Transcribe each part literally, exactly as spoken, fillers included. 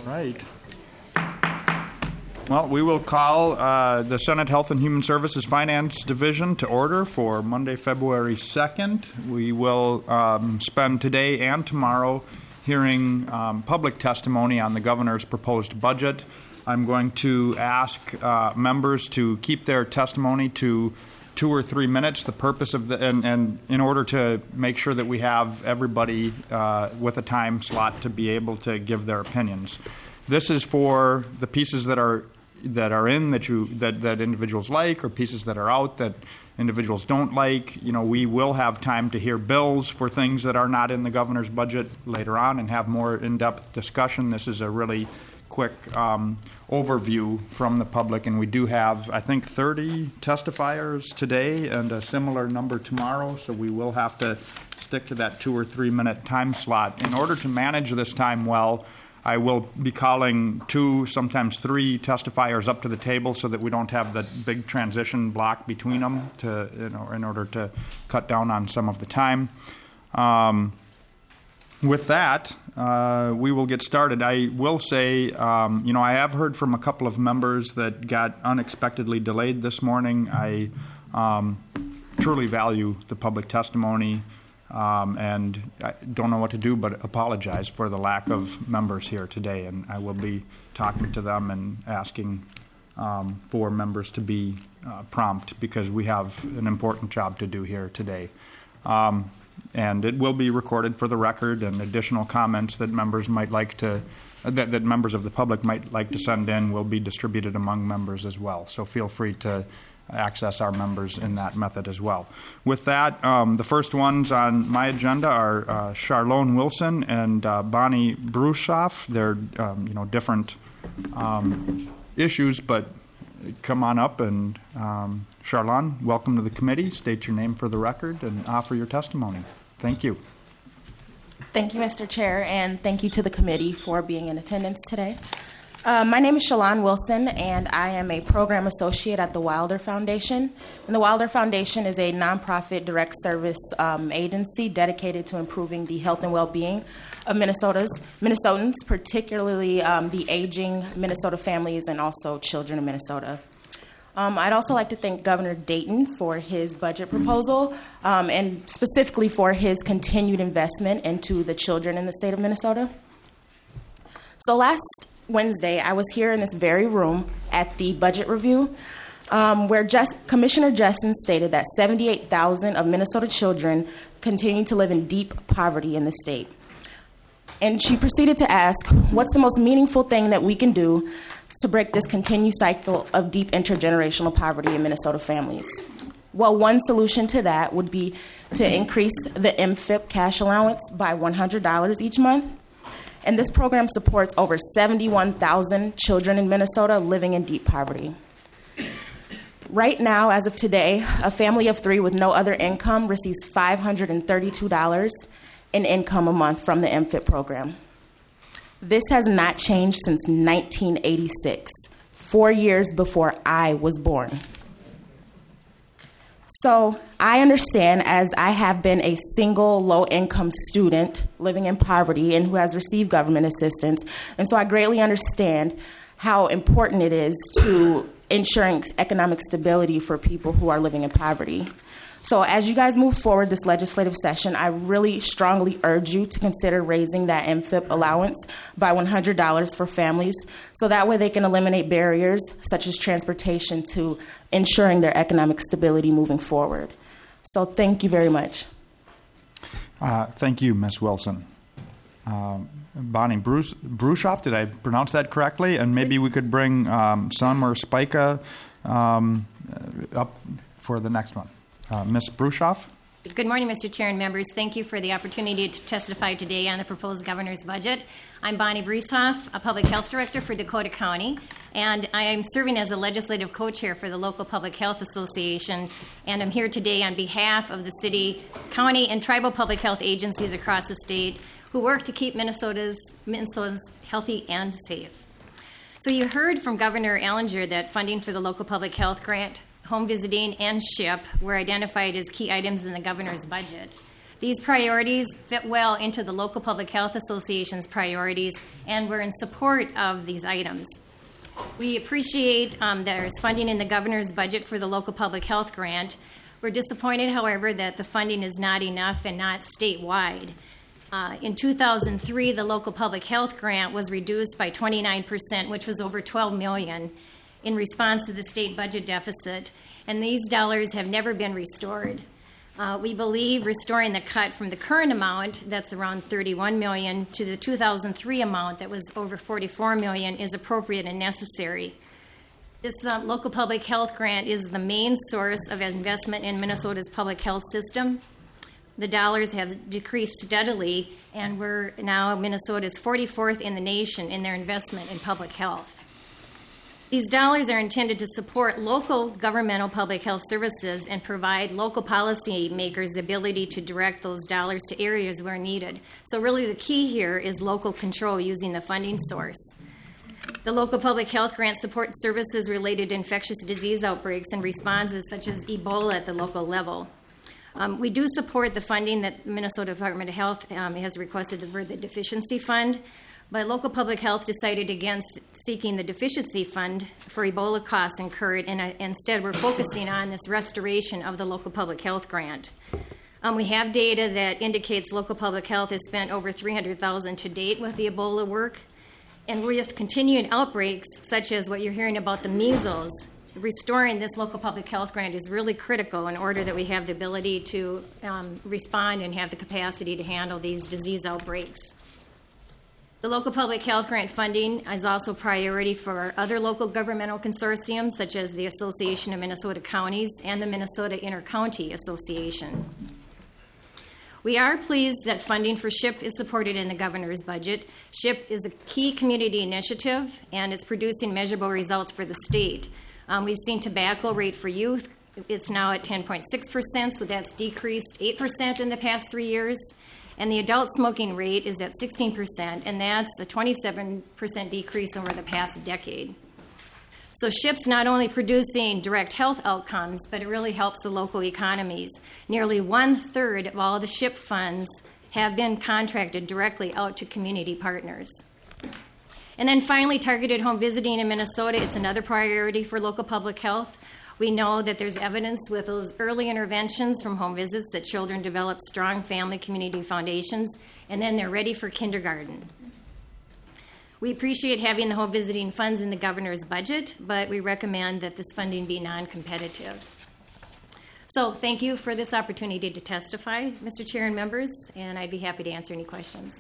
Right. Well, we will call uh, the Senate Health and Human Services Finance Division to order for Monday, February second. We will um, spend today and tomorrow hearing um, public testimony on the governor's proposed budget. I'm going to ask uh, members to keep their testimony to two or three minutes. The purpose of the and, and in order to make sure that we have everybody uh, with a time slot to be able to give their opinions. This is for the pieces that are that are in that you that, that individuals like, or pieces that are out that individuals don't like. You know, we will have time to hear bills for things that are not in the governor's budget later on and have more in-depth discussion. This is a really quick um, overview from the public, and we do have, I think, thirty testifiers today and a similar number tomorrow, so we will have to stick to that two or three minute time slot. In order to manage this time well, I will be calling two, sometimes three testifiers up to the table so that we don't have the big transition block between them to, you know, in order to cut down on some of the time. Um, with that, uh, we will get started. I will say, um, you know, I have heard from a couple of members that got unexpectedly delayed this morning. I um, truly value the public testimony. Um, and I don't know what to do but apologize for the lack of members here today. And I will be talking to them and asking um, for members to be uh, prompt, because we have an important job to do here today. Um, and it will be recorded for the record, and additional comments that members might like to, uh, that, that members of the public might like to send in will be distributed among members as well. So feel free to access our members in that method as well. With that, um, the first ones on my agenda are uh, Charlone Wilson and uh, Bonnie Brushoff. They're um, you know different um, issues, but come on up. And um, Charlone, welcome to the committee. State your name for the record and offer your testimony. Thank you. Thank you, Mister Chair, and thank you to the committee for being in attendance today. Uh, my name is Shalon Wilson, and I am a program associate at the Wilder Foundation. And the Wilder Foundation is a nonprofit direct service um, agency dedicated to improving the health and well-being of Minnesota's Minnesotans, particularly um, the aging Minnesota families and also children in Minnesota. Um, I'd also like to thank Governor Dayton for his budget proposal, um, and specifically for his continued investment into the children in the state of Minnesota. So last Wednesday, I was here in this very room at the budget review, um, where just, Commissioner Jessen stated that seventy-eight thousand of Minnesota children continue to live in deep poverty in the state. And she proceeded to ask, what's the most meaningful thing that we can do to break this continued cycle of deep intergenerational poverty in Minnesota families? Well, one solution to that would be to increase the M F I P cash allowance by one hundred dollars each month. And this program supports over seventy-one thousand children in Minnesota living in deep poverty. Right now, as of today, a family of three with no other income receives five hundred thirty-two dollars in income a month from the M F I P program. This has not changed since nineteen eighty-six, four years before I was born. So I understand, as I have been a single low-income student living in poverty and who has received government assistance, and so I greatly understand how important it is to ensuring economic stability for people who are living in poverty. So as you guys move forward this legislative session, I really strongly urge you to consider raising that M F I P allowance by one hundred dollars for families, so that way they can eliminate barriers such as transportation to ensuring their economic stability moving forward. So thank you very much. Uh, thank you, Miz Wilson. Uh, Bonnie Bruce, Brushoff, did I pronounce that correctly? And maybe we could bring um, Summer Spica um, up for the next one. Uh, Miz Brushoff. Good morning, Mister Chair and members. Thank you for the opportunity to testify today on the proposed governor's budget. I'm Bonnie Brushoff, a public health director for Dakota County, and I am serving as a legislative co-chair for the local Public Health Association, and I'm here today on behalf of the city, county, and tribal public health agencies across the state who work to keep Minnesota's, Minnesotans healthy and safe. So you heard from Governor Ellinger that funding for the local public health grant, home visiting, and SHIP were identified as key items in the governor's budget. These priorities fit well into the local Public Health Association's priorities, and we're in support of these items. We appreciate um, there's funding in the governor's budget for the local public health grant. We're disappointed, however, that the funding is not enough and not statewide. Uh, in two thousand three, the local public health grant was reduced by twenty-nine percent, which was over twelve million dollars, in response to the state budget deficit, and these dollars have never been restored. Uh, we believe restoring the cut from the current amount, that's around thirty-one million dollars, to the two thousand three amount that was over forty-four million dollars is appropriate and necessary. This uh, local public health grant is the main source of investment in Minnesota's public health system. The dollars have decreased steadily, and we're now Minnesota's forty-fourth in the nation in their investment in public health. These dollars are intended to support local governmental public health services and provide local policymakers the ability to direct those dollars to areas where needed. So really the key here is local control using the funding source. The local public health grant supports services related to infectious disease outbreaks and responses such as Ebola at the local level. Um, we do support the funding that Minnesota Department of Health um, has requested for the deficiency fund. But local public health decided against seeking the deficiency fund for Ebola costs incurred, and uh, instead we're focusing on this restoration of the local public health grant. Um, we have data that indicates local public health has spent over three hundred thousand dollars to date with the Ebola work, and with continuing outbreaks such as what you're hearing about the measles, restoring this local public health grant is really critical in order that we have the ability to um, respond and have the capacity to handle these disease outbreaks. The local public health grant funding is also a priority for other local governmental consortiums, such as the Association of Minnesota Counties and the Minnesota Intercounty Association. We are pleased that funding for SHIP is supported in the governor's budget. SHIP is a key community initiative, and it's producing measurable results for the state. Um, we've seen tobacco rate for youth. It's now at ten point six percent, so that's decreased eight percent in the past three years. And the adult smoking rate is at sixteen percent, and that's a twenty-seven percent decrease over the past decade. So SHIP's not only producing direct health outcomes, but it really helps the local economies. Nearly one-third of all the SHIP funds have been contracted directly out to community partners. And then finally, targeted home visiting in Minnesota. It's another priority for local public health. We know that there's evidence with those early interventions from home visits that children develop strong family community foundations, and then they're ready for kindergarten. We appreciate having the home visiting funds in the governor's budget, but we recommend that this funding be non-competitive. So thank you for this opportunity to testify, Mister Chair and members, and I'd be happy to answer any questions.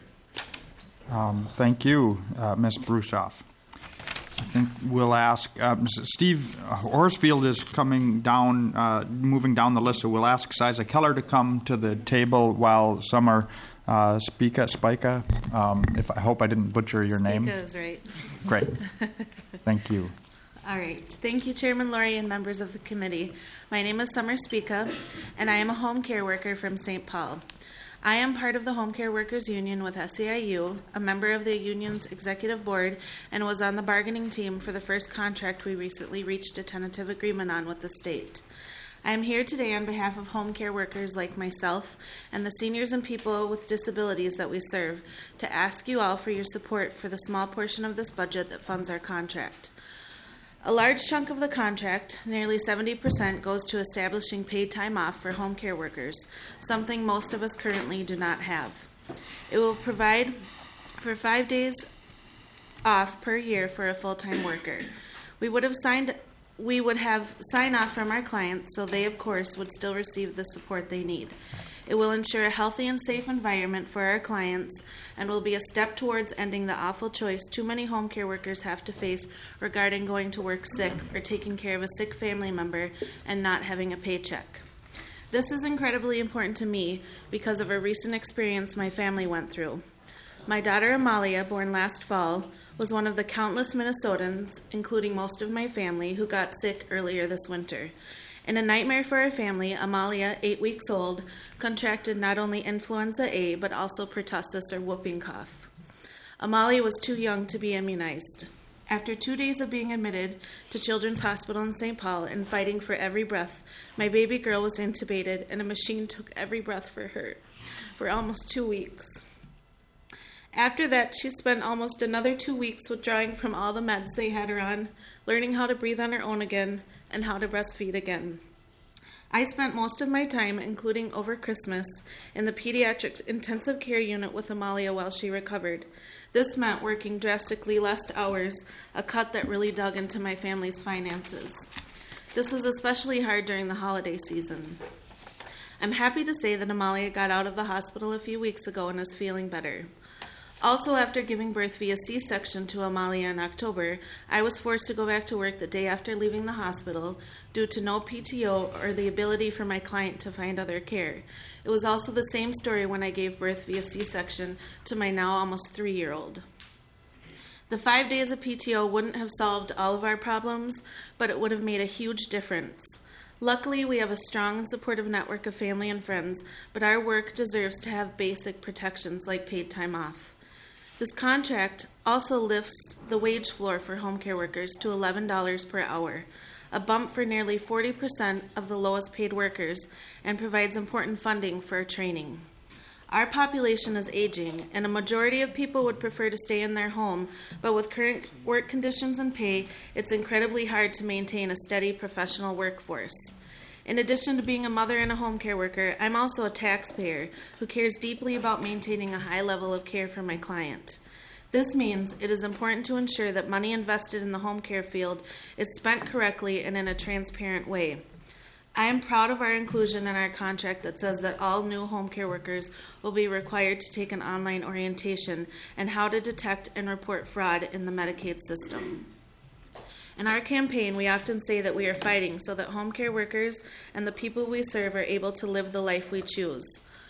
Um, thank you, uh, Miz Brussoff. I think we'll ask, uh, Steve Horsfield is coming down, uh, moving down the list, so we'll ask Siza Keller to come to the table while Summer uh, Spica, Spica, um, if I hope I didn't butcher your Spica name. Spica is right. Great. Thank you. All right. Thank you, Chairman Laurie and members of the committee. My name is Summer Spica, and I am a home care worker from Saint Paul. I am part of the Home Care Workers Union with S E I U, a member of the union's executive board, and was on the bargaining team for the first contract we recently reached a tentative agreement on with the state. I am here today on behalf of home care workers like myself and the seniors and people with disabilities that we serve to ask you all for your support for the small portion of this budget that funds our contract. A large chunk of the contract, nearly seventy percent, goes to establishing paid time off for home care workers, something most of us currently do not have. It will provide for five days off per year for a full-time worker. We would have signed we would have sign off from our clients, so they, of course, would still receive the support they need. It will ensure a healthy and safe environment for our clients and will be a step towards ending the awful choice too many home care workers have to face regarding going to work sick or taking care of a sick family member and not having a paycheck. This is incredibly important to me because of a recent experience my family went through. My daughter Amalia, born last fall, was one of the countless Minnesotans, including most of my family, who got sick earlier this winter. In a nightmare for our family, Amalia, eight weeks old, contracted not only influenza A, but also pertussis or whooping cough. Amalia was too young to be immunized. After two days of being admitted to Children's Hospital in Saint Paul and fighting for every breath, my baby girl was intubated and a machine took every breath for her. for almost two weeks. After that, she spent almost another two weeks withdrawing from all the meds they had her on, learning how to breathe on her own again, and how to breastfeed again. I spent most of my time, including over Christmas, in the pediatric intensive care unit with Amalia while she recovered. This meant working drastically less hours, a cut that really dug into my family's finances. This was especially hard during the holiday season. I'm happy to say that Amalia got out of the hospital a few weeks ago and is feeling better. Also, after giving birth via C-section to Amalia in October, I was forced to go back to work the day after leaving the hospital due to no P T O or the ability for my client to find other care. It was also the same story when I gave birth via C-section to my now almost three-year-old. The five days of P T O wouldn't have solved all of our problems, but it would have made a huge difference. Luckily, we have a strong and supportive network of family and friends, but our work deserves to have basic protections like paid time off. This contract also lifts the wage floor for home care workers to eleven dollars per hour, a bump for nearly forty percent of the lowest paid workers, and provides important funding for training. Our population is aging, and a majority of people would prefer to stay in their home, but with current work conditions and pay, it's incredibly hard to maintain a steady professional workforce. In addition to being a mother and a home care worker, I'm also a taxpayer who cares deeply about maintaining a high level of care for my client. This means it is important to ensure that money invested in the home care field is spent correctly and in a transparent way. I am proud of our inclusion in our contract that says that all new home care workers will be required to take an online orientation and how to detect and report fraud in the Medicaid system. In our campaign, we often say that we are fighting so that home care workers and the people we serve are able to live the life we choose.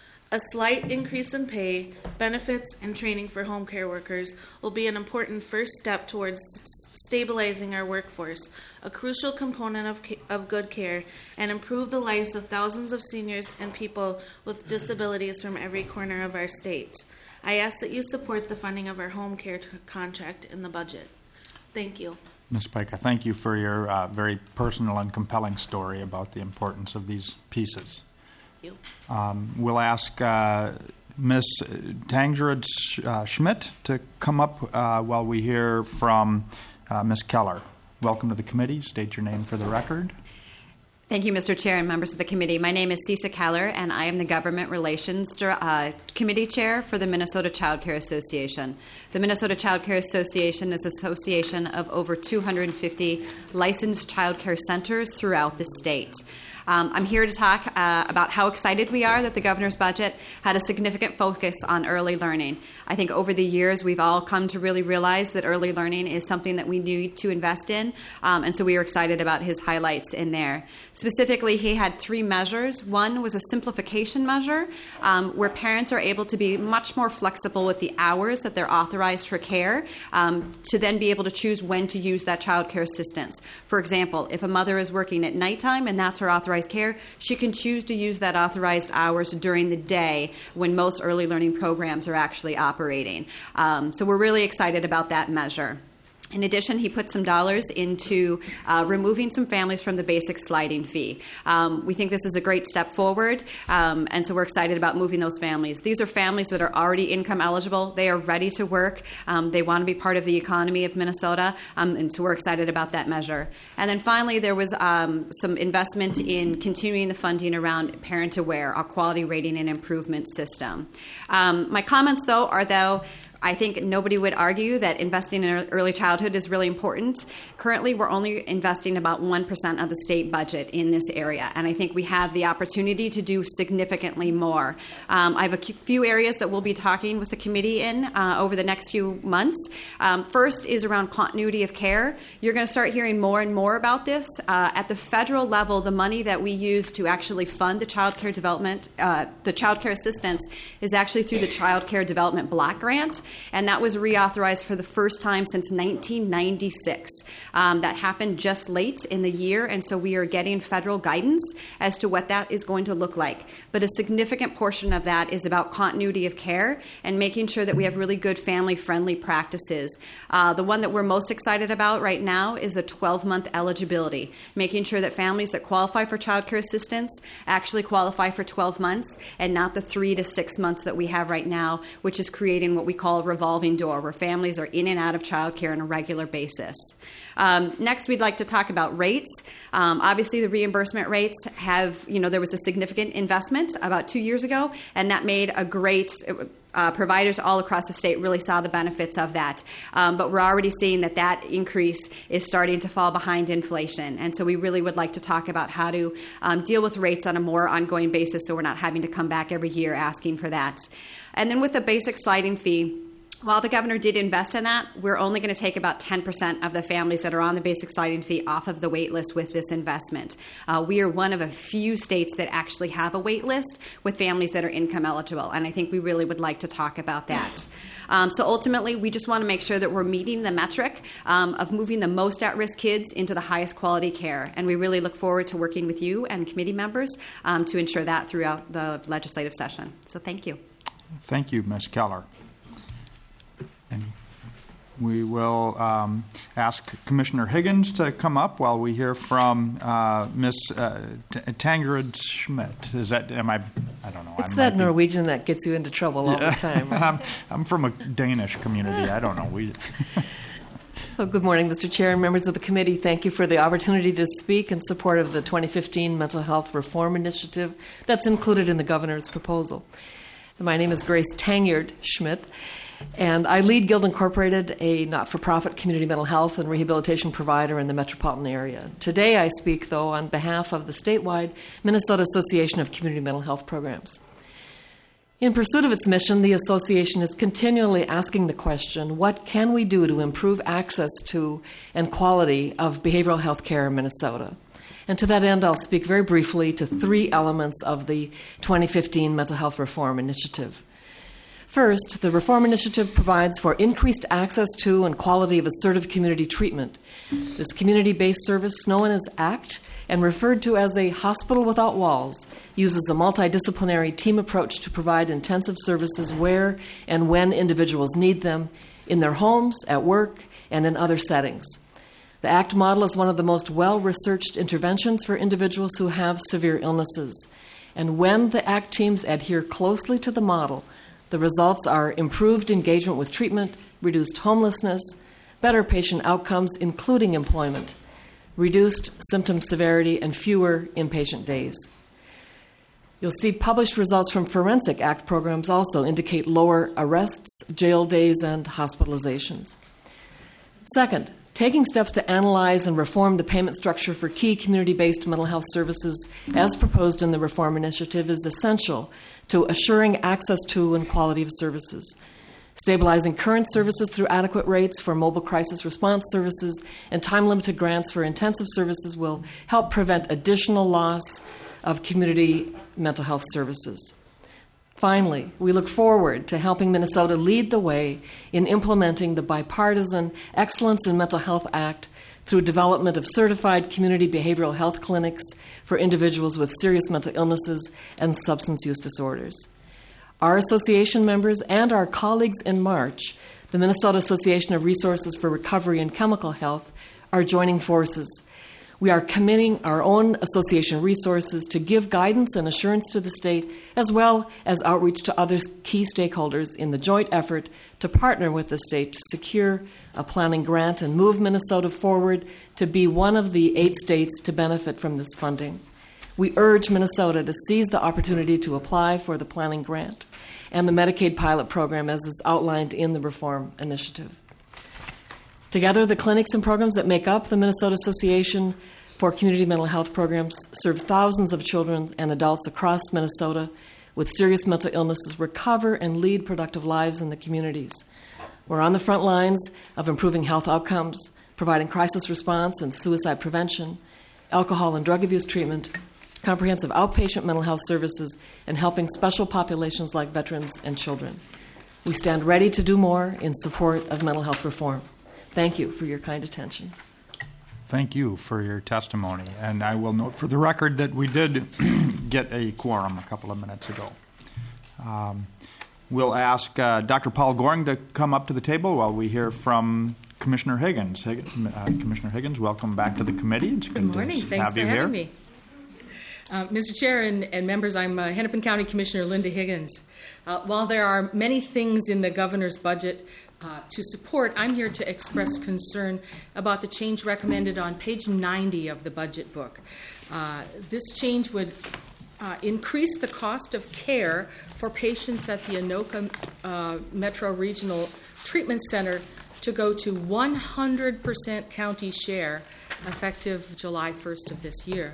A slight increase in pay, benefits, and training for home care workers will be an important first step towards stabilizing our workforce, a crucial component of, of good care, and improve the lives of thousands of seniors and people with disabilities from every corner of our state. I ask that you support the funding of our home care t- contract in the budget. Thank you. Miz Pica, thank you for your uh, very personal and compelling story about the importance of these pieces. Thank you. Um, we'll ask uh, Miz Tangerud uh, Schmidt to come up uh, while we hear from uh, Miz Keller. Welcome to the committee. State your name for the record. Thank you, Mister Chair and members of the committee. My name is Cisa Keller, and I am the Government Relations uh, Committee Chair for the Minnesota Child Care Association. The Minnesota Child Care Association is an association of over two hundred fifty licensed child care centers throughout the state. Um, I'm here to talk uh, about how excited we are that the governor's budget had a significant focus on early learning. I think over the years we've all come to really realize that early learning is something that we need to invest in, um, and so we are excited about his highlights in there. Specifically, he had three measures. One was a simplification measure um, where parents are able to be much more flexible with the hours that they're authorized for care um, to then be able to choose when to use that child care assistance. For example, if a mother is working at nighttime and that's her authorized care, she can choose to use that authorized hours during the day when most early learning programs are actually operating. Um, so we're really excited about that measure. In addition, he put some dollars into uh, removing some families from the basic sliding fee. Um, we think this is a great step forward, um, and so we're excited about moving those families. These are families that are already income eligible. They are ready to work. Um, they want to be part of the economy of Minnesota, um, and so we're excited about that measure. And then finally, there was um, some investment in continuing the funding around Parent Aware, our quality rating and improvement system. Um, my comments, though, are though I think nobody would argue that investing in early childhood is really important. Currently, we're only investing about one percent of the state budget in this area, and I think we have the opportunity to do significantly more. Um, I have a few areas that we'll be talking with the committee in uh, over the next few months. Um, first is around continuity of care. You're going to start hearing more and more about this. Uh, at the federal level, the money that we use to actually fund the child care development, uh, the child care assistance, is actually through the Child Care Development Block Grant. and that was reauthorized for the first time since nineteen ninety-six. Um, that happened just late in the year, and so we are getting federal guidance as to what that is going to look like. But a significant portion of that is about continuity of care and making sure that we have really good family-friendly practices. Uh, the one that we're most excited about right now is the twelve-month eligibility, making sure that families that qualify for child care assistance actually qualify for twelve months and not the three to six months that we have right now, which is creating what we call a revolving door, where families are in and out of child care on a regular basis. Um, next, we'd like to talk about rates. Um, obviously, the reimbursement rates have, you know, there was a significant investment about two years ago, and that made a great, uh, providers all across the state really saw the benefits of that. Um, but we're already seeing that that increase is starting to fall behind inflation. And so we really would like to talk about how to um, deal with rates on a more ongoing basis so we're not having to come back every year asking for that. And then with the basic sliding fee, while the governor did invest in that, we're only going to take about ten percent of the families that are on the basic sliding fee off of the wait list with this investment. Uh, we are one of a few states that actually have a wait list with families that are income eligible, and I think we really would like to talk about that. Um, so ultimately, we just want to make sure that we're meeting the metric um, of moving the most at-risk kids into the highest quality care, and we really look forward to working with you and committee members um, to ensure that throughout the legislative session. So thank you. Thank you, Miz Keller. And we will um, ask Commissioner Higgins to come up while we hear from uh, Miz Uh, Tangerud Schmidt. Is that, am I, I don't know. It's I that be, Norwegian that gets you into trouble all yeah. the time. I'm, I'm from a Danish community. I don't know. We. So good morning, Mister Chair and members of the committee. Thank you for the opportunity to speak in support of the twenty fifteen Mental Health Reform Initiative that's included in the governor's proposal. My name is Grace Tangyard Schmidt, and I lead Guild Incorporated, a not-for-profit community mental health and rehabilitation provider in the metropolitan area. Today I speak, though, on behalf of the statewide Minnesota Association of Community Mental Health Programs. In pursuit of its mission, the association is continually asking the question, what can we do to improve access to and quality of behavioral health care in Minnesota? And to that end, I'll speak very briefly to three elements of the twenty fifteen Mental Health Reform Initiative. First, the Reform Initiative provides for increased access to and quality of assertive community treatment. This community-based service, known as ACT and referred to as a hospital without walls, uses a multidisciplinary team approach to provide intensive services where and when individuals need them, in their homes, at work, and in other settings. The ACT model is one of the most well-researched interventions for individuals who have severe illnesses. And when the ACT teams adhere closely to the model, the results are improved engagement with treatment, reduced homelessness, better patient outcomes, including employment, reduced symptom severity, and fewer inpatient days. You'll see published results from forensic ACT programs also indicate lower arrests, jail days, and hospitalizations. Second, taking steps to analyze and reform the payment structure for key community-based mental health services as proposed in the Reform Initiative is essential to assuring access to and quality of services. Stabilizing current services through adequate rates for mobile crisis response services and time-limited grants for intensive services will help prevent additional loss of community mental health services. Finally, we look forward to helping Minnesota lead the way in implementing the bipartisan Excellence in Mental Health Act through development of certified community behavioral health clinics for individuals with serious mental illnesses and substance use disorders. Our association members and our colleagues in March, the Minnesota Association of Resources for Recovery and Chemical Health, are joining forces. We are committing our own association resources to give guidance and assurance to the state, as well as outreach to other key stakeholders in the joint effort to partner with the state to secure a planning grant and move Minnesota forward to be one of the eight states to benefit from this funding. We urge Minnesota to seize the opportunity to apply for the planning grant and the Medicaid pilot program as is outlined in the Reform Initiative. Together, the clinics and programs that make up the Minnesota Association for Community Mental Health Programs serve thousands of children and adults across Minnesota with serious mental illnesses recover and lead productive lives in the communities. We're on the front lines of improving health outcomes, providing crisis response and suicide prevention, alcohol and drug abuse treatment, comprehensive outpatient mental health services, and helping special populations like veterans and children. We stand ready to do more in support of mental health reform. Thank you for your kind attention. Thank you for your testimony. And I will note for the record that we did get a quorum a couple of minutes ago. Um, we'll ask uh, Doctor Paul Goring to come up to the table while we hear from Commissioner Higgins. Higgins uh, Commissioner Higgins, welcome back to the committee. It's good morning. To Thanks have for you having here. me. Uh, Mister Chair and, and members, I'm uh, Hennepin County Commissioner Linda Higgins. Uh, while there are many things in the governor's budget uh, to support, I'm here to express concern about the change recommended on page ninety of the budget book. Uh, this change would uh, increase the cost of care for patients at the Anoka uh, Metro Regional Treatment Center to go to one hundred percent county share effective July first of this year.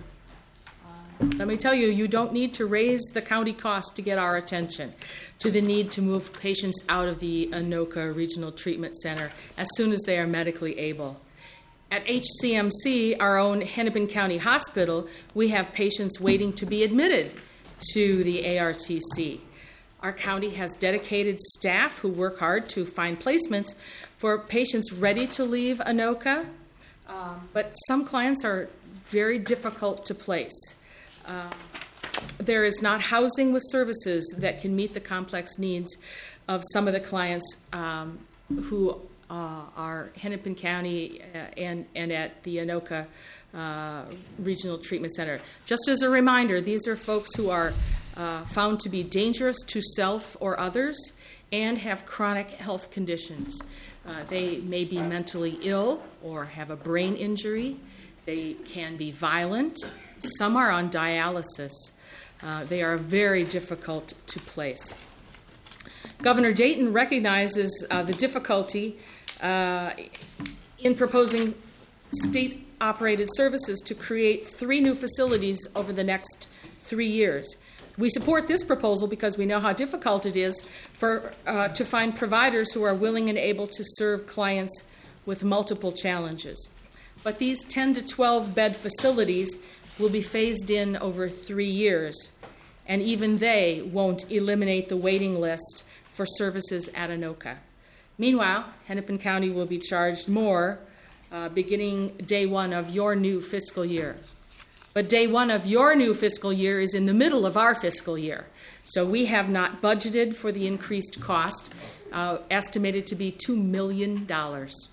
Let me tell you, you don't need to raise the county cost to get our attention to the need to move patients out of the Anoka Regional Treatment Center as soon as they are medically able. At H C M C, our own Hennepin County Hospital, we have patients waiting to be admitted to the A R T C. Our county has dedicated staff who work hard to find placements for patients ready to leave Anoka, um, but some clients are very difficult to place. Uh, there is not housing with services that can meet the complex needs of some of the clients um, who uh, are Hennepin County uh, and, and at the Anoka uh, Regional Treatment Center. Just as a reminder, these are folks who are uh, found to be dangerous to self or others and have chronic health conditions. Uh, they may be mentally ill or have a brain injury. They can be violent. Some are on dialysis. Uh, they are very difficult to place. Governor Dayton recognizes uh, the difficulty uh, in proposing state-operated services to create three new facilities over the next three years. We support this proposal because we know how difficult it is for uh, to find providers who are willing and able to serve clients with multiple challenges. But these ten to twelve bed facilities will be phased in over three years, and even they won't eliminate the waiting list for services at Anoka. Meanwhile, Hennepin County will be charged more uh, beginning day one of your new fiscal year. But day one of your new fiscal year is in the middle of our fiscal year, so we have not budgeted for the increased cost, uh, estimated to be two million dollars.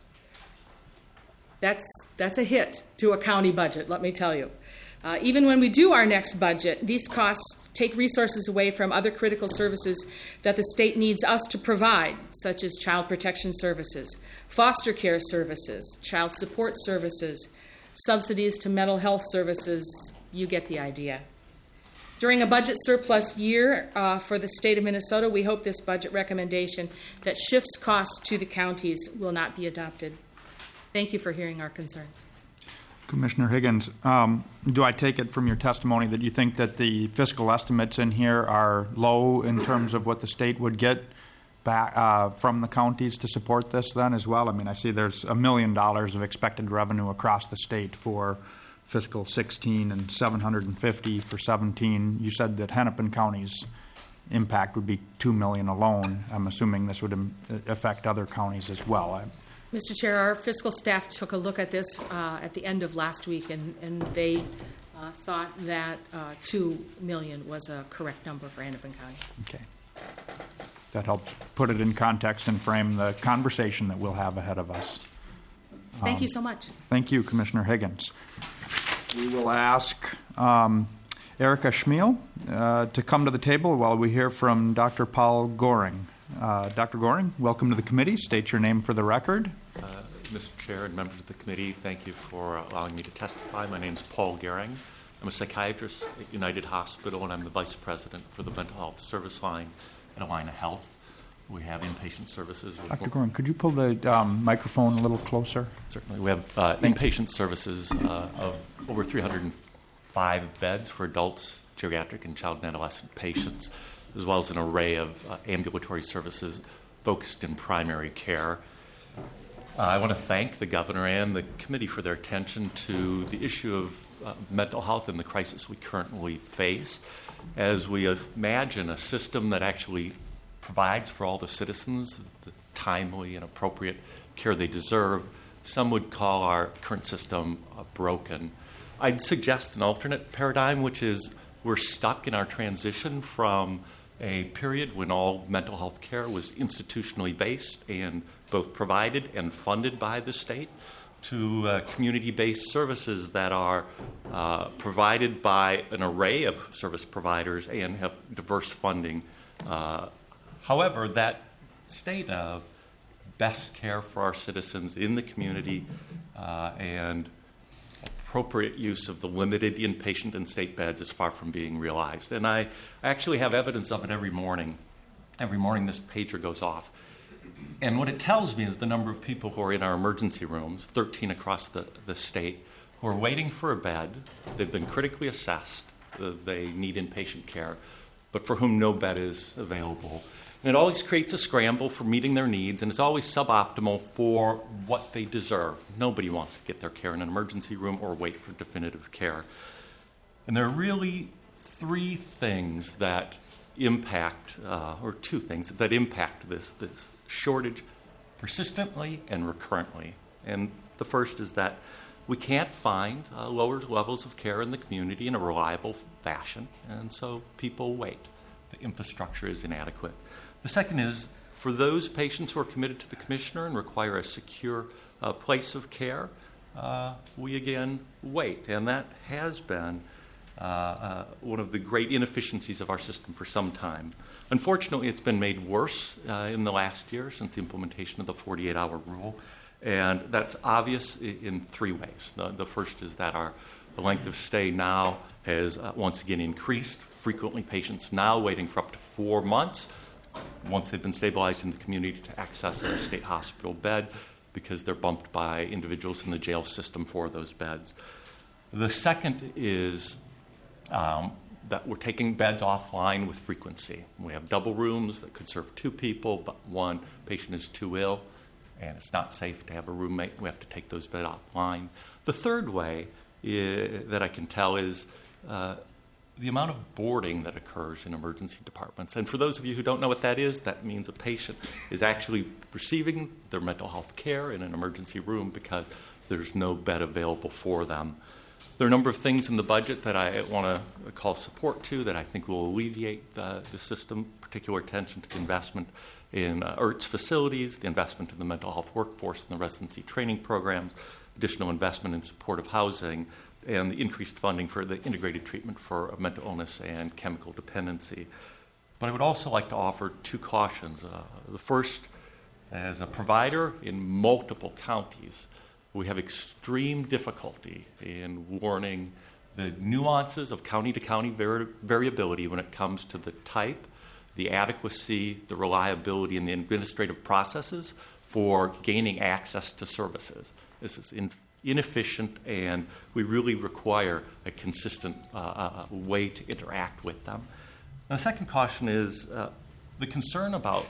That's, that's a hit to a county budget, let me tell you. Uh, even when we do our next budget, these costs take resources away from other critical services that the state needs us to provide, such as child protection services, foster care services, child support services, subsidies to mental health services. You get the idea. During a budget surplus year uh, for the state of Minnesota, we hope this budget recommendation that shifts costs to the counties will not be adopted. Thank you for hearing our concerns. Commissioner Higgins, um, do I take it from your testimony that you think that the fiscal estimates in here are low in terms of what the state would get back uh, from the counties to support this then as well? I mean, I see there's a million dollars of expected revenue across the state for fiscal sixteen and seven hundred fifty for seventeen. You said that Hennepin County's impact would be two million dollars alone. I'm assuming this would um, affect other counties as well. I, Mister Chair, our fiscal staff took a look at this uh, at the end of last week, and, and they uh, thought that uh, two million dollars was a correct number for Hennepin County. Okay. That helps put it in context and frame the conversation that we'll have ahead of us. Thank um, you so much. Thank you, Commissioner Higgins. We will ask um, Erica Schmiel uh, to come to the table while we hear from Doctor Paul Goring. Uh, Doctor Goring, welcome to the committee. State your name for the record. Uh, Mister Chair and members of the committee, thank you for allowing me to testify. My name is Paul Goring. I'm a psychiatrist at United Hospital, and I'm the vice president for the mental health service line at Allina Health. We have inpatient services. Doctor Goring, could you pull the um, microphone a little closer? Certainly. We have uh, inpatient services uh, of over three hundred five beds for adults, geriatric, and child and adolescent patients, as well as an array of uh, ambulatory services focused in primary care. Uh, I want to thank the governor and the committee for their attention to the issue of uh, mental health and the crisis we currently face, as we imagine a system that actually provides for all the citizens the timely and appropriate care they deserve. Some would call our current system uh, broken. I'd suggest an alternate paradigm, which is we're stuck in our transition from a period when all mental health care was institutionally based and both provided and funded by the state to uh, community-based services that are uh, provided by an array of service providers and have diverse funding. Uh, however, that state of best care for our citizens in the community uh, and appropriate use of the limited inpatient and state beds is far from being realized. And I actually have evidence of it every morning. Every morning this pager goes off. And what it tells me is the number of people who are in our emergency rooms, thirteen across the, the state, who are waiting for a bed. They've been critically assessed. Uh, they need inpatient care, but for whom no bed is available. And it always creates a scramble for meeting their needs, and it's always suboptimal for what they deserve. Nobody wants to get their care in an emergency room or wait for definitive care. And there are really three things that impact, uh, or two things that impact this, this shortage persistently and recurrently. And the first is that we can't find uh, lower levels of care in the community in a reliable fashion, and so people wait. The infrastructure is inadequate. The second is, for those patients who are committed to the commissioner and require a secure uh, place of care, uh, we again wait. And that has been uh, uh, one of the great inefficiencies of our system for some time. Unfortunately, it's been made worse uh, in the last year since the implementation of the forty-eight hour rule. And that's obvious in, in three ways. The, the first is that our length of stay now has uh, once again increased. Frequently, patients now waiting for up to four months once they've been stabilized in the community to access a state hospital bed because they're bumped by individuals in the jail system for those beds. The second is um, that we're taking beds offline with frequency. We have double rooms that could serve two people, but one patient is too ill, and it's not safe to have a roommate. We have to take those beds offline. The third way is, that I can tell is uh, the amount of boarding that occurs in emergency departments. And for those of you who don't know what that is, that means a patient is actually receiving their mental health care in an emergency room because there's no bed available for them. There are a number of things in the budget that I want to call support to that I think will alleviate uh, the system, particular attention to the investment in uh, I R T S facilities, the investment in the mental health workforce and the residency training programs, additional investment in supportive housing, and the increased funding for the integrated treatment for mental illness and chemical dependency. But I would also like to offer two cautions. Uh, the first, as a provider in multiple counties, we have extreme difficulty in warning the nuances of county-to-county vari- variability when it comes to the type, the adequacy, the reliability, and the administrative processes for gaining access to services. This is in inefficient, and we really require a consistent uh, uh, way to interact with them. And the second caution is uh, the concern about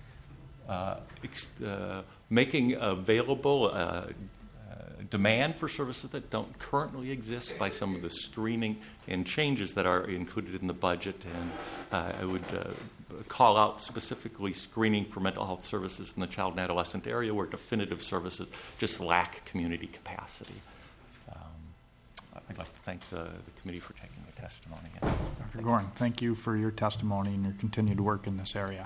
uh, ex- uh, making available uh, uh, demand for services that don't currently exist by some of the screening and changes that are included in the budget. And uh, I would uh, call out specifically screening for mental health services in the child and adolescent area where definitive services just lack community capacity. Um, I'd like to thank the, the committee for taking the testimony. Doctor Gorin, thank you for your testimony and your continued work in this area.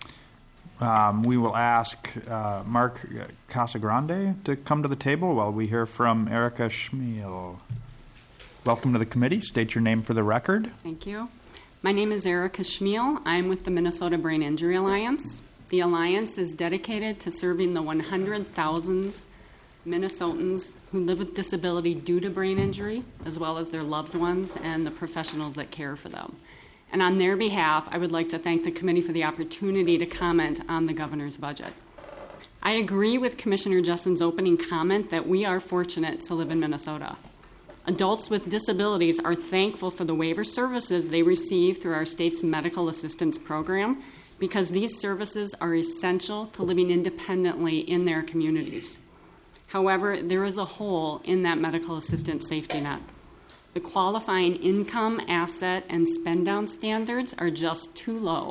Um, we will ask uh, Mark Casagrande to come to the table while we hear from Erica Schmiel. Welcome to the committee. State your name for the record. Thank you. My name is Erica Schmiel. I'm with the Minnesota Brain Injury Alliance. The Alliance is dedicated to serving the one hundred thousand Minnesotans who live with disability due to brain injury, as well as their loved ones and the professionals that care for them. And on their behalf, I would like to thank the committee for the opportunity to comment on the governor's budget. I agree with Commissioner Jessen's opening comment that we are fortunate to live in Minnesota. Adults with disabilities are thankful for the waiver services they receive through our state's medical assistance program because these services are essential to living independently in their communities. However, there is a hole in that medical assistance safety net. The qualifying income, asset, and spend-down standards are just too low,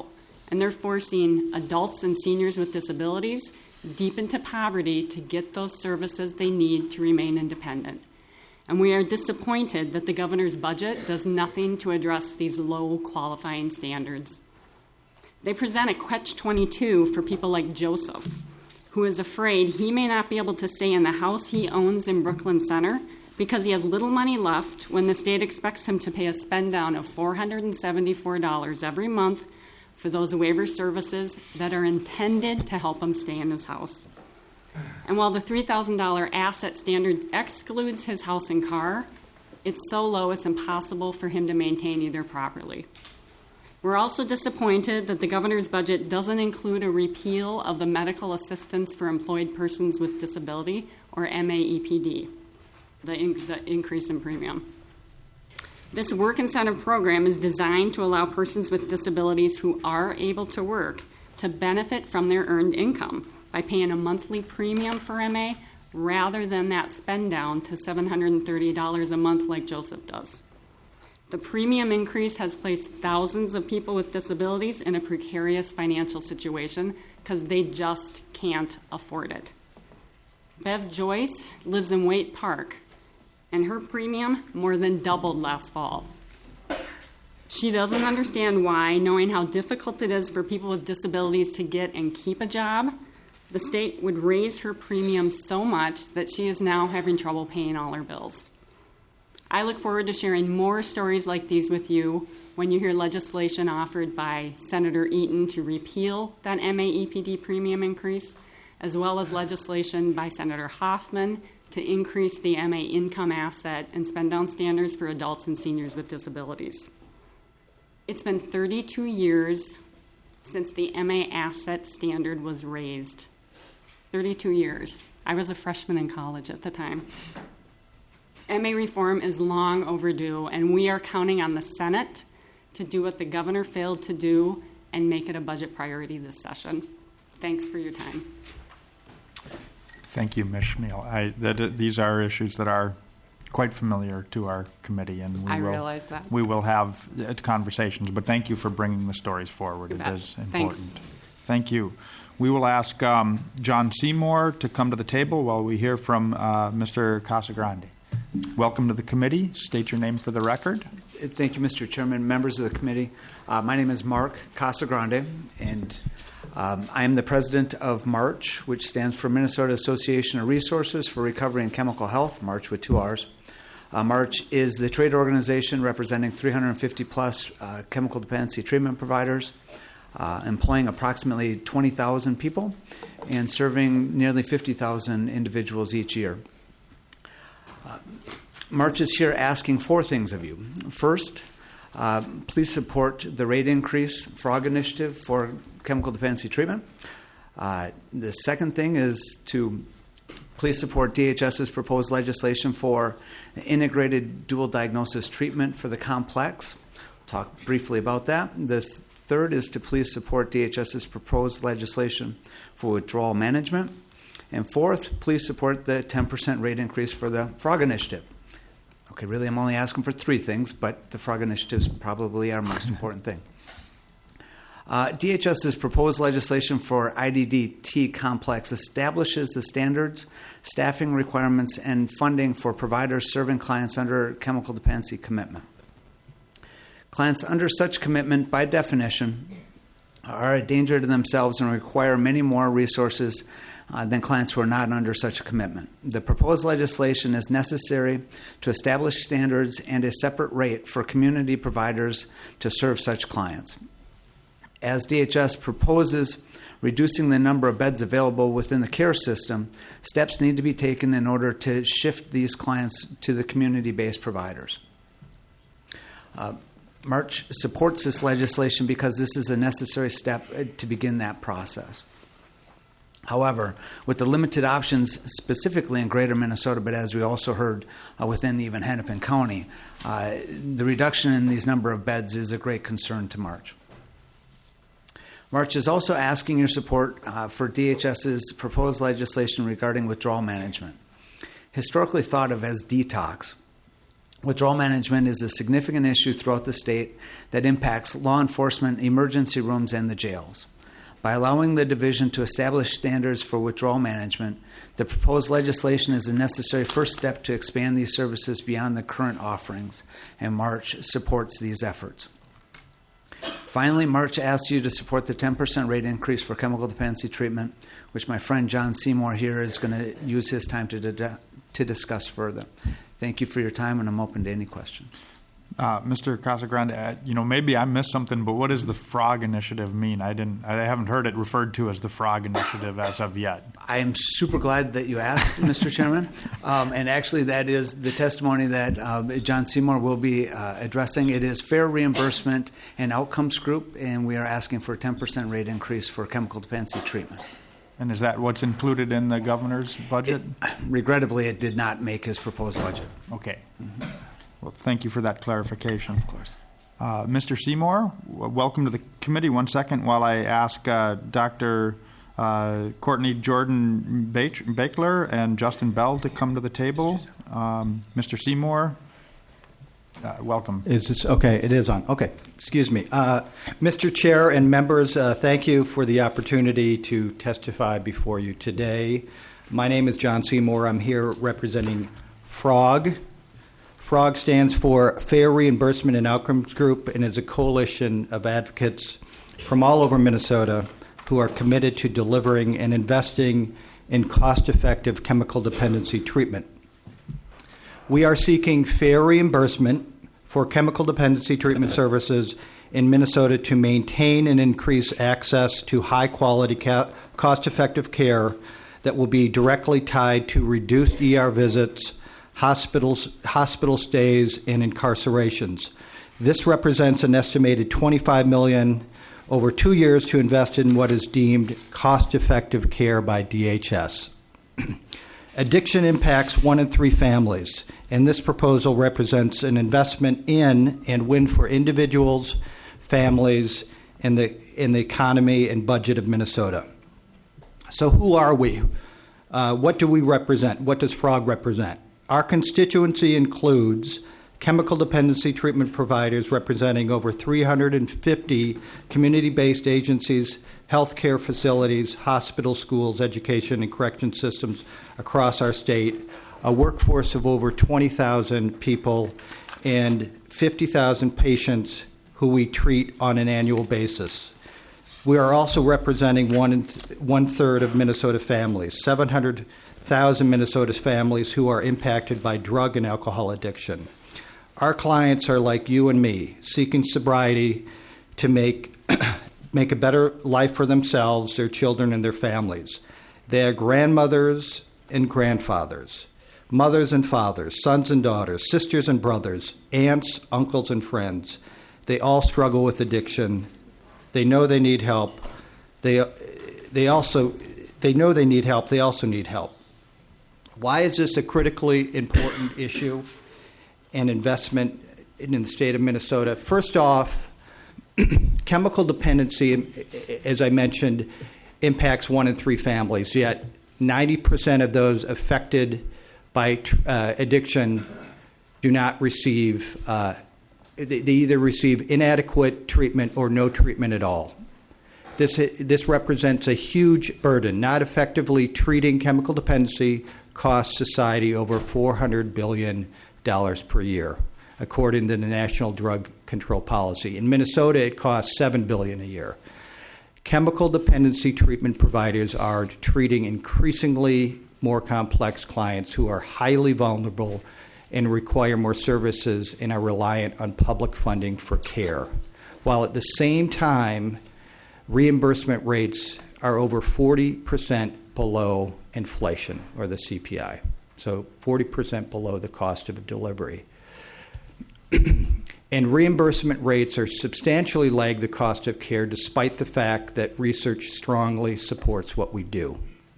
and they're forcing adults and seniors with disabilities deep into poverty to get those services they need to remain independent. And we are disappointed that the governor's budget does nothing to address these low qualifying standards. They present a catch twenty-two for people like Joseph, who is afraid he may not be able to stay in the house he owns in Brooklyn Center because he has little money left when the state expects him to pay a spend down of four hundred seventy-four dollars every month for those waiver services that are intended to help him stay in his house. And while the three thousand dollars asset standard excludes his house and car, it's so low it's impossible for him to maintain either properly. We're also disappointed that the governor's budget doesn't include a repeal of the medical assistance for employed persons with disability, or M A E P D, the, in- the increase in premium. This work incentive program is designed to allow persons with disabilities who are able to work to benefit from their earned income by paying a monthly premium for M A rather than that spend down to seven hundred thirty dollars a month like Joseph does. The premium increase has placed thousands of people with disabilities in a precarious financial situation because they just can't afford it. Bev Joyce lives in Waite Park, and her premium more than doubled last fall. She doesn't understand why, knowing how difficult it is for people with disabilities to get and keep a job, the state would raise her premium so much that she is now having trouble paying all her bills. I look forward to sharing more stories like these with you when you hear legislation offered by Senator Eaton to repeal that M A E P D premium increase, as well as legislation by Senator Hoffman to increase the M A income asset and spend down standards for adults and seniors with disabilities. It's been thirty-two years since the M A asset standard was raised. thirty-two years. I was a freshman in college at the time. M A reform is long overdue, and we are counting on the Senate to do what the governor failed to do and make it a budget priority this session. Thanks for your time. Thank you, Miz Schmiel. I, that, these are issues that are quite familiar to our committee, and we I will, realize that. we will have uh, conversations, but thank you for bringing the stories forward. You It bet. is important. Thanks. Thank you. We will ask um, John Seymour to come to the table while we hear from uh, Mister Casagrande. Welcome to the committee. State your name for the record. Thank you, Mister Chairman, members of the committee. Uh, my name is Mark Casagrande, and um, I am the president of MARCH, which stands for Minnesota Association of Resources for Recovery and Chemical Health, MARCH with two R's. Uh, MARCH is the trade organization representing three hundred fifty plus uh, chemical dependency treatment providers, uh, employing approximately twenty thousand people and serving nearly fifty thousand individuals each year. Uh, March is here asking four things of you. First, uh, please support the rate increase frog initiative for chemical dependency treatment. Uh, the second thing is to please support D H S's proposed legislation for integrated dual diagnosis treatment for the complex. We'll talk briefly about that. The th- third is to please support D H S's proposed legislation for withdrawal management. And fourth, please support the ten percent rate increase for the frog initiative. Okay, really, I'm only asking for three things, but the frog initiative is probably our most important thing. Uh, D H S's proposed legislation for I D D T complex establishes the standards, staffing requirements, and funding for providers serving clients under chemical dependency commitment. Clients under such commitment, by definition, are a danger to themselves and require many more resources Uh, than clients who are not under such a commitment. The proposed legislation is necessary to establish standards and a separate rate for community providers to serve such clients. As D H S proposes reducing the number of beds available within the care system, steps need to be taken in order to shift these clients to the community-based providers. Uh, March supports this legislation because this is a necessary step to begin that process. However, with the limited options specifically in greater Minnesota, but as we also heard uh, within even Hennepin County, uh, the reduction in these number of beds is a great concern to March. March is also asking your support uh, for D H S's proposed legislation regarding withdrawal management. Historically thought of as detox, Withdrawal management is a significant issue throughout the state that impacts law enforcement, emergency rooms, and the jails. By allowing the division to establish standards for withdrawal management, the proposed legislation is a necessary first step to expand these services beyond the current offerings, and March supports these efforts. Finally, March asks you to support the ten percent rate increase for chemical dependency treatment, which my friend John Seymour here is going to use his time to, di- to discuss further. Thank you for your time, and I'm open to any questions. Uh, Mister Casagrande, uh, you know, maybe I missed something, but what does the FROG initiative mean? I didn't. I haven't heard it referred to as the FROG initiative as of yet. I am super glad that you asked, Mister Chairman. Um, and actually, that is the testimony that uh, John Seymour will be uh, addressing. It is Fair Reimbursement and Outcomes Group, and we are asking for a ten percent rate increase for chemical dependency treatment. And is that what's included in the governor's budget? It, regrettably, it did not make his proposed budget. Okay. Mm-hmm. Well, thank you for that clarification. Of course. Uh, Mister Seymour, w- welcome to the committee. One second while I ask uh, Doctor Uh, Courtney Jordan Bakler and Justin Bell to come to the table. Um, Mister Seymour, uh, welcome. Is this okay? It is on. Okay. Excuse me. Uh, Mister Chair and members, uh, thank you for the opportunity to testify before you today. My name is John Seymour. I'm here representing FROG. FROG stands for Fair Reimbursement and Outcomes Group and is a coalition of advocates from all over Minnesota who are committed to delivering and investing in cost-effective chemical dependency treatment. We are seeking fair reimbursement for chemical dependency treatment services in Minnesota to maintain and increase access to high-quality, ca- cost-effective care that will be directly tied to reduced E R visits, hospitals, hospital stays, and incarcerations. This represents an estimated twenty-five million dollars over two years to invest in what is deemed cost-effective care by D H S. Addiction impacts one in three families, and this proposal represents an investment in and win for individuals, families, and the, and the economy and budget of Minnesota. So who are we? Uh, what do we represent? What does FROG represent? Our constituency includes chemical dependency treatment providers representing over three hundred fifty community-based agencies, healthcare facilities, hospitals, schools, education, and correction systems across our state, a workforce of over twenty thousand people, and fifty thousand patients who we treat on an annual basis. We are also representing one, th- one third of Minnesota families, seven hundred thousand Minnesota's families who are impacted by drug and alcohol addiction. Our clients are like you and me, seeking sobriety to make, make a better life for themselves, their children, and their families. They are grandmothers and grandfathers, mothers and fathers, sons and daughters, sisters and brothers, aunts, uncles, and friends. They all struggle with addiction. They know they need help. They, they also, they know they need help. They also need help. Why is this a critically important issue and investment in the state of Minnesota? First off, chemical dependency, as I mentioned, impacts one in three families, yet ninety percent of those affected by uh, addiction do not receive, uh, they, they either receive inadequate treatment or no treatment at all. This, this represents a huge burden. Not effectively treating chemical dependency costs society over four hundred billion dollars per year, according to the National Drug Control Policy. In Minnesota, it costs seven billion dollars a year. Chemical dependency treatment providers are treating increasingly more complex clients who are highly vulnerable and require more services and are reliant on public funding for care, while at the same time, reimbursement rates are over forty percent below inflation, or the C P I. So forty percent below the cost of a delivery. And reimbursement rates are substantially lag the cost of care, despite the fact that research strongly supports what we do,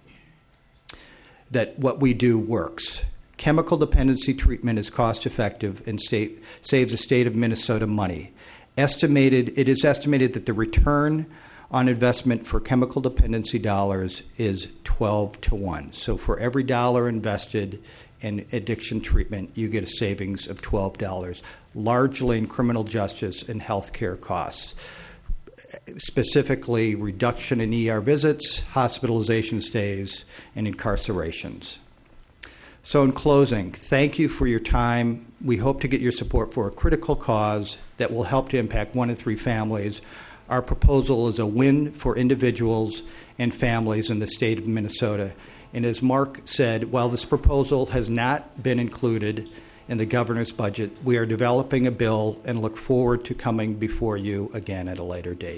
that what we do works. Chemical dependency treatment is cost effective and state, saves the state of Minnesota money. Estimated, it is estimated that the return on investment for chemical dependency dollars is twelve to one. So for every dollar invested and addiction treatment, you get a savings of twelve dollars, largely in criminal justice and health care costs. Specifically, reduction in E R visits, hospitalization stays, and incarcerations. So in closing, thank you for your time. We hope to get your support for a critical cause that will help to impact one in three families. Our proposal is a win for individuals and families in the state of Minnesota. And as Mark said, while this proposal has not been included in the governor's budget, we are developing a bill and look forward to coming before you again at a later date.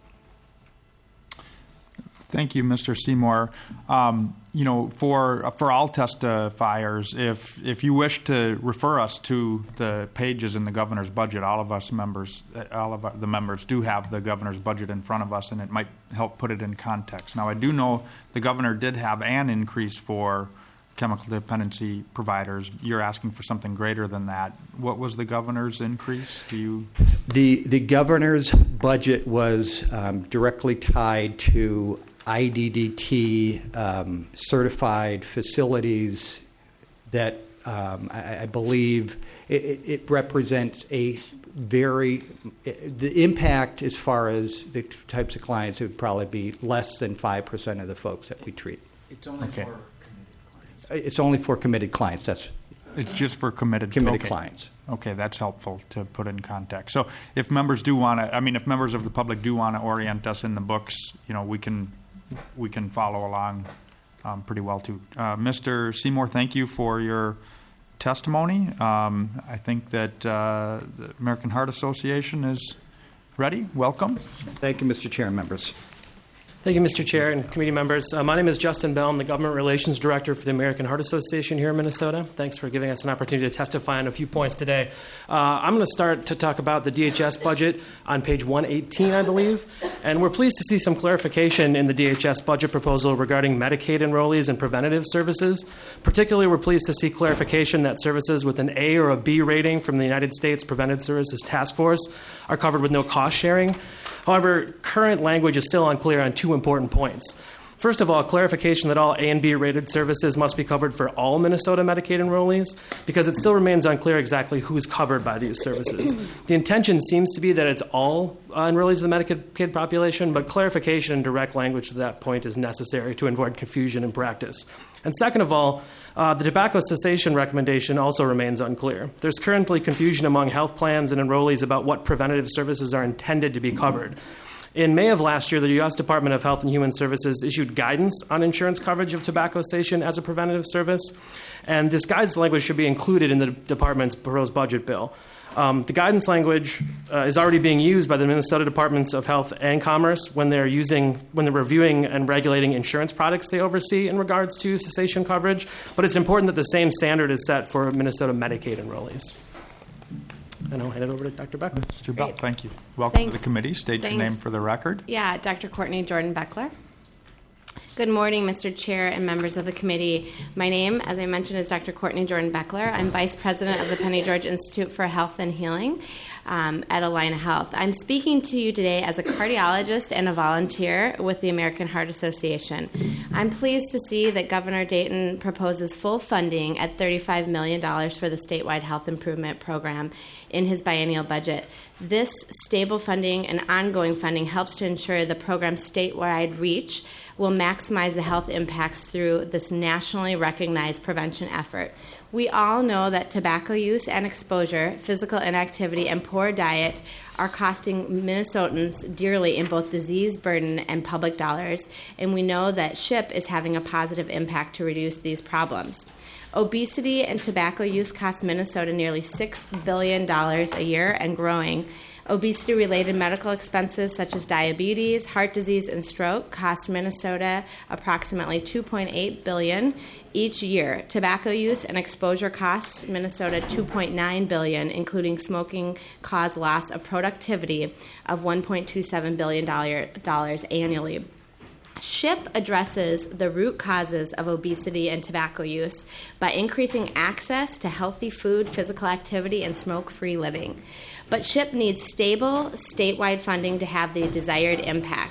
Thank you, Mister Seymour. Um, you know, for for all testifiers, if if you wish to refer us to the pages in the governor's budget, all of us members, all of the members do have the governor's budget in front of us, and it might help put it in context. Now, I do know the governor did have an increase for chemical dependency providers. You're asking for something greater than that. What was the governor's increase? Do you? The the governor's budget was um, directly tied to I D D T um, certified facilities that um, I, I believe it, it represents a very the impact as far as the types of clients, it would probably be less than five percent of the folks that we treat. It's only okay. for committed clients. It's only for committed clients. That's it's just for committed committed okay. clients. Okay, that's helpful to put in context. So if members do want to, I mean, if members of the public do want to orient us in the books, you know, we can we can follow along um, pretty well too. Uh, Mister Seymour, thank you for your testimony. Um, I think that uh, the American Heart Association is ready. Welcome. Thank you, Mister Chair and members. Thank you, Mister Chair and committee members. Uh, my name is Justin Bell. I'm the Government Relations Director for the American Heart Association here in Minnesota. Thanks for giving us an opportunity to testify on a few points today. Uh, I'm going to start to talk about the D H S budget on page one eighteen, I believe. And we're pleased to see some clarification in the D H S budget proposal regarding Medicaid enrollees and preventative services. Particularly, we're pleased to see clarification that services with an A or a B rating from the United States Preventive Services Task Force are covered with no cost sharing. However, current language is still unclear on two important points. First of all, clarification that all A and B rated services must be covered for all Minnesota Medicaid enrollees, because it still remains unclear exactly who's covered by these services. The intention seems to be that it's all uh, enrollees of the Medicaid population, but clarification in direct language to that point is necessary to avoid confusion in practice. And second of all, uh, the tobacco cessation recommendation also remains unclear. There's currently confusion among health plans and enrollees about what preventative services are intended to be covered. In May of last year, the U S Department of Health and Human Services issued guidance on insurance coverage of tobacco cessation as a preventative service, and this guidance language should be included in the department's proposed budget bill. Um, the guidance language uh, is already being used by the Minnesota Departments of Health and Commerce when they're using, when they're reviewing and regulating insurance products they oversee in regards to cessation coverage. But it's important that the same standard is set for Minnesota Medicaid enrollees. And I'll hand it over to Doctor Beckler. Mister Bell, thank you. Welcome Thanks. to the committee. State Thanks. your name for the record. Yeah, Doctor Courtney Jordan Beckler. Good morning, Mister Chair and members of the committee. My name, as I mentioned, is Doctor Courtney Jordan Beckler. I'm Vice President of the Penny George Institute for Health and Healing um, at Allina Health. I'm speaking to you today as a cardiologist and a volunteer with the American Heart Association. I'm pleased to see that Governor Dayton proposes full funding at thirty-five million dollars for the statewide health improvement program in his biennial budget. This stable funding and ongoing funding helps to ensure the program's statewide reach will maximize the health impacts through this nationally recognized prevention effort. We all know that tobacco use and exposure, physical inactivity, and poor diet are costing Minnesotans dearly in both disease burden and public dollars, and we know that SHIP is having a positive impact to reduce these problems. Obesity and tobacco use cost Minnesota nearly six billion dollars a year and growing. Obesity-related medical expenses such as diabetes, heart disease, and stroke cost Minnesota approximately two point eight billion dollars each year. Tobacco use and exposure costs Minnesota two point nine billion dollars, including smoking cause loss of productivity of one point two seven billion dollars annually. SHIP addresses the root causes of obesity and tobacco use by increasing access to healthy food, physical activity, and smoke-free living. But SHIP needs stable, statewide funding to have the desired impact.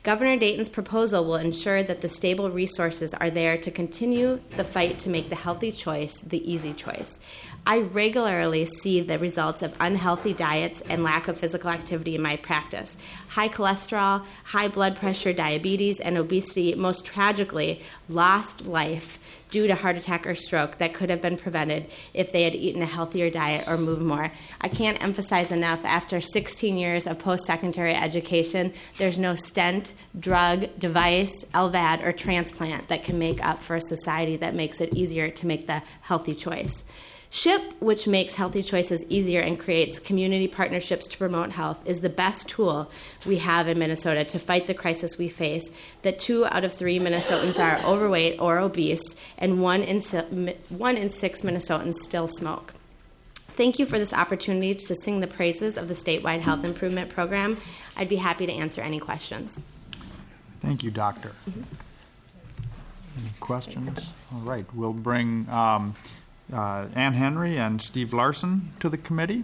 Governor Dayton's proposal will ensure that the stable resources are there to continue the fight to make the healthy choice the easy choice. I regularly see the results of unhealthy diets and lack of physical activity in my practice. High cholesterol, high blood pressure, diabetes, and obesity most tragically lost life due to heart attack or stroke that could have been prevented if they had eaten a healthier diet or moved more. I can't emphasize enough, after sixteen years of post-secondary education, there's no stent, drug, device, L V A D, or transplant that can make up for a society that makes it easier to make the healthy choice. SHIP, which makes healthy choices easier and creates community partnerships to promote health, is the best tool we have in Minnesota to fight the crisis we face, that two out of three Minnesotans are overweight or obese, and one in, one in six Minnesotans still smoke. Thank you for this opportunity to sing the praises of the statewide health improvement program. I'd be happy to answer any questions. Thank you, Doctor. Mm-hmm. Any questions? All right, we'll bring um, Uh, Ann Henry and Steve Larson to the committee.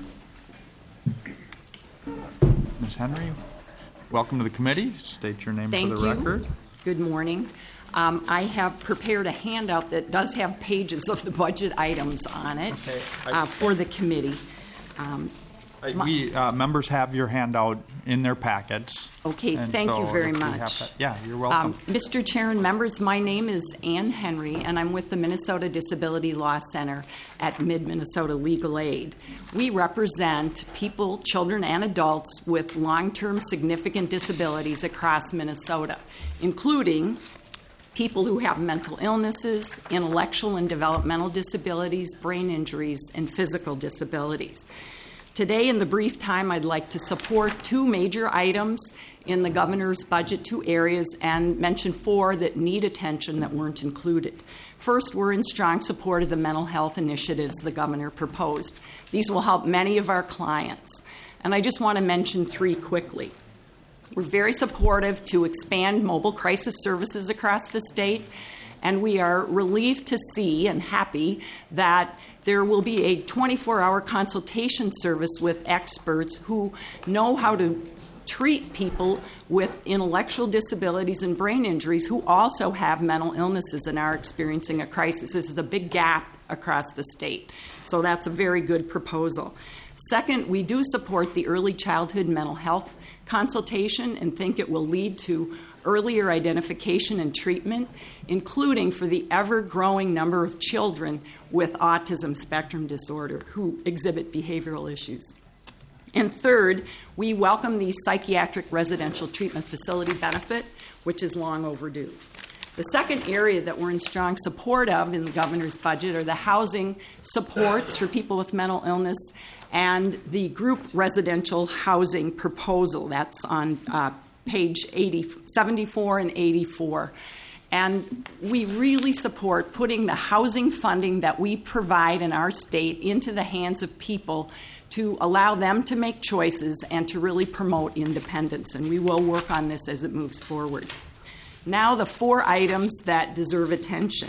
Miz Henry, welcome to the committee. State your name Thank for the you. record. Good morning. Um, I have prepared a handout that does have pages of the budget items on it Okay. I, uh, for the committee. Um, I, we uh, members have your handout in their packets. Okay, and thank so you very if we much. have to, yeah, you're welcome. Um, Mister Chair and members, my name is Ann Henry, and I'm with the Minnesota Disability Law Center at Mid-Minnesota Legal Aid. We represent people, children, and adults with long-term significant disabilities across Minnesota, including people who have mental illnesses, intellectual and developmental disabilities, brain injuries, and physical disabilities. Today, in the brief time, I'd like to support two major items in the governor's budget, two areas, and mention four that need attention that weren't included. First, we're in strong support of the mental health initiatives the governor proposed. These will help many of our clients. And I just want to mention three quickly. We're very supportive to expand mobile crisis services across the state, and we are relieved to see and happy that there will be a twenty-four hour consultation service with experts who know how to treat people with intellectual disabilities and brain injuries who also have mental illnesses and are experiencing a crisis. This is a big gap across the state. So that's a very good proposal. Second, we do support the early childhood mental health consultation and think it will lead to earlier identification and treatment, including for the ever-growing number of children with autism spectrum disorder who exhibit behavioral issues. And third, we welcome the psychiatric residential treatment facility benefit, which is long overdue. The second area that we're in strong support of in the governor's budget are the housing supports for people with mental illness and the group residential housing proposal. That's on uh, page eighty, seventy-four and eighty-four. And we really support putting the housing funding that we provide in our state into the hands of people to allow them to make choices and to really promote independence. And we will work on this as it moves forward. Now, the four items that deserve attention.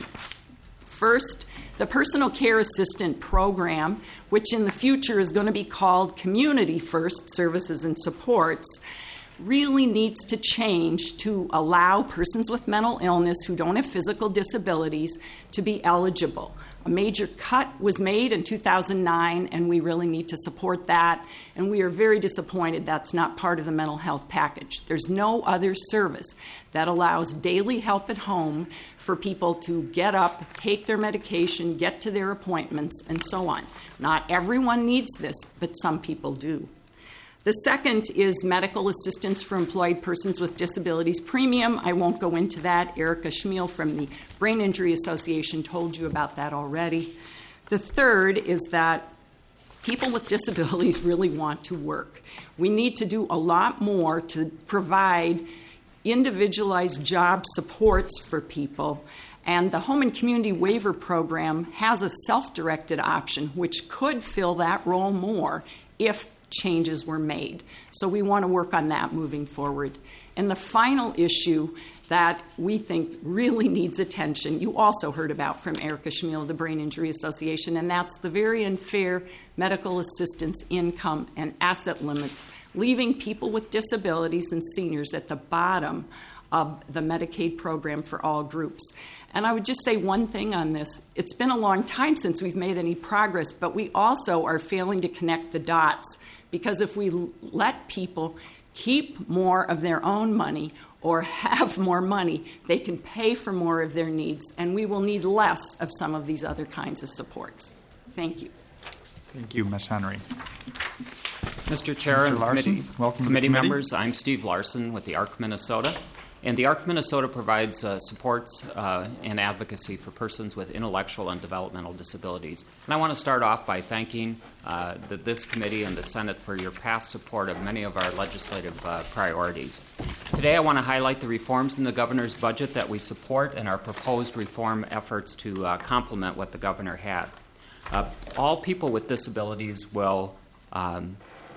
First, the Personal Care Assistant Program, which in the future is going to be called Community First Services and Supports, really needs to change to allow persons with mental illness who don't have physical disabilities to be eligible. A major cut was made in two thousand nine, and we really need to support that. And we are very disappointed that's not part of the mental health package. There's no other service that allows daily help at home for people to get up, take their medication, get to their appointments, and so on. Not everyone needs this, but some people do. The second is medical assistance for employed persons with disabilities premium. I won't go into that. Erica Schmiel from the Brain Injury Association told you about that already. The third is that people with disabilities really want to work. We need to do a lot more to provide individualized job supports for people. And the Home and Community Waiver Program has a self-directed option which could fill that role more if changes were made. So we want to work on that moving forward. And the final issue that we think really needs attention, you also heard about from Erica Schmiel of the Brain Injury Association, and that's the very unfair medical assistance income and asset limits, leaving people with disabilities and seniors at the bottom of the Medicaid program for all groups. And I would just say one thing on this. It's been a long time since we've made any progress, but we also are failing to connect the dots, because if we let people keep more of their own money or have more money, they can pay for more of their needs, and we will need less of some of these other kinds of supports. Thank you. Thank you, Miz Henry. Mister Chair and committee, welcome committee to the committee. members, I'm Steve Larson with the A R C Minnesota. And the A R C Minnesota provides uh, supports uh, and advocacy for persons with intellectual and developmental disabilities. And I want to start off by thanking uh, the, this committee and the Senate for your past support of many of our legislative uh, priorities. Today I want to highlight the reforms in the governor's budget that we support and our proposed reform efforts to uh, complement what the governor had. Uh, all people with disabilities will um,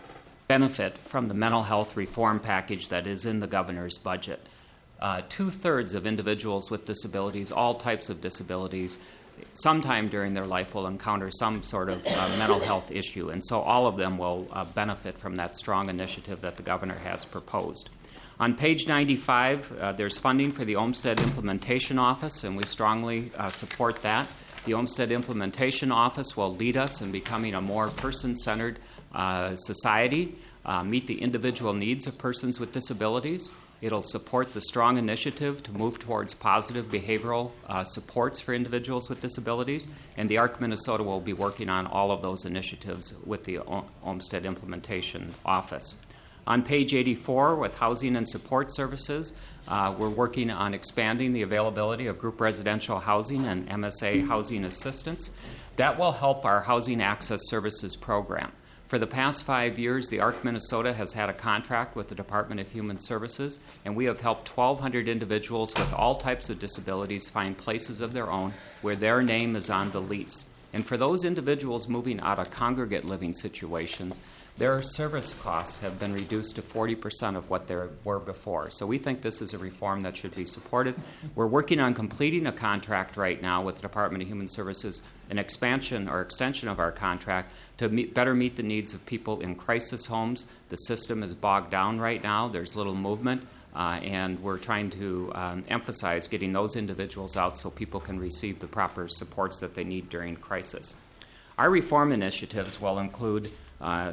benefit from the mental health reform package that is in the governor's budget. Uh, two-thirds of individuals with disabilities, all types of disabilities, sometime during their life will encounter some sort of uh, mental health issue, and so all of them will uh, benefit from that strong initiative that the governor has proposed. On page ninety-five, uh, there's funding for the Olmstead Implementation Office, and we strongly uh, support that. The Olmstead Implementation Office will lead us in becoming a more person-centered uh, society, uh, meet the individual needs of persons with disabilities. It'll support the strong initiative to move towards positive behavioral uh, supports for individuals with disabilities, and the A R C Minnesota will be working on all of those initiatives with the o- Olmstead Implementation Office. On page eighty-four, with Housing and Support Services, uh, we're working on expanding the availability of group residential housing and M S A housing assistance. That will help our Housing Access Services program. For the past five years, the A R C Minnesota has had a contract with the Department of Human Services, and we have helped twelve hundred individuals with all types of disabilities find places of their own where their name is on the lease. And for those individuals moving out of congregate living situations, their service costs have been reduced to forty percent of what they were before. So we think this is a reform that should be supported. We're working on completing a contract right now with the Department of Human Services, an expansion or extension of our contract to meet, better meet the needs of people in crisis homes. The system is bogged down right now. There's little movement, uh, and we're trying to um, emphasize getting those individuals out so people can receive the proper supports that they need during crisis. Our reform initiatives will include uh,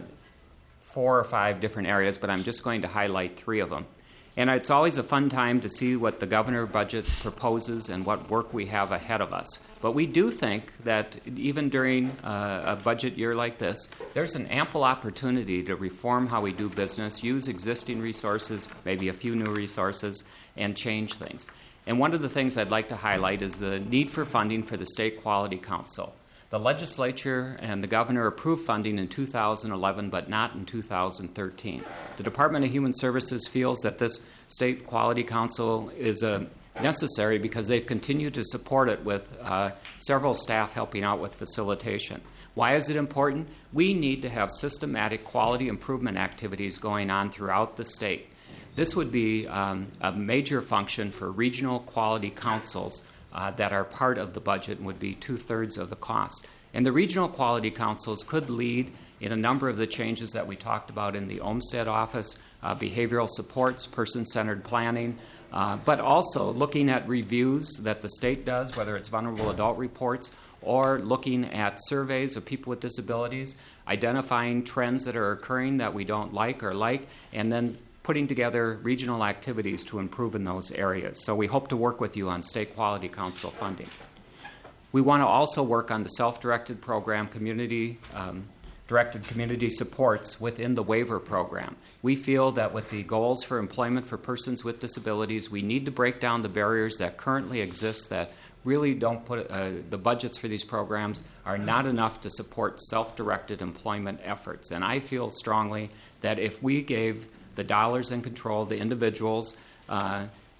four or five different areas, but I'm just going to highlight three of them. And it's always a fun time to see what the governor budget proposes and what work we have ahead of us. But we do think that even during uh, a budget year like this, there's an ample opportunity to reform how we do business, use existing resources, maybe a few new resources, and change things. And one of the things I'd like to highlight is the need for funding for the State Quality Council. The legislature and the governor approved funding in two thousand eleven, but not in two thousand thirteen. The Department of Human Services feels that this State Quality Council is uh, necessary because they've continued to support it with uh, several staff helping out with facilitation. Why is it important? We need to have systematic quality improvement activities going on throughout the state. This would be um, a major function for regional quality councils Uh, that are part of the budget and would be two-thirds of the cost. And the regional quality councils could lead in a number of the changes that we talked about in the Olmstead office, uh, behavioral supports, person-centered planning, uh, but also looking at reviews that the state does, whether it's vulnerable adult reports or looking at surveys of people with disabilities, identifying trends that are occurring that we don't like or like, and then putting together regional activities to improve in those areas. So we hope to work with you on State Quality Council funding. We want to also work on the self-directed program, community um, directed community supports within the waiver program. We feel that with the goals for employment for persons with disabilities, we need to break down the barriers that currently exist that really don't put, uh, the budgets for these programs are not enough to support self-directed employment efforts. And I feel strongly that if we gave the dollars and control to individuals uh,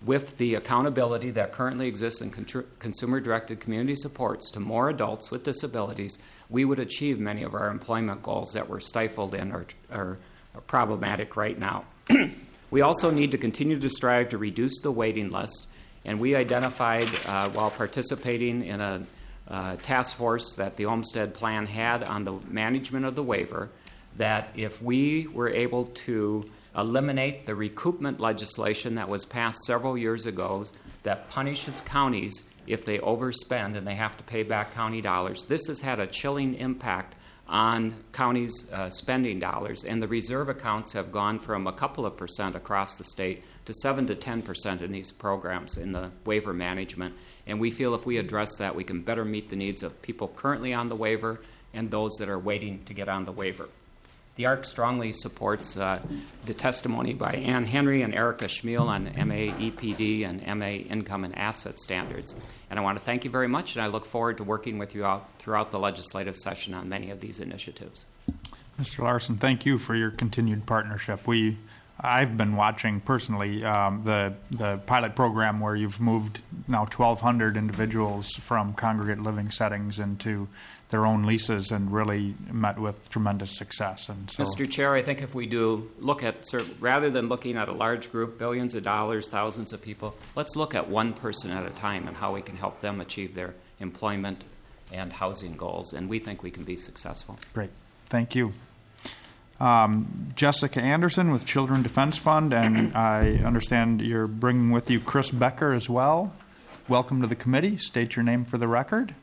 with the accountability that currently exists in con- consumer-directed community supports to more adults with disabilities, we would achieve many of our employment goals that were stifled and are, are problematic right now. We also need to continue to strive to reduce the waiting list, and we identified uh, while participating in a uh, task force that the Olmstead Plan had on the management of the waiver, that if we were able to eliminate the recoupment legislation that was passed several years ago that punishes counties if they overspend and they have to pay back county dollars, this has had a chilling impact on counties' uh, spending dollars, and the reserve accounts have gone from a couple of percent across the state to seven to ten percent in these programs in the waiver management. And we feel if we address that, we can better meet the needs of people currently on the waiver and those that are waiting to get on the waiver. The A R C strongly supports uh, the testimony by Ann Henry and Erica Schmiel on M A E P D and M A Income and Asset Standards. And I want to thank you very much, and I look forward to working with you out throughout the legislative session on many of these initiatives. Mister Larson, thank you for your continued partnership. We, I've been watching personally um, the the pilot program where you've moved now twelve hundred individuals from congregate living settings into their own leases and really met with tremendous success. And so, Mister Chair, I think if we do look at, rather than looking at a large group, billions of dollars, thousands of people, let's look at one person at a time and how we can help them achieve their employment and housing goals. And we think we can be successful. Great. Thank you. Um, Jessica Anderson with Children Defense Fund, and I understand you're bringing with you Chris Becker as well. Welcome to the committee. State your name for the record.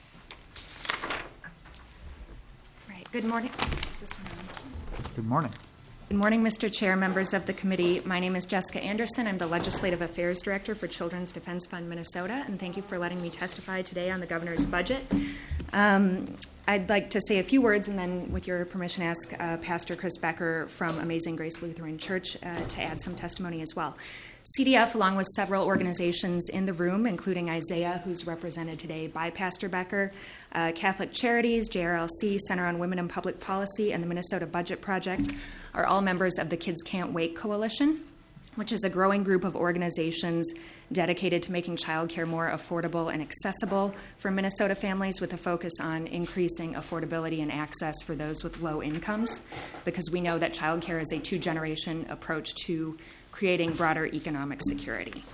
Good morning. Is this one on? Good morning. Good morning, Mister Chair, members of the committee. My name is Jessica Anderson. I'm the Legislative Affairs Director for Children's Defense Fund Minnesota, and thank you for letting me testify today on the governor's budget. Um, I'd like to say a few words, and then, with your permission, ask uh, Pastor Chris Becker from Amazing Grace Lutheran Church uh, to add some testimony as well. C D F, along with several organizations in the room, including Isaiah, who's represented today by Pastor Becker, uh, Catholic Charities, J R L C, Center on Women and Public Policy, and the Minnesota Budget Project, are all members of the Kids Can't Wait Coalition, which is a growing group of organizations dedicated to making childcare more affordable and accessible for Minnesota families, with a focus on increasing affordability and access for those with low incomes, because we know that childcare is a two-generation approach to creating broader economic security.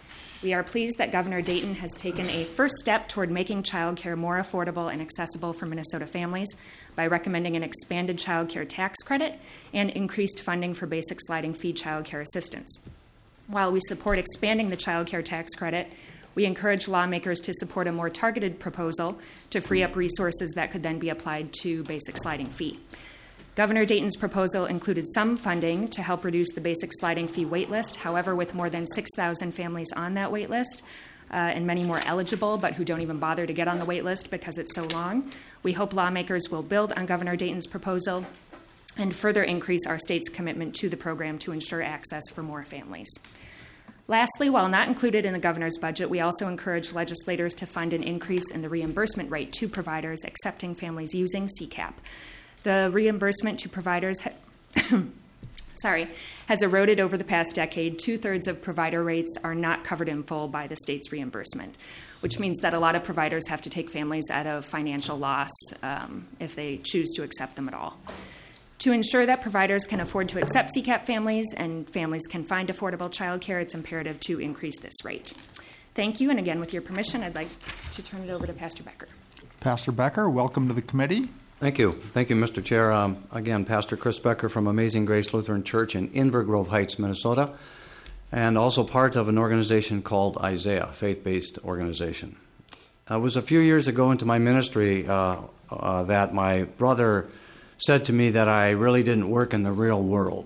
We are pleased that Governor Dayton has taken a first step toward making childcare more affordable and accessible for Minnesota families by recommending an expanded childcare tax credit and increased funding for basic sliding fee childcare assistance. While we support expanding the childcare tax credit, we encourage lawmakers to support a more targeted proposal to free up resources that could then be applied to basic sliding fee. Governor Dayton's proposal included some funding to help reduce the basic sliding fee wait list. However, with more than six thousand families on that wait list, uh, and many more eligible but who don't even bother to get on the wait list because it's so long, we hope lawmakers will build on Governor Dayton's proposal and further increase our state's commitment to the program to ensure access for more families. Lastly, while not included in the governor's budget, we also encourage legislators to fund an increase in the reimbursement rate to providers accepting families using C CAP. The reimbursement to providers ha- sorry, has eroded over the past decade. Two-thirds of provider rates are not covered in full by the state's reimbursement, which means that a lot of providers have to take families at a financial loss um, if they choose to accept them at all. To ensure that providers can afford to accept C CAP families and families can find affordable childcare, it's imperative to increase this rate. Thank you, and again, with your permission, I'd like to turn it over to Pastor Becker. Pastor Becker, welcome to the committee. Thank you. Thank you, Mister Chair. Um, again, Pastor Chris Becker from Amazing Grace Lutheran Church in Inver Grove Heights, Minnesota, and also part of an organization called Isaiah, faith-based organization. It was a few years ago into my ministry uh, uh, that my brother said to me that I really didn't work in the real world.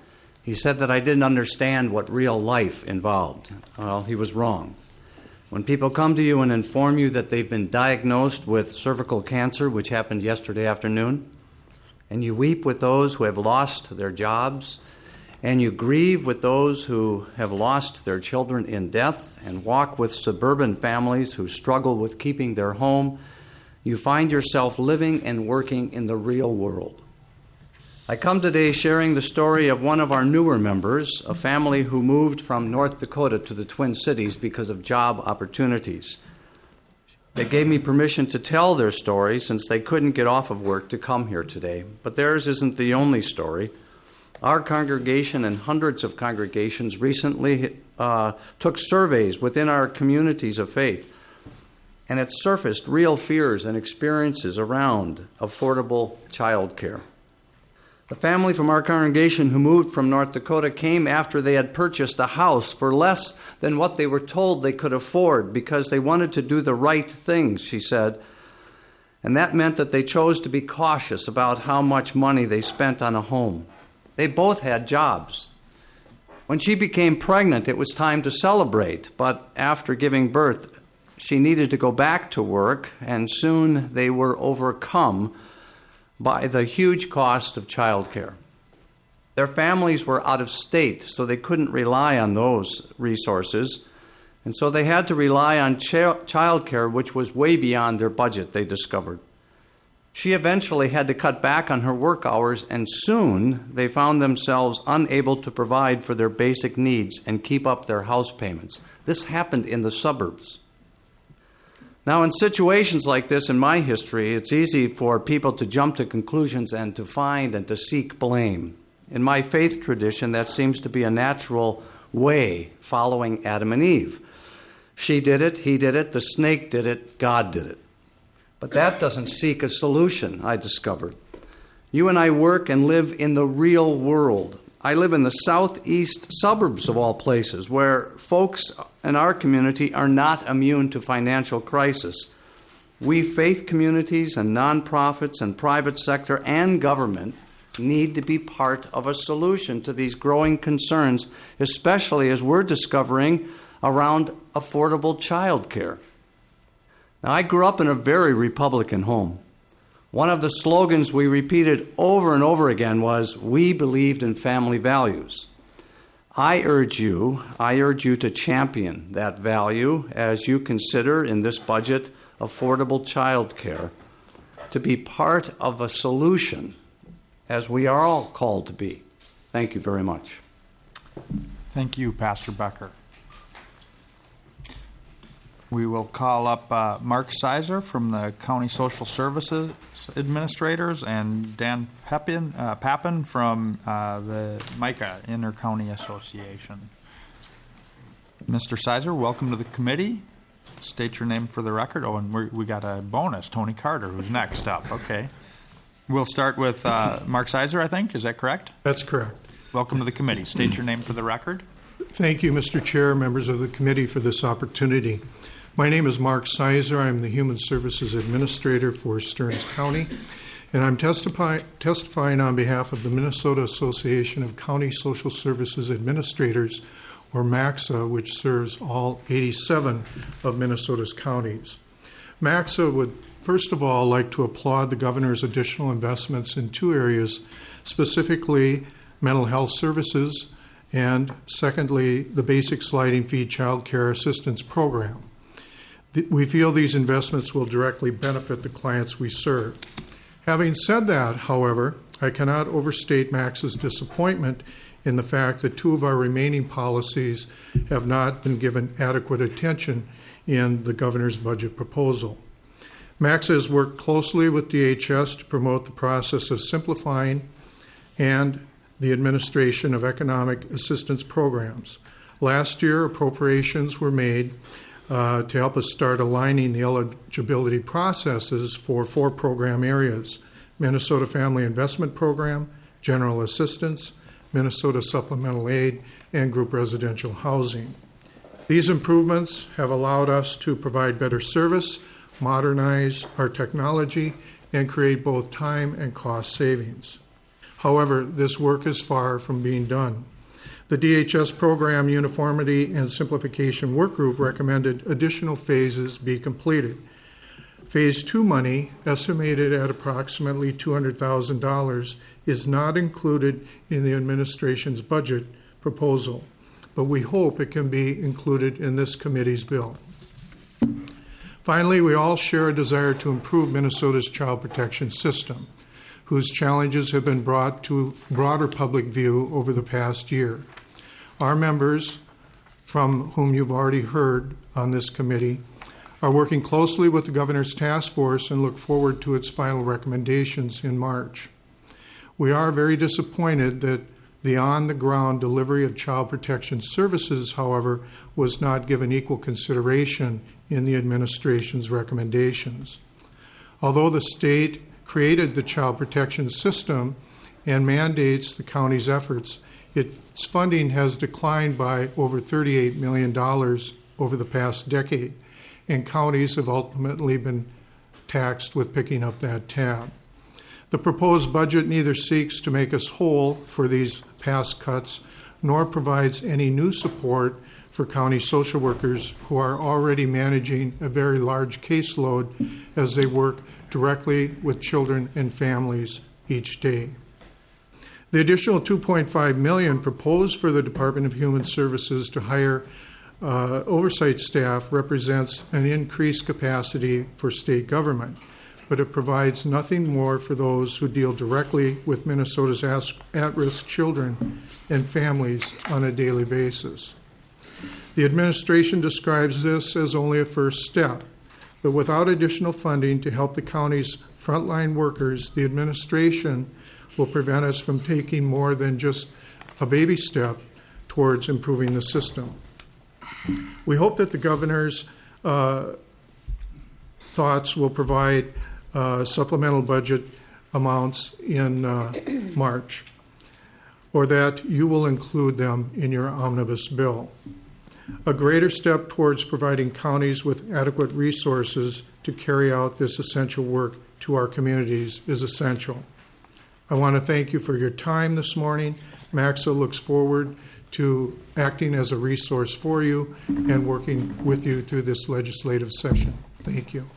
He said that I didn't understand what real life involved. Well, he was wrong. When people come to you and inform you that they've been diagnosed with cervical cancer, which happened yesterday afternoon, and you weep with those who have lost their jobs, and you grieve with those who have lost their children in death, and walk with suburban families who struggle with keeping their home, you find yourself living and working in the real world. I come today sharing the story of one of our newer members, a family who moved from North Dakota to the Twin Cities because of job opportunities. They gave me permission to tell their story since they couldn't get off of work to come here today. But theirs isn't the only story. Our congregation and hundreds of congregations recently uh, took surveys within our communities of faith, and it surfaced real fears and experiences around affordable child care. The family from our congregation who moved from North Dakota came after they had purchased a house for less than what they were told they could afford because they wanted to do the right things, she said. And that meant that they chose to be cautious about how much money they spent on a home. They both had jobs. When she became pregnant, it was time to celebrate, but after giving birth, she needed to go back to work, and soon they were overcome by the huge cost of childcare. Their families were out of state, so they couldn't rely on those resources, and so they had to rely on ch- childcare, which was way beyond their budget, they discovered. She eventually had to cut back on her work hours, and soon they found themselves unable to provide for their basic needs and keep up their house payments. This happened in the suburbs. Now, in situations like this in my history, it's easy for people to jump to conclusions and to find and to seek blame. In my faith tradition, that seems to be a natural way following Adam and Eve. She did it, he did it, the snake did it, God did it. But that doesn't seek a solution, I discovered. You and I work and live in the real world. I live in the southeast suburbs of all places, where folks in our community are not immune to financial crisis. We faith communities and nonprofits and private sector and government need to be part of a solution to these growing concerns, especially as we're discovering around affordable child care. Now, I grew up in a very Republican home. One of the slogans we repeated over and over again was, "We believed in family values." I urge you, I urge you to champion that value as you consider in this budget affordable child care, to be part of a solution as we are all called to be. Thank you very much. Thank you, Pastor Becker. We will call up uh, Mark Sizer from the County Social Services Administrators and Dan Pepin, uh, Papin from uh, the MICA, Inter-County Association. Mister Sizer, welcome to the committee. State your name for the record. Oh, and we're, we got a bonus, Tony Carter, who's next up. Okay. We'll start with uh, Mark Sizer, I think. Is that correct? That's correct. Welcome to the committee. State your name for the record. Thank you, Mister Chair, members of the committee, for this opportunity. My name is Mark Sizer. I'm the Human Services Administrator for Stearns County, and I'm testify, testifying on behalf of the Minnesota Association of County Social Services Administrators, or MACSA, which serves all eighty-seven of Minnesota's counties. MACSA would, first of all, like to applaud the governor's additional investments in two areas, specifically mental health services, and secondly, the Basic Sliding Fee Child Care Assistance Program. We feel these investments will directly benefit the clients we serve. Having said that, however, I cannot overstate MACSA's disappointment in the fact that two of our remaining policies have not been given adequate attention in the governor's budget proposal. MACSA has worked closely with D H S to promote the process of simplifying and the administration of economic assistance programs. Last year, appropriations were made Uh, to help us start aligning the eligibility processes for four program areas: Minnesota Family Investment Program, General Assistance, Minnesota Supplemental Aid, and Group Residential Housing. These improvements have allowed us to provide better service, modernize our technology, and create both time and cost savings. However, this work is far from being done. The D H S Program Uniformity and Simplification Work Group recommended additional phases be completed. Phase two money, estimated at approximately two hundred thousand dollars, is not included in the administration's budget proposal, but we hope it can be included in this committee's bill. Finally, we all share a desire to improve Minnesota's child protection system. whose challenges have been brought to broader public view over the past year. Our members, from whom you've already heard on this committee, are working closely with the Governor's task force and look forward to its final recommendations in March. We are very disappointed that the on-the-ground delivery of child protection services, however, was not given equal consideration in the administration's recommendations. Although the state created the child protection system and mandates the county's efforts, its funding has declined by over thirty-eight million dollars over the past decade, and counties have ultimately been taxed with picking up that tab. The proposed budget neither seeks to make us whole for these past cuts, nor provides any new support for county social workers who are already managing a very large caseload as they work directly with children and families each day. The additional two point five million dollars proposed for the Department of Human Services to hire uh, oversight staff represents an increased capacity for state government, but it provides nothing more for those who deal directly with Minnesota's at-risk children and families on a daily basis. The administration describes this as only a first step, but without additional funding to help the county's frontline workers, the administration will prevent us from taking more than just a baby step towards improving the system. We hope that the governor's uh, thoughts will provide uh, supplemental budget amounts in uh, March, or that you will include them in your omnibus bill. A greater step towards providing counties with adequate resources to carry out this essential work to our communities is essential. I want to thank you for your time this morning. MACSA looks forward to acting as a resource for you and working with you through this legislative session. Thank you.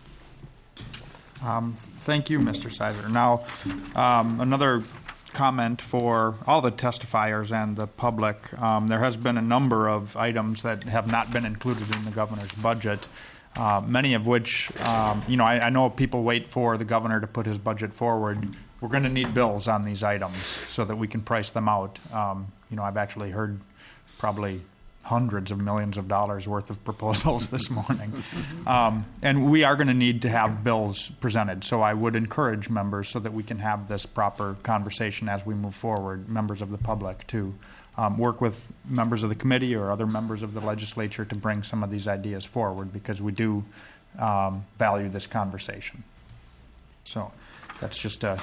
Um, thank you, Mister Sizer. Now, um, another comment for all the testifiers and the public. Um, there has been a number of items that have not been included in the governor's budget, uh, many of which, um, you know, I, I know people wait for the governor to put his budget forward. We're going to need bills on these items so that we can price them out. Um, you know, I've actually heard probably hundreds of millions of dollars worth of proposals this morning. Um, and we are going to need to have bills presented. So I would encourage members so that we can have this proper conversation as we move forward, members of the public, to um, work with members of the committee or other members of the legislature to bring some of these ideas forward, because we do um, value this conversation. So that's just a,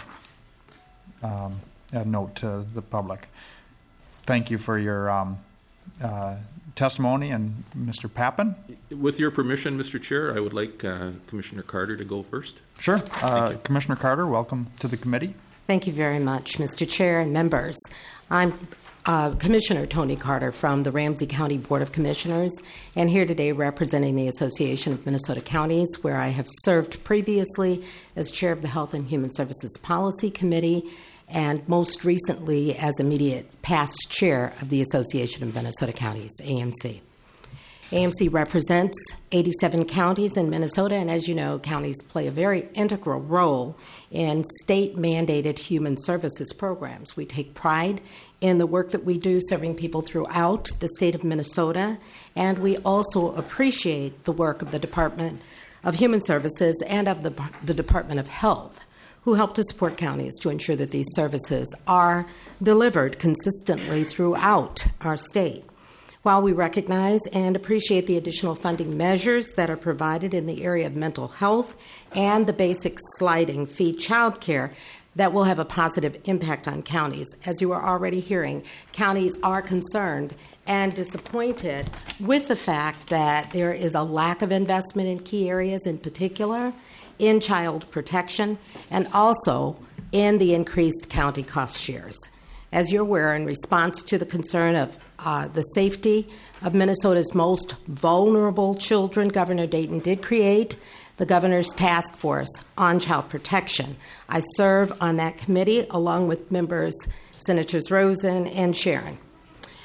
um, a note to the public. Thank you for your um, uh, testimony. And Mister Pappen? With your permission, Mister Chair, I would like uh, Commissioner Carter to go first. Sure. Uh, Commissioner Carter, welcome to the committee. Thank you very much, Mister Chair and members. I'm uh, Commissioner Tony Carter from the Ramsey County Board of Commissioners, and here today representing the Association of Minnesota Counties, where I have served previously as chair of the Health and Human Services Policy Committee, and most recently as immediate past chair of the Association of Minnesota Counties, A M C. A M C represents eighty-seven counties in Minnesota, and as you know, counties play a very integral role in state-mandated human services programs. We take pride in the work that we do serving people throughout the state of Minnesota, and we also appreciate the work of the Department of Human Services and of the, the Department of Health, who help to support counties to ensure that these services are delivered consistently throughout our state. While we recognize and appreciate the additional funding measures that are provided in the area of mental health and the basic sliding fee child care that will have a positive impact on counties, as you are already hearing, counties are concerned and disappointed with the fact that there is a lack of investment in key areas, in particular in child protection, and also in the increased county cost shares. As you're aware, in response to the concern of uh, the safety of Minnesota's most vulnerable children, Governor Dayton did create the Governor's Task Force on Child Protection. I serve on that committee along with members Senators Rosen and Sharon.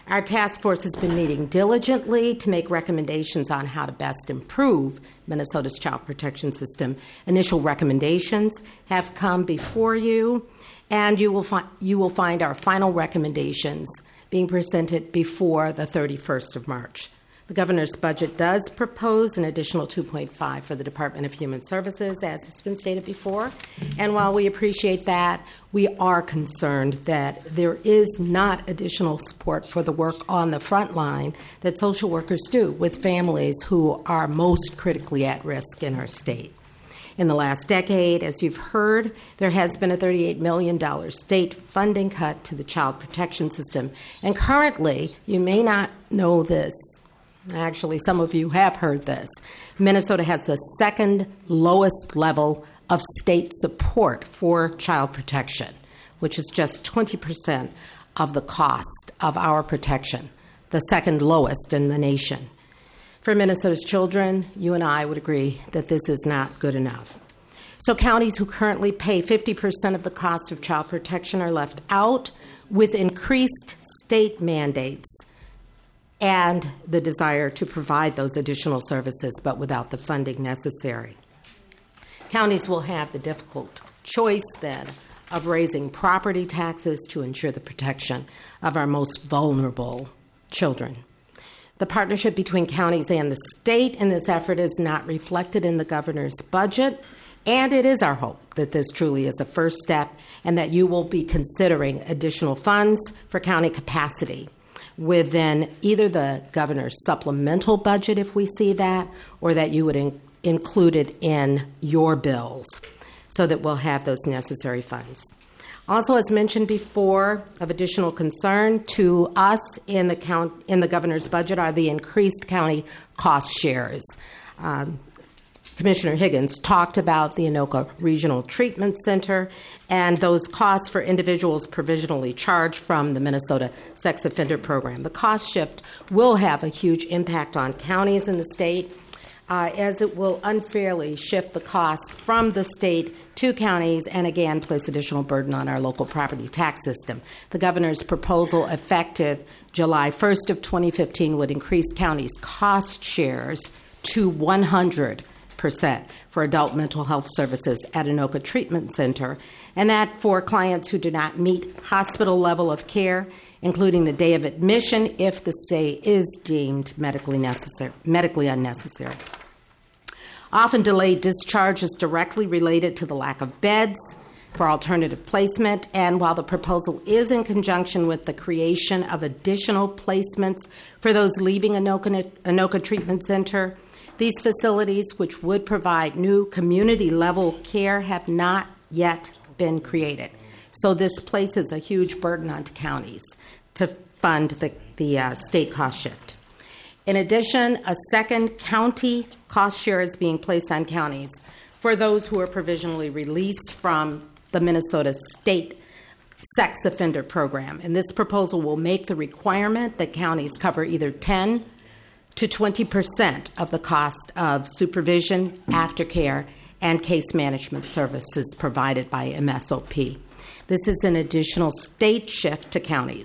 Our task force has been meeting diligently to make recommendations on how to best improve Minnesota's child protection system. Initial recommendations have come before you, and you will, fi- you will find our final recommendations being presented before the thirty-first of March. The governor's budget does propose an additional two point five for the Department of Human Services, as has been stated before. And while we appreciate that, we are concerned that there is not additional support for the work on the front line that social workers do with families who are most critically at risk in our state. In the last decade, as you've heard, there has been a thirty-eight million dollars state funding cut to the child protection system. And currently, you may not know this, actually, some of you have heard this. Minnesota has the second lowest level of state support for child protection, which is just twenty percent of the cost of our protection, the second lowest in the nation. For Minnesota's children, you and I would agree that this is not good enough. So counties who currently pay fifty percent of the cost of child protection are left out, with increased state mandates and the desire to provide those additional services, but without the funding necessary. Counties will have the difficult choice, then, of raising property taxes to ensure the protection of our most vulnerable children. The partnership between counties and the state in this effort is not reflected in the governor's budget, and it is our hope that this truly is a first step and that you will be considering additional funds for county capacity within either the governor's supplemental budget, if we see that, or that you would in- include it in your bills so that we'll have those necessary funds. Also, as mentioned before, of additional concern to us in the count, in the governor's budget are the increased county cost shares. Um, Commissioner Higgins talked about the Anoka Regional Treatment Center and those costs for individuals provisionally charged from the Minnesota Sex Offender Program. The cost shift will have a huge impact on counties in the state, uh, as it will unfairly shift the cost from the state to counties and again place additional burden on our local property tax system. The governor's proposal, effective July first of twenty fifteen, would increase counties' cost shares to one hundred percent for adult mental health services at Anoka Treatment Center, and that for clients who do not meet hospital level of care, including the day of admission if the stay is deemed medically necessary, medically unnecessary. Often delayed discharge is directly related to the lack of beds for alternative placement, and while the proposal is in conjunction with the creation of additional placements for those leaving Anoka, Anoka Treatment Center, these facilities, which would provide new community-level care, have not yet been created. So this places a huge burden onto counties to fund the, the uh, state cost shift. In addition, a second county cost share is being placed on counties for those who are provisionally released from the Minnesota State Sex Offender Program. And this proposal will make the requirement that counties cover either ten to twenty percent of the cost of supervision, aftercare, and case management services provided by M S O P. This is an additional state shift to counties.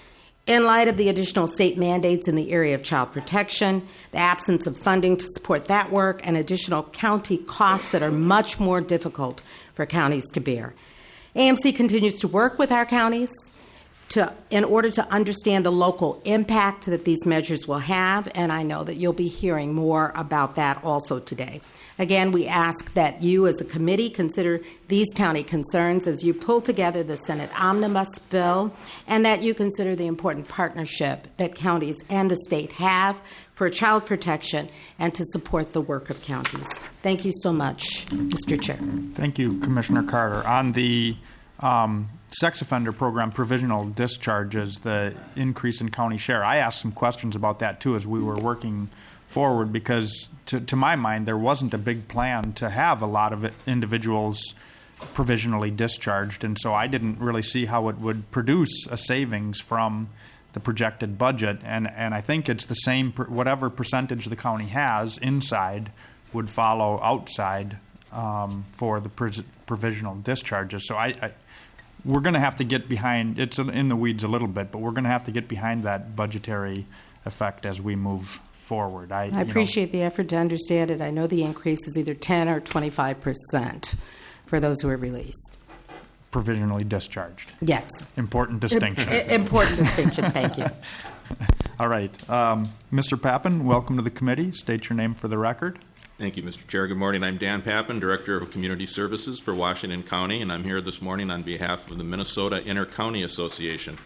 In light of the additional state mandates in the area of child protection, the absence of funding to support that work, and additional county costs that are much more difficult for counties to bear, A M C continues to work with our counties To, in order to understand the local impact that these measures will have, and I know that you'll be hearing more about that also today. Again, we ask that you as a committee consider these county concerns as you pull together the Senate Omnibus Bill, and that you consider the important partnership that counties and the state have for child protection and to support the work of counties. Thank you so much, Mister Chair. Thank you, Commissioner Carter. On the um, sex offender program provisional discharges, the increase in county share, I asked some questions about that too as we were working forward, because to, to my mind there wasn't a big plan to have a lot of individuals provisionally discharged, and so I didn't really see how it would produce a savings from the projected budget, and, and I think it's the same, per, whatever percentage the county has inside would follow outside um, for the pr- provisional discharges. So I, I we're going to have to get behind, it's in the weeds a little bit, but we're going to have to get behind that budgetary effect as we move forward. I, I appreciate know, the effort to understand it. I know the increase is either ten or twenty-five percent for those who are released. Provisionally discharged. Yes. Important distinction. I- important distinction, thank you. All right. Um, Mister Pappen, welcome to the committee. State your name for the record. Thank you, Mister Chair. Good morning. I'm Dan Pappen, Director of Community Services for Washington County, and I'm here this morning on behalf of the Minnesota Inter-County Association.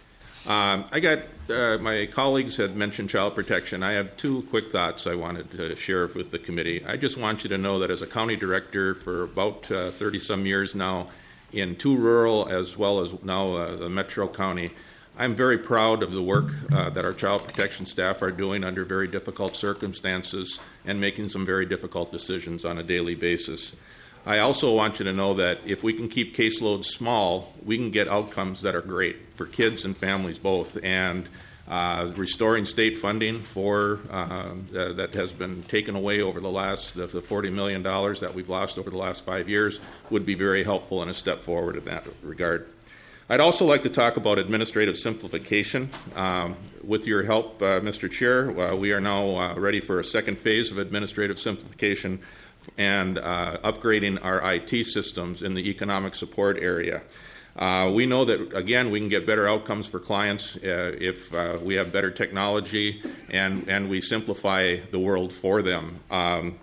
Um, I got, uh, my colleagues had mentioned child protection. I have two quick thoughts I wanted to share with the committee. I just want you to know that as a county director for about uh, thirty-some years now, in two rural as well as now uh, the metro county, I'm very proud of the work uh, that our child protection staff are doing under very difficult circumstances and making some very difficult decisions on a daily basis. I also want you to know that if we can keep caseloads small, we can get outcomes that are great for kids and families both. And uh, restoring state funding for uh, uh, that has been taken away over the last the, the forty million dollars that we've lost over the last five years would be very helpful and a step forward in that regard. I'd also like to talk about administrative simplification. Um, with your help, uh, Mister Chair, uh, we are now uh, ready for a second phase of administrative simplification and uh, upgrading our I T systems in the economic support area. Uh, we know that, again, we can get better outcomes for clients uh, if uh, we have better technology and, and we simplify the world for them. Um,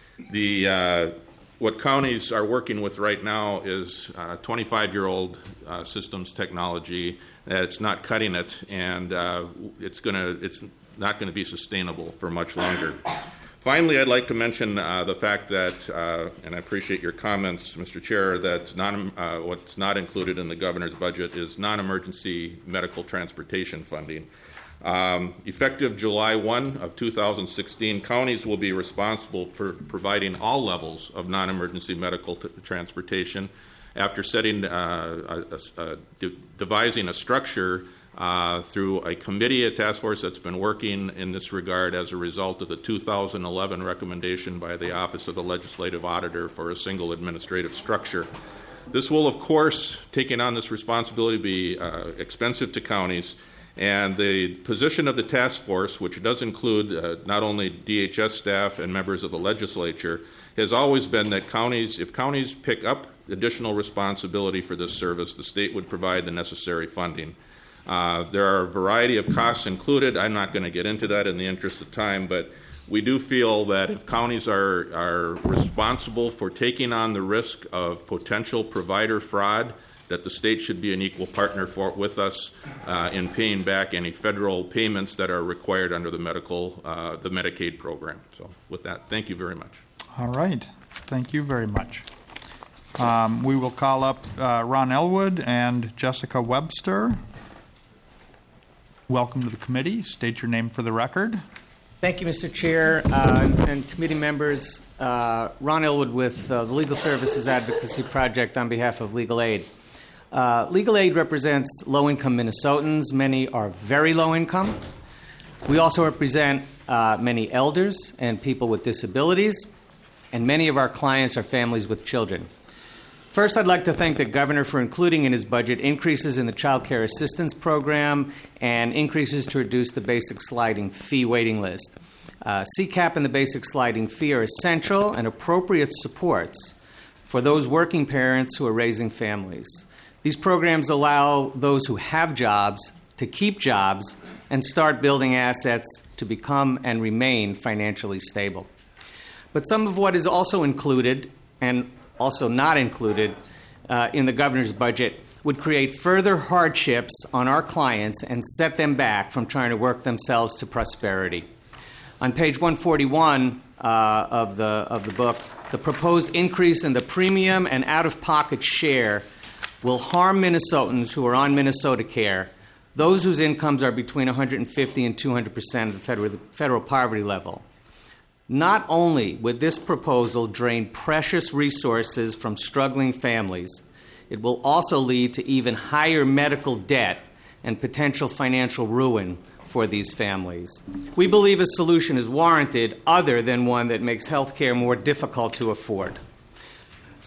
the uh, What counties are working with right now is uh, twenty-five-year-old uh, systems technology. It's not cutting it, and uh, it's gonna it's not going to be sustainable for much longer. Finally, I'd like to mention uh, the fact that, uh, and I appreciate your comments, Mister Chair, that non, uh, what's not included in the governor's budget is non-emergency medical transportation funding. Um, effective July first of two thousand sixteen, counties will be responsible for providing all levels of non-emergency medical t- transportation after setting, uh, a, a, a, de- devising a structure uh, through a committee, a task force that's been working in this regard as a result of the two thousand eleven recommendation by the Office of the Legislative Auditor for a single administrative structure. This will, of course, taking on this responsibility, be uh, expensive to counties. And the position of the task force, which does include uh, not only D H S staff and members of the legislature, has always been that counties, if counties pick up additional responsibility for this service, the state would provide the necessary funding. Uh, there are a variety of costs included. I'm not going to get into that in the interest of time, but we do feel that if counties are, are responsible for taking on the risk of potential provider fraud, that the state should be an equal partner for with us uh, in paying back any federal payments that are required under the medical, uh, the Medicaid program. So, with that, thank you very much. All right, thank you very much. Um, we will call up uh, Ron Elwood and Jessica Webster. Welcome to the committee. State your name for the record. Thank you, Mister Chair uh, and, and committee members. Uh, Ron Elwood with uh, the Legal Services Advocacy Project on behalf of Legal Aid. Uh, Legal Aid represents low-income Minnesotans. Many are very low-income. We also represent uh, many elders and people with disabilities, and many of our clients are families with children. First, I'd like to thank the governor for including in his budget increases in the Child Care Assistance Program and increases to reduce the basic sliding fee waiting list. Uh, C CAP and the basic sliding fee are essential and appropriate supports for those working parents who are raising families. These programs allow those who have jobs to keep jobs and start building assets to become and remain financially stable. But some of what is also included and also not included uh, in the governor's budget would create further hardships on our clients and set them back from trying to work themselves to prosperity. On page one forty-one uh, of the of the book, the proposed increase in the premium and out-of-pocket share will harm Minnesotans who are on Minnesota Care, those whose incomes are between one hundred fifty and two hundred percent of the federal, federal poverty level. Not only would this proposal drain precious resources from struggling families, it will also lead to even higher medical debt and potential financial ruin for these families. We believe a solution is warranted other than one that makes health care more difficult to afford.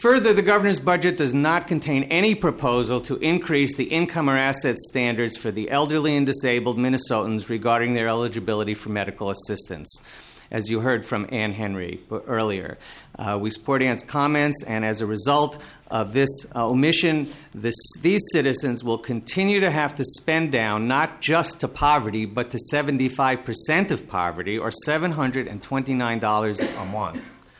Further, the governor's budget does not contain any proposal to increase the income or asset standards for the elderly and disabled Minnesotans regarding their eligibility for medical assistance, as you heard from Ann Henry earlier. Uh, we support Ann's comments, and as a result of this uh, omission, this, these citizens will continue to have to spend down not just to poverty, but to seventy-five percent of poverty, or seven hundred twenty-nine dollars a month.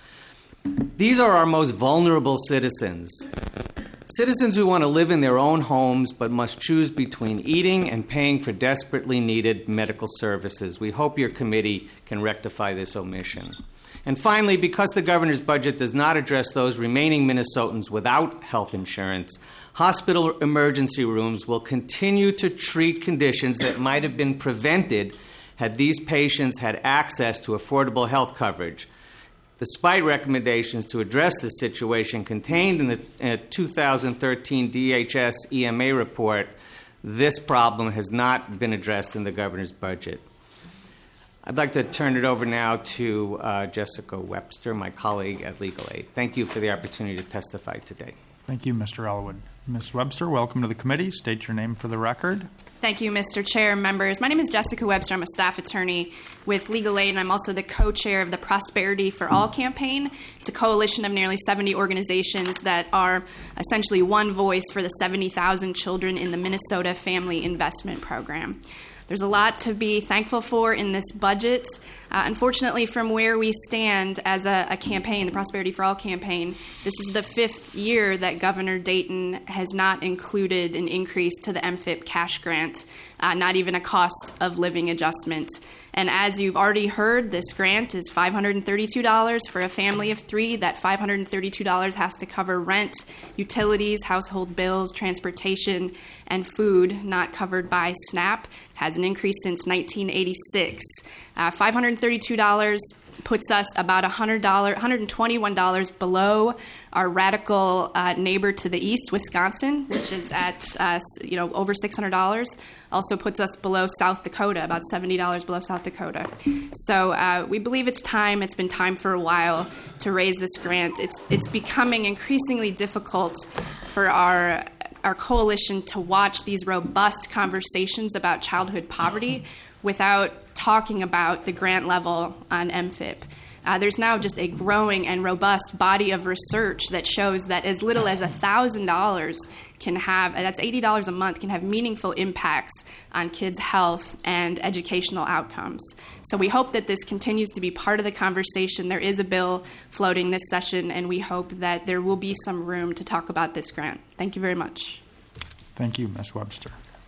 These are our most vulnerable citizens. Citizens who want to live in their own homes but must choose between eating and paying for desperately needed medical services. We hope your committee can rectify this omission. And finally, because the governor's budget does not address those remaining Minnesotans without health insurance, hospital emergency rooms will continue to treat conditions that might have been prevented had these patients had access to affordable health coverage. Despite recommendations to address this situation contained in the uh, two thousand thirteen D H S E M A report, this problem has not been addressed in the governor's budget. I'd like to turn it over now to uh, Jessica Webster, my colleague at Legal Aid. Thank you for the opportunity to testify today. Thank you, Mister Elwood. Miz Webster, welcome to the committee. State your name for the record. Thank you, Mister Chair and members. My name is Jessica Webster. I'm a staff attorney with Legal Aid, and I'm also the co-chair of the Prosperity for All campaign. It's a coalition of nearly seventy organizations that are essentially one voice for the seventy thousand children in the Minnesota Family Investment Program. There's a lot to be thankful for in this budget. Uh, unfortunately, from where we stand as a, a campaign, the Prosperity for All campaign, this is the fifth year that Governor Dayton has not included an increase to the M F I P cash grant, uh, not even a cost of living adjustment. And as you've already heard, this grant is five hundred thirty-two dollars for a family of three. That five hundred thirty-two dollars has to cover rent, utilities, household bills, transportation, and food not covered by SNAP. Has an increase since nineteen eighty-six. Uh, five hundred thirty-two dollars puts us about one hundred dollars, one hundred twenty-one dollars below our radical uh, neighbor to the east, Wisconsin, which is at uh, you know over six hundred dollars. Also puts us below South Dakota, about seventy dollars below South Dakota. So uh, we believe it's time. It's been time for a while to raise this grant. It's it's becoming increasingly difficult for our our coalition to watch these robust conversations about childhood poverty without talking about the grant level on M F I P. Uh, there's now just a growing and robust body of research that shows that as little as one thousand dollars can have, that's eighty dollars a month, can have meaningful impacts on kids' health and educational outcomes. So we hope that this continues to be part of the conversation. There is a bill floating this session, and we hope that there will be some room to talk about this grant. Thank you very much. Thank you, Miz Webster.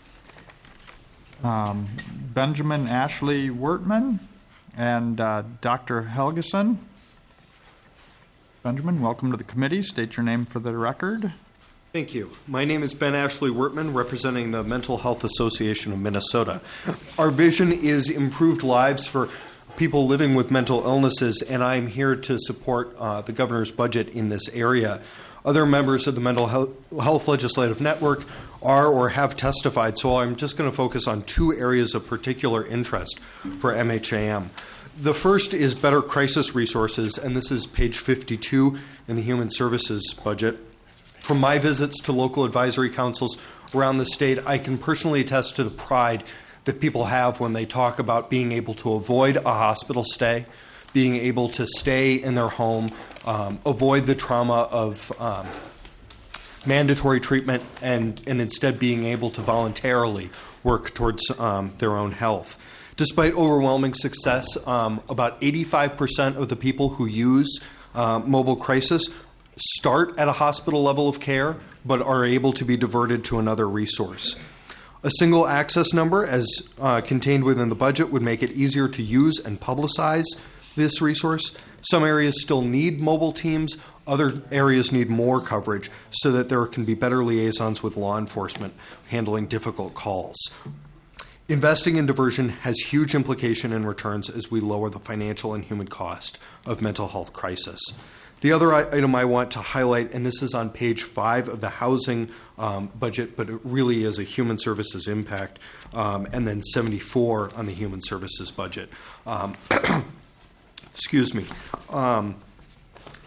Um, Benjamin Ashley Wertman and uh, Doctor Helgeson. Benjamin, welcome to the committee. State your name for the record. Thank you. My name is Ben Ashley Wertman, representing the Mental Health Association of Minnesota. Our vision is improved lives for people living with mental illnesses, and I'm here to support uh, the governor's budget in this area. Other members of the Mental Health Legislative Network are or have testified, so I'm just going to focus on two areas of particular interest for M H A M. The first is better crisis resources, and this is page fifty-two in the Human Services budget. From my visits to local advisory councils around the state, I can personally attest to the pride that people have when they talk about being able to avoid a hospital stay, being able to stay in their home, um, avoid the trauma of um, mandatory treatment, and, and instead being able to voluntarily work towards um, their own health. Despite overwhelming success, um, about eighty-five percent of the people who use uh, mobile crisis start at a hospital level of care, but are able to be diverted to another resource. A single access number, as uh, contained within the budget, would make it easier to use and publicize this resource. Some areas still need mobile teams. Other areas need more coverage so that there can be better liaisons with law enforcement handling difficult calls. Investing in diversion has huge implication and returns as we lower the financial and human cost of mental health crisis. The other item I want to highlight, and this is on page five of the housing um, budget, but it really is a human services impact, um, and then seventy-four on the human services budget. Um, excuse me. Um,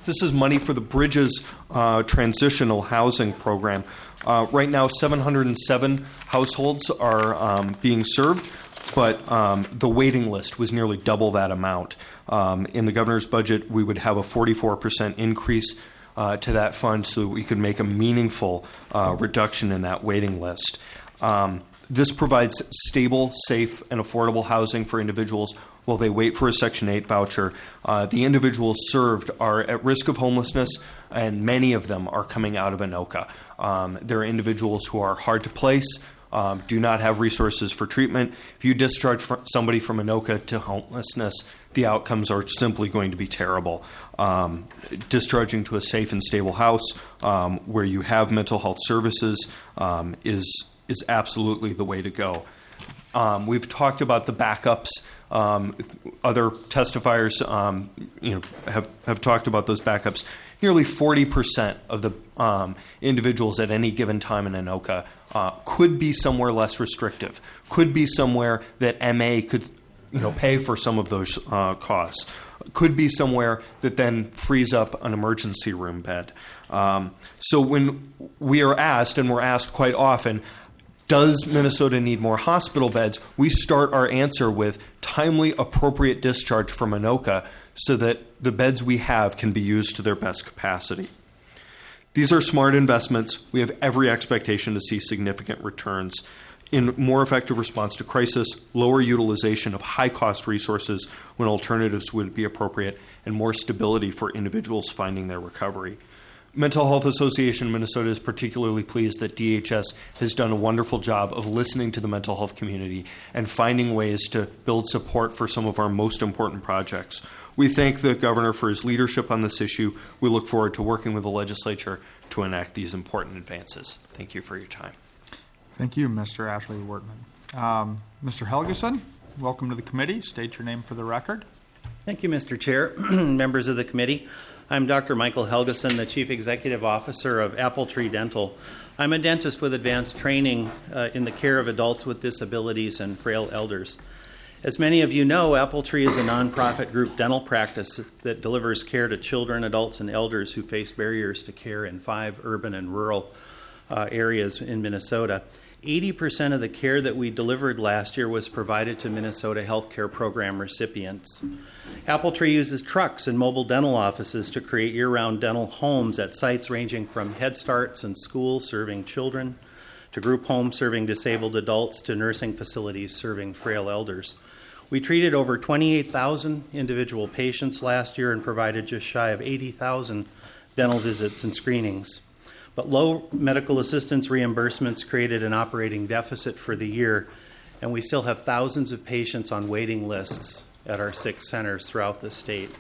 This is money for the Bridges uh, Transitional Housing Program. Uh, right now, seven hundred seven households are um, being served, but um, the waiting list was nearly double that amount. Um, in the governor's budget, we would have a forty-four percent increase uh, to that fund so that we could make a meaningful uh, reduction in that waiting list. Um, this provides stable, safe, and affordable housing for individuals while they wait for a Section eight voucher. Uh, the individuals served are at risk of homelessness, and many of them are coming out of Anoka. Um, there are individuals who are hard to place, um, do not have resources for treatment. If you discharge fr- somebody from Anoka to homelessness, the outcomes are simply going to be terrible. Um, discharging to a safe and stable house um, where you have mental health services um, is is absolutely the way to go. Um, we've talked about the backups. Um, other testifiers um, you know, have, have talked about those backups. Nearly forty percent of the um, individuals at any given time in Anoka uh, could be somewhere less restrictive, could be somewhere that M A could you know, pay for some of those uh, costs, could be somewhere that then frees up an emergency room bed. Um, so when we are asked, and we're asked quite often, does Minnesota need more hospital beds? We start our answer with timely, appropriate discharge from Anoka so that the beds we have can be used to their best capacity. These are smart investments. We have every expectation to see significant returns in more effective response to crisis, lower utilization of high-cost resources when alternatives would be appropriate, and more stability for individuals finding their recovery. Mental Health Association of Minnesota is particularly pleased that D H S has done a wonderful job of listening to the mental health community and finding ways to build support for some of our most important projects. We thank the governor for his leadership on this issue. We look forward to working with the legislature to enact these important advances. Thank you for your time. Thank you, Mister Ashley Wortman. Um, Mister Helgeson, welcome to the committee. State your name for the record. Thank you, Mister Chair, members of the committee. I'm Doctor Michael Helgeson, the Chief Executive Officer of Apple Tree Dental. I'm a dentist with advanced training uh, in the care of adults with disabilities and frail elders. As many of you know, Apple Tree is a nonprofit group dental practice that delivers care to children, adults, and elders who face barriers to care in five urban and rural uh, areas in Minnesota. eighty percent of the care that we delivered last year was provided to Minnesota Healthcare Program recipients. Apple Tree uses trucks and mobile dental offices to create year-round dental homes at sites ranging from Head Starts and schools serving children, to group homes serving disabled adults, to nursing facilities serving frail elders. We treated over twenty-eight thousand individual patients last year and provided just shy of eighty thousand dental visits and screenings. But low medical assistance reimbursements created an operating deficit for the year, and we still have thousands of patients on waiting lists at our six centers throughout the state.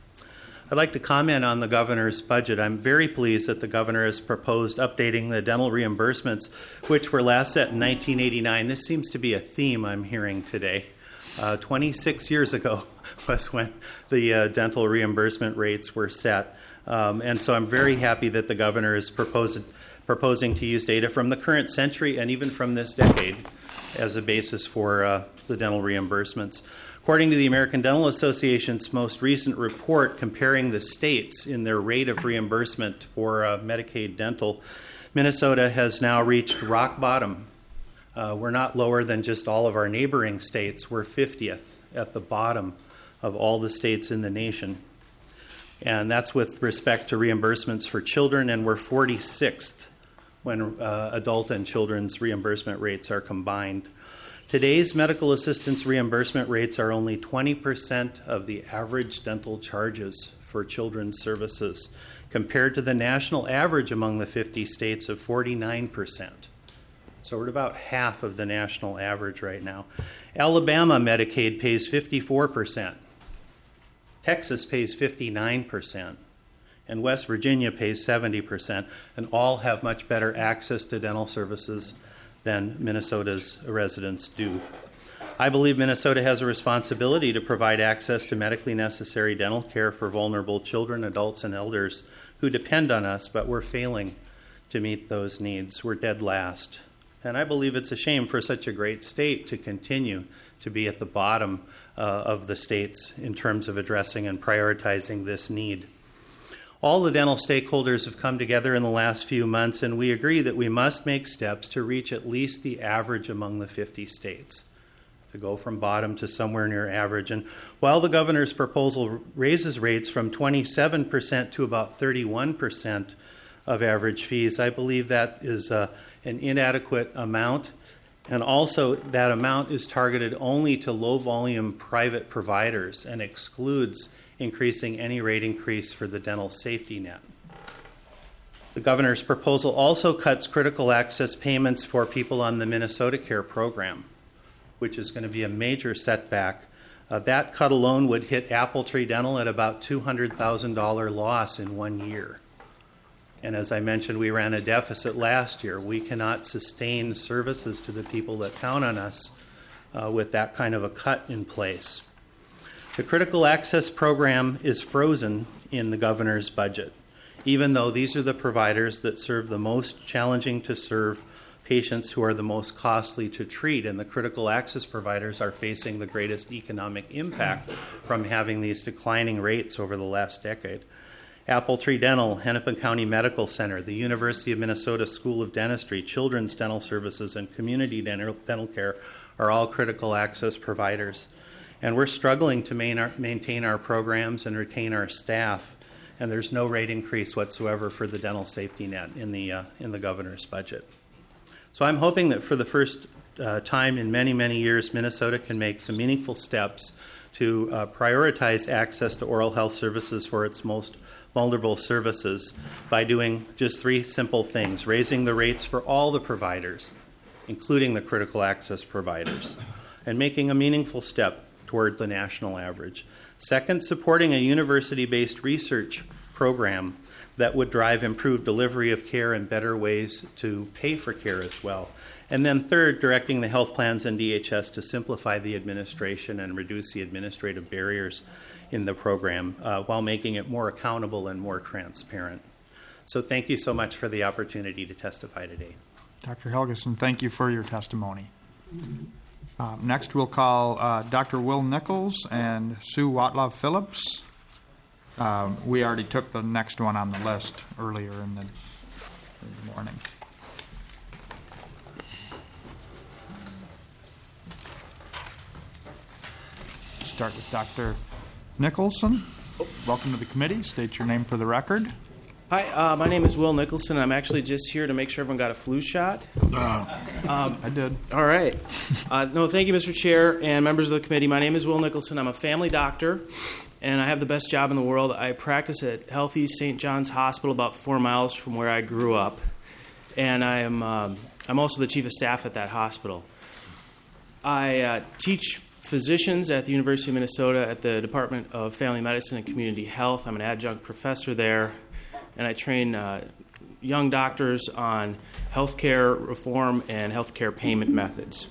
I'd like to comment on the governor's budget. I'm very pleased that the governor has proposed updating the dental reimbursements, which were last set in nineteen eighty-nine. This seems to be a theme I'm hearing today. Uh, twenty-six years ago was when the uh, dental reimbursement rates were set. Um, and so I'm very happy that the governor is proposed, proposing to use data from the current century and even from this decade as a basis for uh, the dental reimbursements. According to the American Dental Association's most recent report comparing the states in their rate of reimbursement for uh, Medicaid dental, Minnesota has now reached rock bottom. Uh, we're not lower than just all of our neighboring states. We're fiftieth at the bottom of all the states in the nation. And that's with respect to reimbursements for children, and we're forty-sixth when uh, adult and children's reimbursement rates are combined. Today's medical assistance reimbursement rates are only twenty percent of the average dental charges for children's services, compared to the national average among the fifty states of forty-nine percent. So we're at about half of the national average right now. Alabama Medicaid pays fifty-four percent. Texas pays fifty-nine percent. And West Virginia pays seventy percent. And all have much better access to dental services than Minnesota's residents do. I believe Minnesota has a responsibility to provide access to medically necessary dental care for vulnerable children, adults, and elders who depend on us, but we're failing to meet those needs. We're dead last. And I believe it's a shame for such a great state to continue to be at the bottom uh, of the states in terms of addressing and prioritizing this need. All the dental stakeholders have come together in the last few months, and we agree that we must make steps to reach at least the average among the fifty states, to go from bottom to somewhere near average. And while the governor's proposal raises rates from twenty-seven percent to about thirty-one percent of average fees, I believe that is uh, an inadequate amount. And also, that amount is targeted only to low-volume private providers and excludes increasing any rate increase for the dental safety net. The governor's proposal also cuts critical access payments for people on the Minnesota Care program, which is going to be a major setback. Uh, that cut alone would hit Appletree Dental at about two hundred thousand dollars loss in one year. And as I mentioned, we ran a deficit last year. We cannot sustain services to the people that count on us uh, with that kind of a cut in place. The critical access program is frozen in the governor's budget, even though these are the providers that serve the most challenging to serve patients who are the most costly to treat, and the critical access providers are facing the greatest economic impact from having these declining rates over the last decade. Appletree Dental, Hennepin County Medical Center, the University of Minnesota School of Dentistry, Children's Dental Services, and Community Dental, dental Care are all critical access providers. And we're struggling to main our, maintain our programs and retain our staff, and there's no rate increase whatsoever for the dental safety net in the, uh, in the governor's budget. So I'm hoping that for the first uh, time in many, many years, Minnesota can make some meaningful steps to uh, prioritize access to oral health services for its most vulnerable services by doing just three simple things: raising the rates for all the providers, including the critical access providers, and making a meaningful step toward the national average. Second, supporting a university-based research program that would drive improved delivery of care and better ways to pay for care as well. And then third, directing the health plans and D H S to simplify the administration and reduce the administrative barriers in the program uh, while making it more accountable and more transparent. So thank you so much for the opportunity to testify today. Doctor Helgeson, thank you for your testimony. Uh, next, we'll call uh, Doctor Will Nichols and Sue Watlaw Phillips. Um, we already took the next one on the list earlier in the, in the morning. Start with Doctor Nicholson. Welcome to the committee. State your name for the record. Hi, uh, my name is Will Nicholson. I'm actually just here to make sure everyone got a flu shot. Uh, um, I did. All right. Uh, no, thank you, Mister Chair and members of the committee. My name is Will Nicholson. I'm a family doctor, and I have the best job in the world. I practice at Healthy Saint John's Hospital, about four miles from where I grew up, and I am um, I'm also the chief of staff at that hospital. I uh, teach physicians at the University of Minnesota at the Department of Family Medicine and Community Health. I'm an adjunct professor there, and I train uh, young doctors on healthcare reform and healthcare payment methods.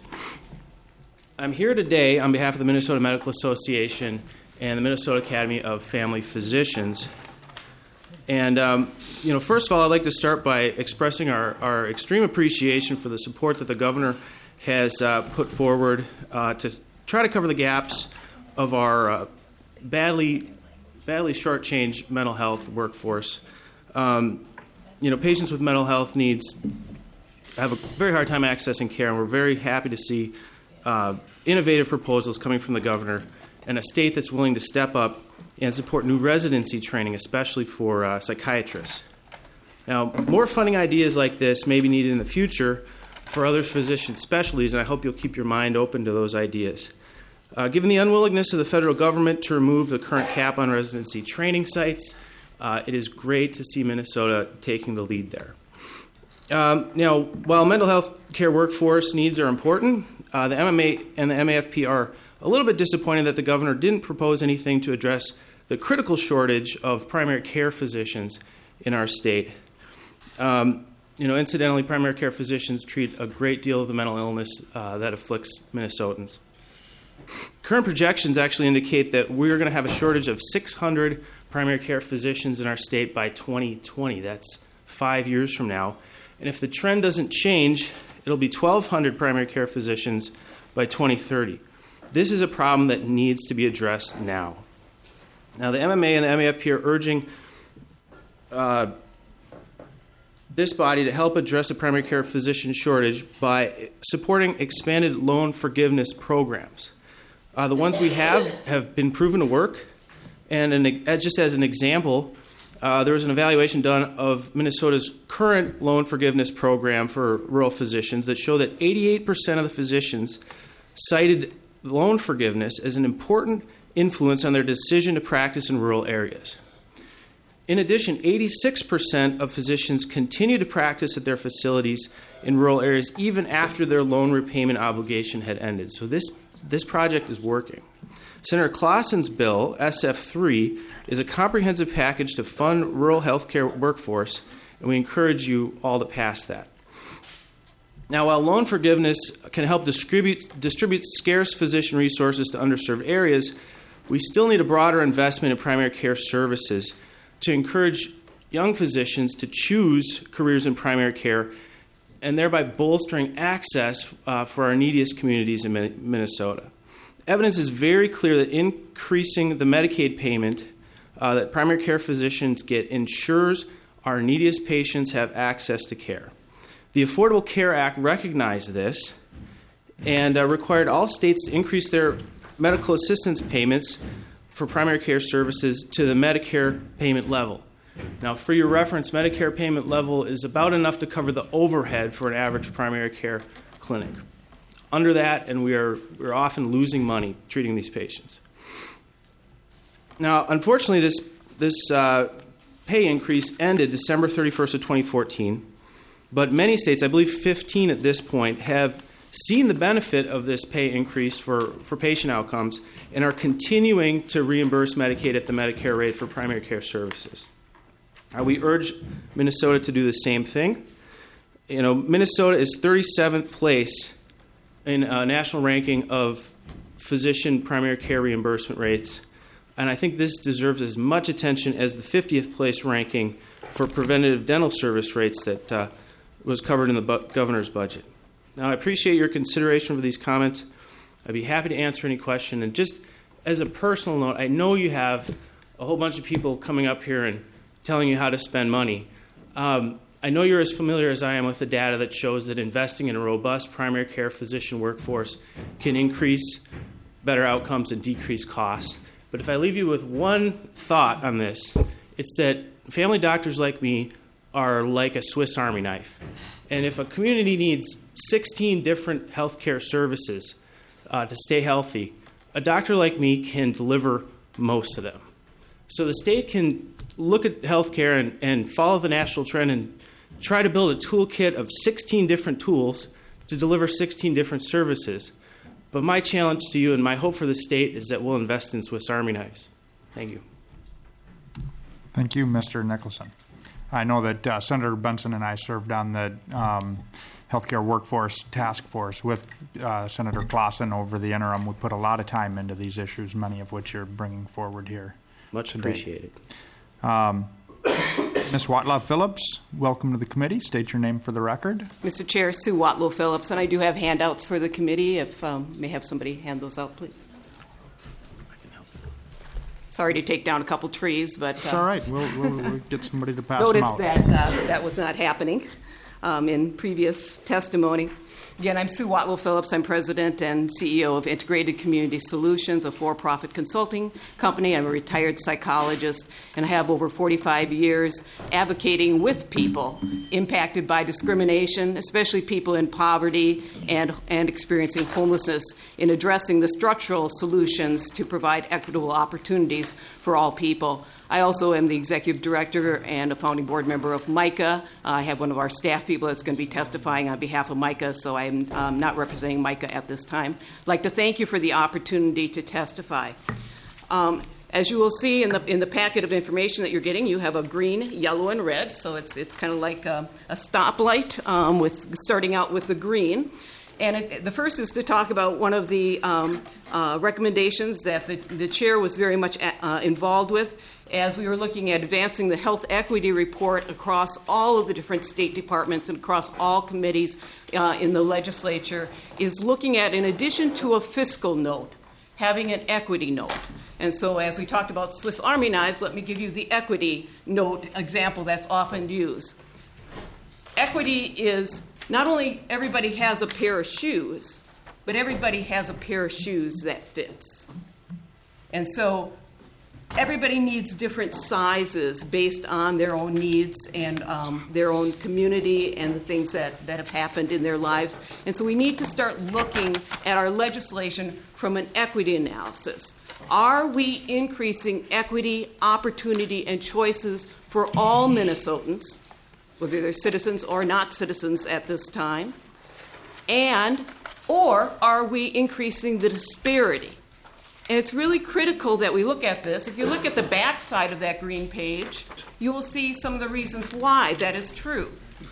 I'm here today on behalf of the Minnesota Medical Association and the Minnesota Academy of Family Physicians. And, um, you know, first of all, I'd like to start by expressing our, our extreme appreciation for the support that the governor has uh, put forward uh, to try to cover the gaps of our uh, badly, badly shortchanged mental health workforce. Um, you know, patients with mental health needs have a very hard time accessing care, and we're very happy to see uh, innovative proposals coming from the governor and a state that's willing to step up and support new residency training, especially for uh, psychiatrists. Now, more funding ideas like this may be needed in the future for other physician specialties, and I hope you'll keep your mind open to those ideas. Uh, given the unwillingness of the federal government to remove the current cap on residency training sites, uh, it is great to see Minnesota taking the lead there. Um, now, while mental health care workforce needs are important, uh, the M M A and the M A F P are a little bit disappointed that the governor didn't propose anything to address the critical shortage of primary care physicians in our state. Um, you know, incidentally, primary care physicians treat a great deal of the mental illness uh, that afflicts Minnesotans. Current projections actually indicate that we're going to have a shortage of six hundred primary care physicians in our state by twenty twenty. That's five years from now. And if the trend doesn't change, it'll be twelve hundred primary care physicians by twenty thirty. This is a problem that needs to be addressed now. Now, the M M A and the M A F P are urging uh, this body to help address the primary care physician shortage by supporting expanded loan forgiveness programs. Uh, the ones we have have been proven to work, and an, just as an example, uh, there was an evaluation done of Minnesota's current loan forgiveness program for rural physicians that showed that eighty-eight percent of the physicians cited loan forgiveness as an important influence on their decision to practice in rural areas. In addition, eighty-six percent of physicians continue to practice at their facilities in rural areas even after their loan repayment obligation had ended. So this, this project is working. Senator Clausen's bill, S F three, is a comprehensive package to fund rural health care workforce, and we encourage you all to pass that. Now, while loan forgiveness can help distribute, distribute scarce physician resources to underserved areas, we still need a broader investment in primary care services to encourage young physicians to choose careers in primary care and thereby bolstering access uh, for our neediest communities in Minnesota. Evidence is very clear that increasing the Medicaid payment uh, that primary care physicians get ensures our neediest patients have access to care. The Affordable Care Act recognized this and uh, required all states to increase their medical assistance payments for primary care services to the Medicare payment level. Now, for your reference, Medicare payment level is about enough to cover the overhead for an average primary care clinic. Under that, and we are we're often losing money treating these patients. Now, unfortunately, this this uh, pay increase ended December thirty-first of twenty fourteen, but many states, I believe fifteen at this point, have seen the benefit of this pay increase for, for patient outcomes and are continuing to reimburse Medicaid at the Medicare rate for primary care services. Uh, we urge Minnesota to do the same thing. You know, Minnesota is thirty-seventh place in a national ranking of physician primary care reimbursement rates, and I think this deserves as much attention as the fiftieth place ranking for preventative dental service rates that uh, was covered in the bu- governor's budget. Now, I appreciate your consideration for these comments. I'd be happy to answer any question. And just as a personal note, I know you have a whole bunch of people coming up here and telling you how to spend money. Um, I know you're as familiar as I am with the data that shows that investing in a robust primary care physician workforce can increase better outcomes and decrease costs. But if I leave you with one thought on this, it's that family doctors like me are like a Swiss Army knife. And if a community needs sixteen different healthcare services uh, to stay healthy, a doctor like me can deliver most of them. So the state can look at healthcare and, and follow the national trend and try to build a toolkit of sixteen different tools to deliver sixteen different services. But my challenge to you and my hope for the state is that we'll invest in Swiss Army knives. Thank you. Thank you, Mister Nicholson. I know that uh, Senator Benson and I served on the um, Healthcare Workforce Task Force with uh, Senator Clausen over the interim. We put a lot of time into these issues, many of which you're bringing forward here. Much appreciated. Um, Miz Watlow Phillips, welcome to the committee. State your name for the record. Mister Chair, Sue Watlow Phillips, and I do have handouts for the committee. If um, may have somebody hand those out, please. Sorry to take down a couple trees, but... Uh, it's all right. We'll, we'll, we'll get somebody to pass them out. Notice that uh, that was not happening um, in previous testimony. Again, I'm Sue Watlow Phillips. I'm president and C E O of Integrated Community Solutions, a for-profit consulting company. I'm a retired psychologist, and I have over forty-five years advocating with people impacted by discrimination, especially people in poverty and, and experiencing homelessness, in addressing the structural solutions to provide equitable opportunities for all people. I also am the executive director and a founding board member of MICA. Uh, I have one of our staff people that's going to be testifying on behalf of MICA, so I am um, not representing MICA at this time. I'd like to thank you for the opportunity to testify. Um, as you will see in the in the packet of information that you're getting, you have a green, yellow, and red, so it's it's kind of like a, a stoplight um, with starting out with the green. And it, the first is to talk about one of the um, uh, recommendations that the, the chair was very much uh, involved with as we were looking at advancing the health equity report across all of the different state departments and across all committees uh, in the legislature, is looking at, in addition to a fiscal note, having an equity note. And so as we talked about Swiss Army knives, let me give you the equity note example that's often used. Equity is not only everybody has a pair of shoes, but everybody has a pair of shoes that fits. And so everybody needs different sizes based on their own needs and um, their own community and the things that, that have happened in their lives. And so we need to start looking at our legislation from an equity analysis. Are we increasing equity, opportunity, and choices for all Minnesotans, whether they're citizens or not citizens at this time? And, or are we increasing the disparity? And it's really critical that we look at this. If you look at the back side of that green page, you will see some of the reasons why that is true.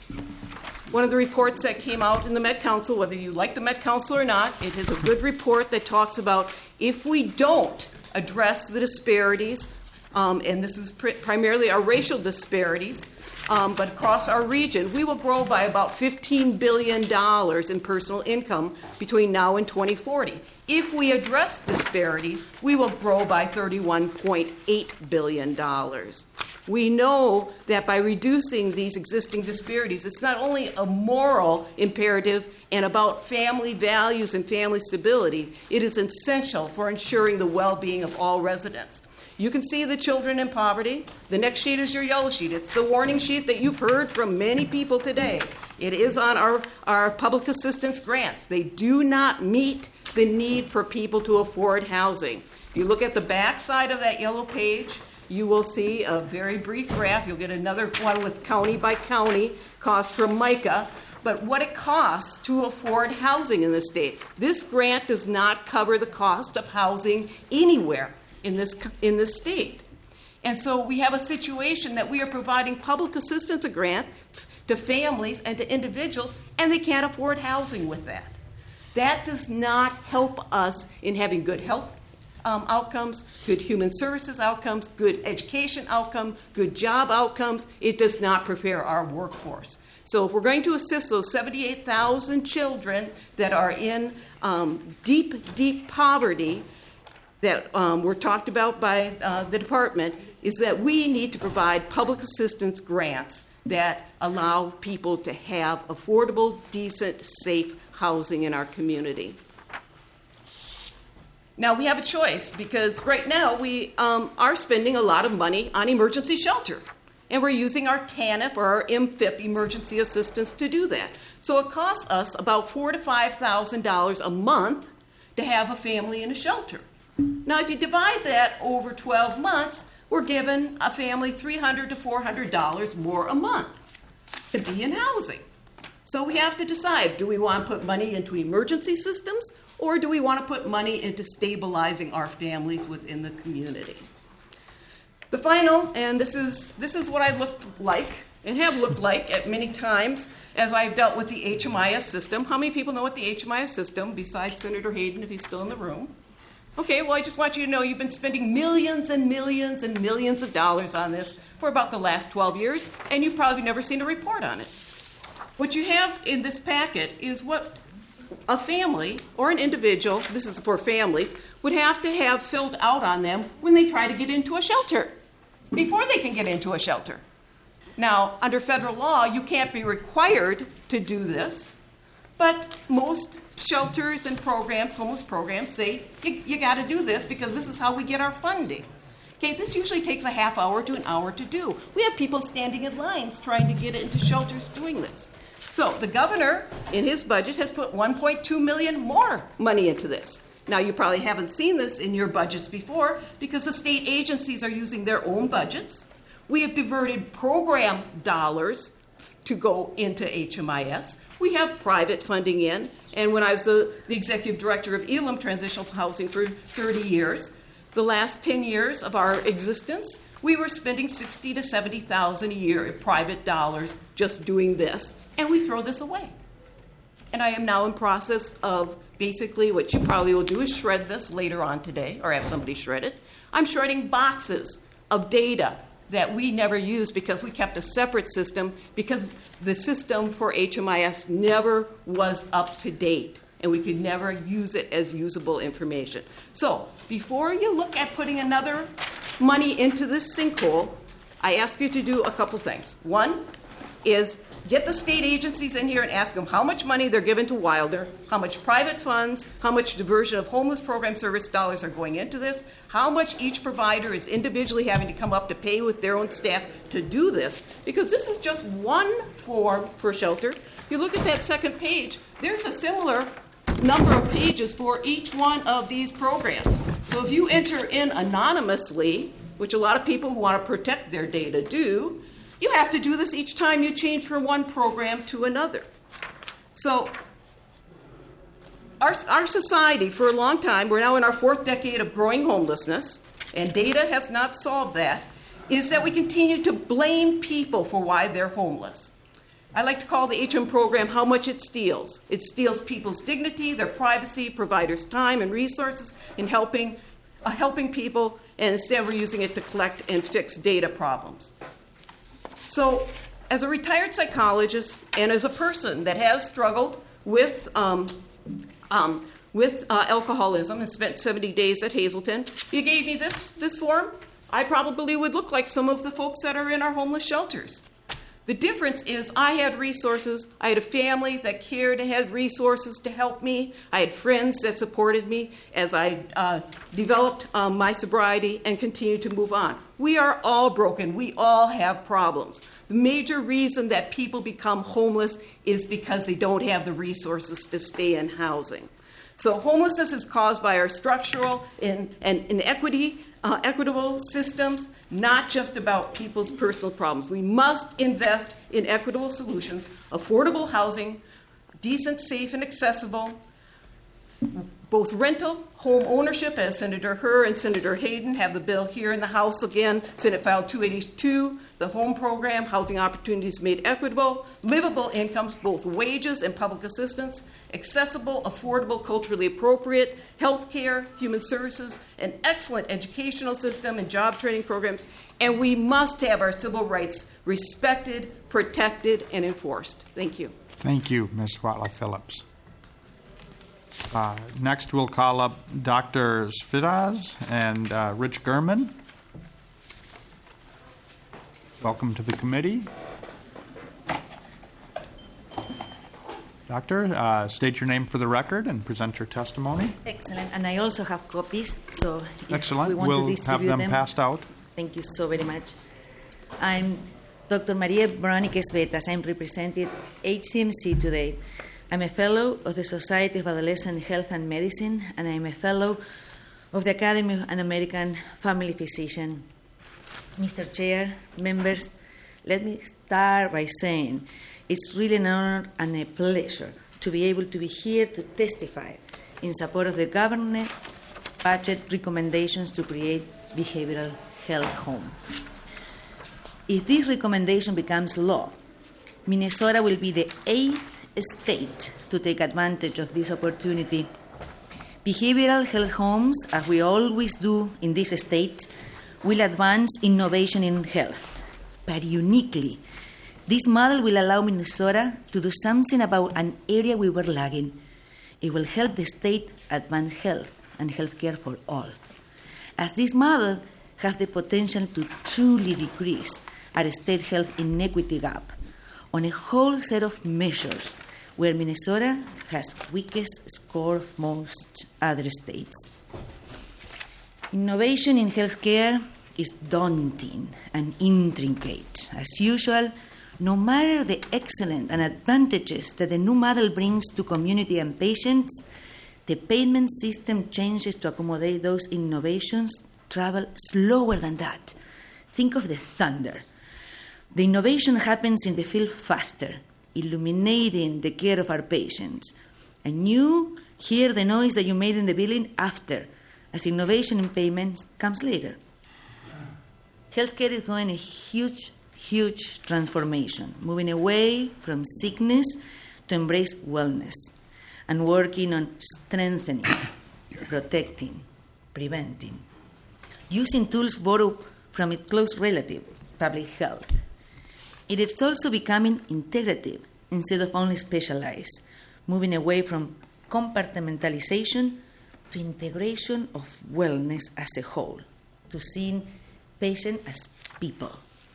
One of the reports that came out in the Met Council, whether you like the Met Council or not, it is a good report that talks about if we don't address the disparities, um, and this is pr- primarily our racial disparities, um, but across our region, we will grow by about fifteen billion dollars in personal income between now and twenty forty. If we address disparities, we will grow by thirty-one point eight billion dollars. We know that by reducing these existing disparities, it's not only a moral imperative and about family values and family stability, it is essential for ensuring the well-being of all residents. You can see the children in poverty. The next sheet is your yellow sheet. It's the warning sheet that you've heard from many people today. It is on our, our public assistance grants. They do not meet the need for people to afford housing. If you look at the back side of that yellow page, you will see a very brief graph. You'll get another one with county by county cost from MICA, but what it costs to afford housing in the state. This grant does not cover the cost of housing anywhere in this in this state. And so we have a situation that we are providing public assistance grants to families and to individuals, and they can't afford housing with that. That does not help us in having good health Um, outcomes, good human services outcomes, good education outcomes, good job outcomes. It does not prepare our workforce. So if we're going to assist those seventy-eight thousand children that are in um, deep, deep poverty that um, were talked about by uh, the department, is that we need to provide public assistance grants that allow people to have affordable, decent, safe housing in our community. Now, we have a choice because right now we um, are spending a lot of money on emergency shelter. And we're using our TANF or our M F I P emergency assistance to do that. So it costs us about four thousand to five thousand dollars a month to have a family in a shelter. Now, if you divide that over twelve months, we're giving a family three hundred to four hundred dollars more a month to be in housing. So we have to decide, do we want to put money into emergency systems, or do we want to put money into stabilizing our families within the community? The final, and this is this is what I looked like and have looked like at many times as I've dealt with the H M I S system. How many people know what the H M I S system, besides Senator Hayden, if he's still in the room? Okay, well, I just want you to know you've been spending millions and millions and millions of dollars on this for about the last twelve years, and you've probably never seen a report on it. What you have in this packet is what a family or an individual, this is for families, would have to have filled out on them when they try to get into a shelter, before they can get into a shelter. Now, under federal law, you can't be required to do this, but most shelters and programs, homeless programs, say you, you got to do this because this is how we get our funding. Okay, this usually takes a half hour to an hour to do. We have people standing in lines trying to get into shelters doing this. So the governor, in his budget, has put one point two million dollars more money into this. Now, you probably haven't seen this in your budgets before because the state agencies are using their own budgets. We have diverted program dollars to go into H M I S. We have private funding in. And when I was the, the executive director of Elam Transitional Housing for thirty years, the last ten years of our existence, we were spending sixty thousand to seventy thousand dollars a year in private dollars just doing this. And we throw this away. And I am now in process of basically what you probably will do is shred this later on today, or have somebody shred it. I'm shredding boxes of data that we never used because we kept a separate system because the system for H M I S never was up to date. and we could never use it as usable information. So before you look at putting another money into this sinkhole, I ask you to do a couple things. One is get the state agencies in here and ask them how much money they're given to Wilder, how much private funds, how much diversion of homeless program service dollars are going into this, how much each provider is individually having to come up to pay with their own staff to do this, because this is just one form for shelter. If you look at that second page, there's a similar number of pages for each one of these programs. So if you enter in anonymously, which a lot of people who want to protect their data do, you have to do this each time you change from one program to another. So our, our society, for a long time, we're now in our fourth decade of growing homelessness, and data has not solved that, is that we continue to blame people for why they're homeless. I like to call the H M program how much it steals. It steals people's dignity, their privacy, providers' time and resources in helping, uh, helping people, and instead we're using it to collect and fix data problems. So, as a retired psychologist and as a person that has struggled with um, um, with uh, alcoholism and spent seventy days at Hazelton, you gave me this this form. I probably would look like some of the folks that are in our homeless shelters. The difference is I had resources. I had a family that cared and had resources to help me. I had friends that supported me as I uh, developed um, my sobriety and continued to move on. We are all broken. We all have problems. The major reason that people become homeless is because they don't have the resources to stay in housing. So homelessness is caused by our structural and, and inequity, uh, equitable systems, not just about people's personal problems. We must invest in equitable solutions, affordable housing, decent, safe, and accessible, both rental, home ownership, as Senator Herr and Senator Hayden have the bill here in the House again, Senate File two eighty-two, the home program, housing opportunities made equitable, livable incomes, both wages and public assistance, accessible, affordable, culturally appropriate, health care, human services, an excellent educational system and job training programs, and we must have our civil rights respected, protected, and enforced. Thank you. Thank you, Miz Swatla Phillips. Uh, next, we'll call up Doctor Svidaz and uh, Rich Gurman. Welcome to the committee. Doctor, uh, state your name for the record and present your testimony. Excellent. And I also have copies, so if Excellent. we want we'll to distribute have them, them passed out. Thank you so very much. I'm Doctor Maria Veronica Svetas. I'm representing H C M C today. I'm a fellow of the Society of Adolescent Health and Medicine, and I'm a fellow of the Academy of an American Family Physician. Mister Chair, members, let me start by saying it's really an honor and a pleasure to be able to be here to testify in support of the government budget recommendations to create behavioral health home. If this recommendation becomes law, Minnesota will be the eighth state to take advantage of this opportunity. Behavioral health homes, as we always do in this state, will advance innovation in health. But uniquely, this model will allow Minnesota to do something about an area we were lagging. It will help the state advance health and health care for all, as this model has the potential to truly decrease our state health inequity gap on a whole set of measures where Minnesota has weakest score of most other states. Innovation in healthcare is daunting and intricate. As usual, no matter the excellent and advantages that the new model brings to community and patients, the payment system changes to accommodate those innovations travel slower than that. Think of the thunder. The innovation happens in the field faster, illuminating the care of our patients. And you hear the noise that you made in the billing after, as innovation in payments comes later. Healthcare is going a huge, huge transformation, moving away from sickness to embrace wellness and working on strengthening, protecting, preventing, using tools borrowed from its close relative, public health. It is also becoming integrative instead of only specialized, moving away from compartmentalization to integration of wellness as a whole, to seeing patients as people.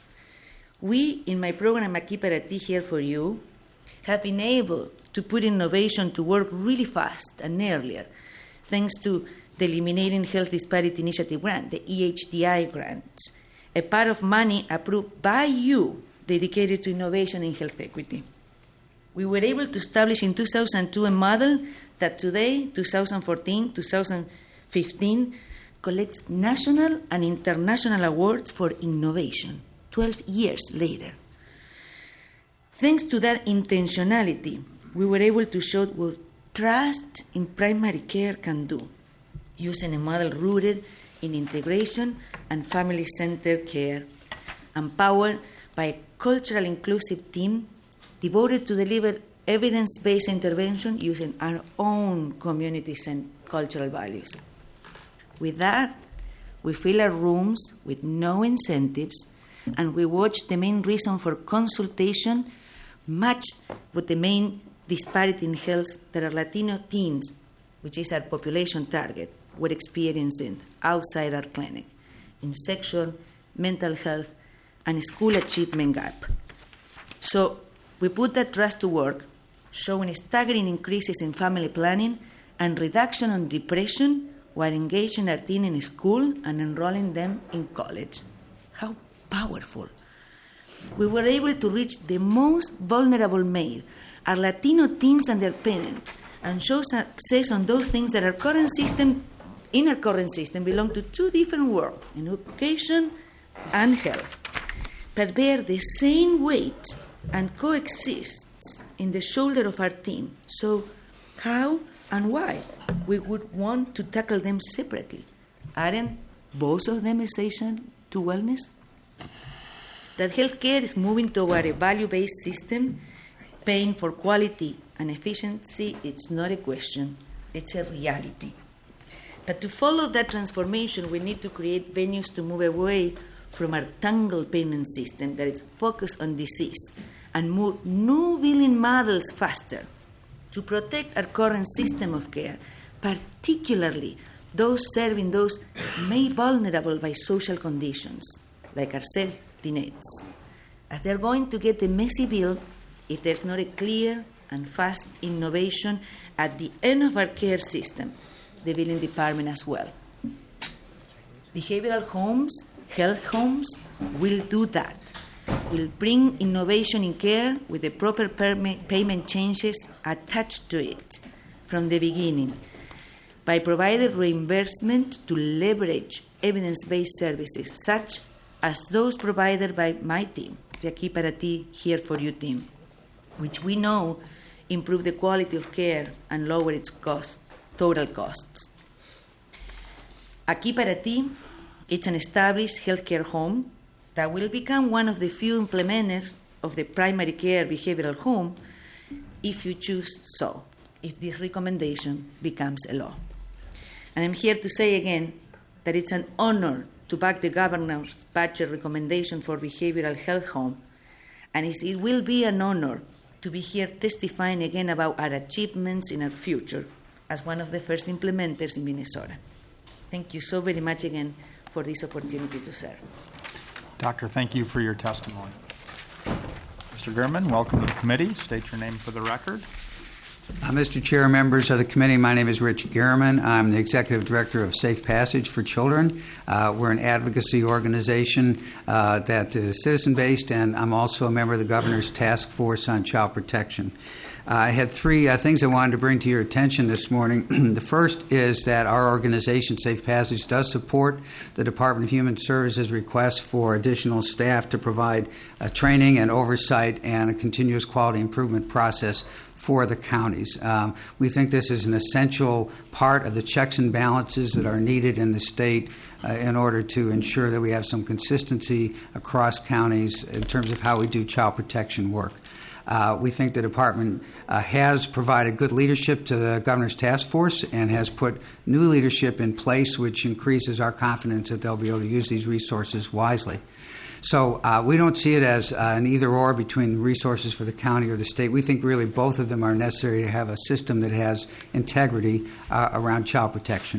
We, in my program Aquí para Ti, Here for You, have been able to put innovation to work really fast and earlier, thanks to the Eliminating Health Disparity Initiative grant, the E H D I grants, a part of money approved by you dedicated to innovation in health equity. We were able to establish in two thousand two a model that today, twenty fourteen, twenty fifteen, collects national and international awards for innovation, twelve years later. Thanks to that intentionality, we were able to show what trust in primary care can do, using a model rooted in integration and family-centered care, empowered by a culturally inclusive team devoted to deliver evidence-based intervention using our own communities and cultural values. With that, we fill our rooms with no incentives, and we watch the main reason for consultation matched with the main disparity in health that our Latino teens, which is our population target, were experiencing outside our clinic in sexual, mental health, and school achievement gap. So we put that trust to work, showing staggering increases in family planning and reduction in depression while engaging our teen in school and enrolling them in college. How powerful. We were able to reach the most vulnerable male, our Latino teens and their parents, and show success on those things that our current system, in our current system, belong to two different worlds, in education and health, but bear the same weight and coexist in the shoulder of our team. So how and why we would want to tackle them separately? Aren't both of them essential to wellness? That healthcare is moving toward a value-based system, paying for quality and efficiency, it's not a question, it's a reality. But to follow that transformation, we need to create venues to move away from our tangled payment system that is focused on disease and move new billing models faster to protect our current system of care, particularly those serving those made vulnerable by social conditions, like our safety nets, as they're going to get a messy bill if there's not a clear and fast innovation at the end of our care system, the billing department as well. Behavioral homes, health homes, will do that. Will bring innovation in care with the proper payment changes attached to it from the beginning, by providing reimbursement to leverage evidence-based services such as those provided by my team, the Aquí para Ti, Here for You team, which we know improve the quality of care and lower its cost, total costs. Aquí para Ti, it's an established healthcare home that will become one of the few implementers of the primary care behavioral home if you choose so, if this recommendation becomes a law. And I'm here to say again that it's an honor to back the governor's budget recommendation for behavioral health home, and it will be an honor to be here testifying again about our achievements in our future as one of the first implementers in Minnesota. Thank you so very much again for this opportunity to serve. Doctor, thank you for your testimony. Mister Gurman, welcome to the committee. State your name for the record. Uh, Mister Chair, members of the committee, my name is Rich Gehrman. I'm the Executive Director of Safe Passage for Children. Uh, we're an advocacy organization uh, that is citizen-based, and I'm also a member of the Governor's Task Force on Child Protection. Uh, I had three uh, things I wanted to bring to your attention this morning. The first is that our organization, Safe Passage, does support the Department of Human Services' request for additional staff to provide uh, training and oversight and a continuous quality improvement process for the counties. Um, we think this is an essential part of the checks and balances that are needed in the state uh, in order to ensure that we have some consistency across counties in terms of how we do child protection work. Uh, we think the department uh, has provided good leadership to the Governor's Task Force and has put new leadership in place, which increases our confidence that they'll be able to use these resources wisely. So uh, we don't see it as uh, an either-or between resources for the county or the state. We think really both of them are necessary to have a system that has integrity uh, around child protection.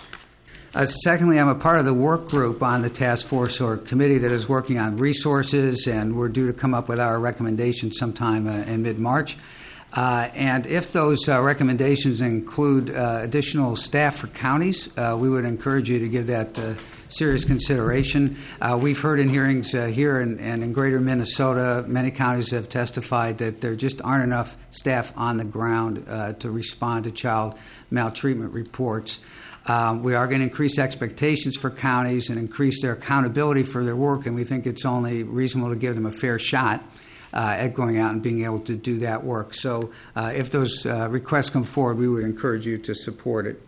Uh, secondly, I'm a part of the work group on the task force or committee that is working on resources, and we're due to come up with our recommendations sometime uh, in mid-March. Uh, and if those uh, recommendations include uh, additional staff for counties, uh, we would encourage you to give that uh, serious consideration. Uh, we've heard in hearings uh, here and in, in greater Minnesota, many counties have testified that there just aren't enough staff on the ground uh, to respond to child maltreatment reports. Um, we are going to increase expectations for counties and increase their accountability for their work, and we think it's only reasonable to give them a fair shot uh, at going out and being able to do that work. So uh, if those uh, requests come forward, we would encourage you to support it.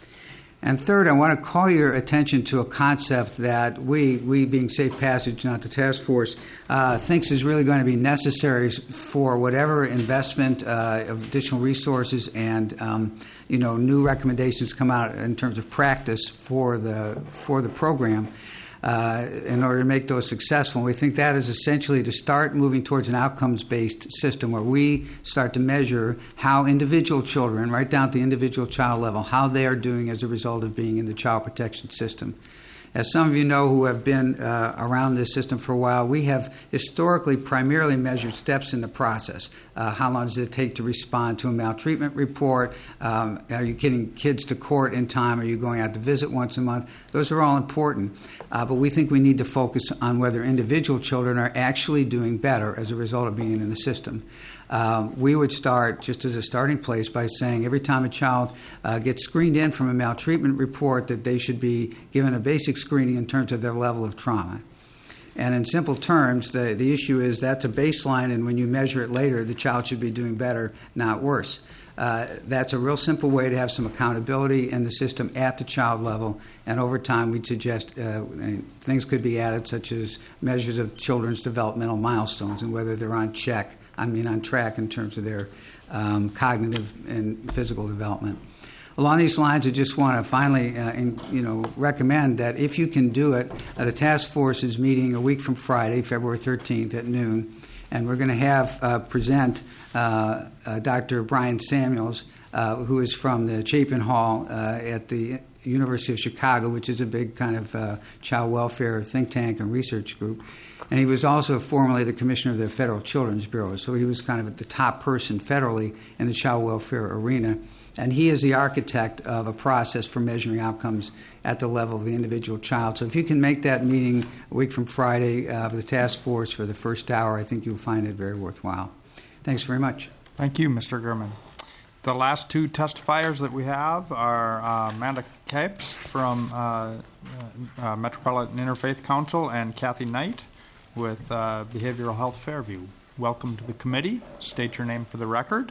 And third, I want to call your attention to a concept that we, we being Safe Passage, not the task force, uh, thinks is really going to be necessary for whatever investment uh, of additional resources and um, you know new recommendations come out in terms of practice for the for the program. Uh, in order to make those successful. And we think that is essentially to start moving towards an outcomes-based system where we start to measure how individual children, right down at the individual child level, how they are doing as a result of being in the child protection system. As some of you know who have been uh, around this system for a while, we have historically primarily measured steps in the process. Uh, how long does it take to respond to a maltreatment report? Um, are you getting kids to court in time? Are you going out to visit once a month? Those are all important. Uh, but we think we need to focus on whether individual children are actually doing better as a result of being in the system. Um, we would start, just as a starting place, by saying every time a child uh, gets screened in from a maltreatment report that they should be given a basic screening in terms of their level of trauma. And in simple terms, the, the issue is that's a baseline, and when you measure it later, the child should be doing better, not worse. Uh, that's a real simple way to have some accountability in the system at the child level, and over time we'd suggest uh, things could be added such as measures of children's developmental milestones and whether they're on check, I mean on track in terms of their um, cognitive and physical development. Along these lines, I just want to finally uh, in, you know, recommend that if you can do it, uh, the task force is meeting a week from Friday, February thirteenth at noon, and we're going to have uh, present uh, uh, Doctor Brian Samuels, uh, who is from the Chapin Hall uh, at the University of Chicago, which is a big kind of uh, child welfare think tank and research group. And he was also formerly the commissioner of the Federal Children's Bureau, so he was kind of the top person federally in the child welfare arena. And he is the architect of a process for measuring outcomes at the level of the individual child. So if you can make that meeting a week from Friday uh, for the task force for the first hour, I think you'll find it very worthwhile. Thanks very much. Thank you, Mister Gurman. The last two testifiers that we have are uh, Amanda Capes from uh, uh, Metropolitan Interfaith Council and Kathy Knight with uh, Behavioral Health Fairview. Welcome to the committee. State your name for the record.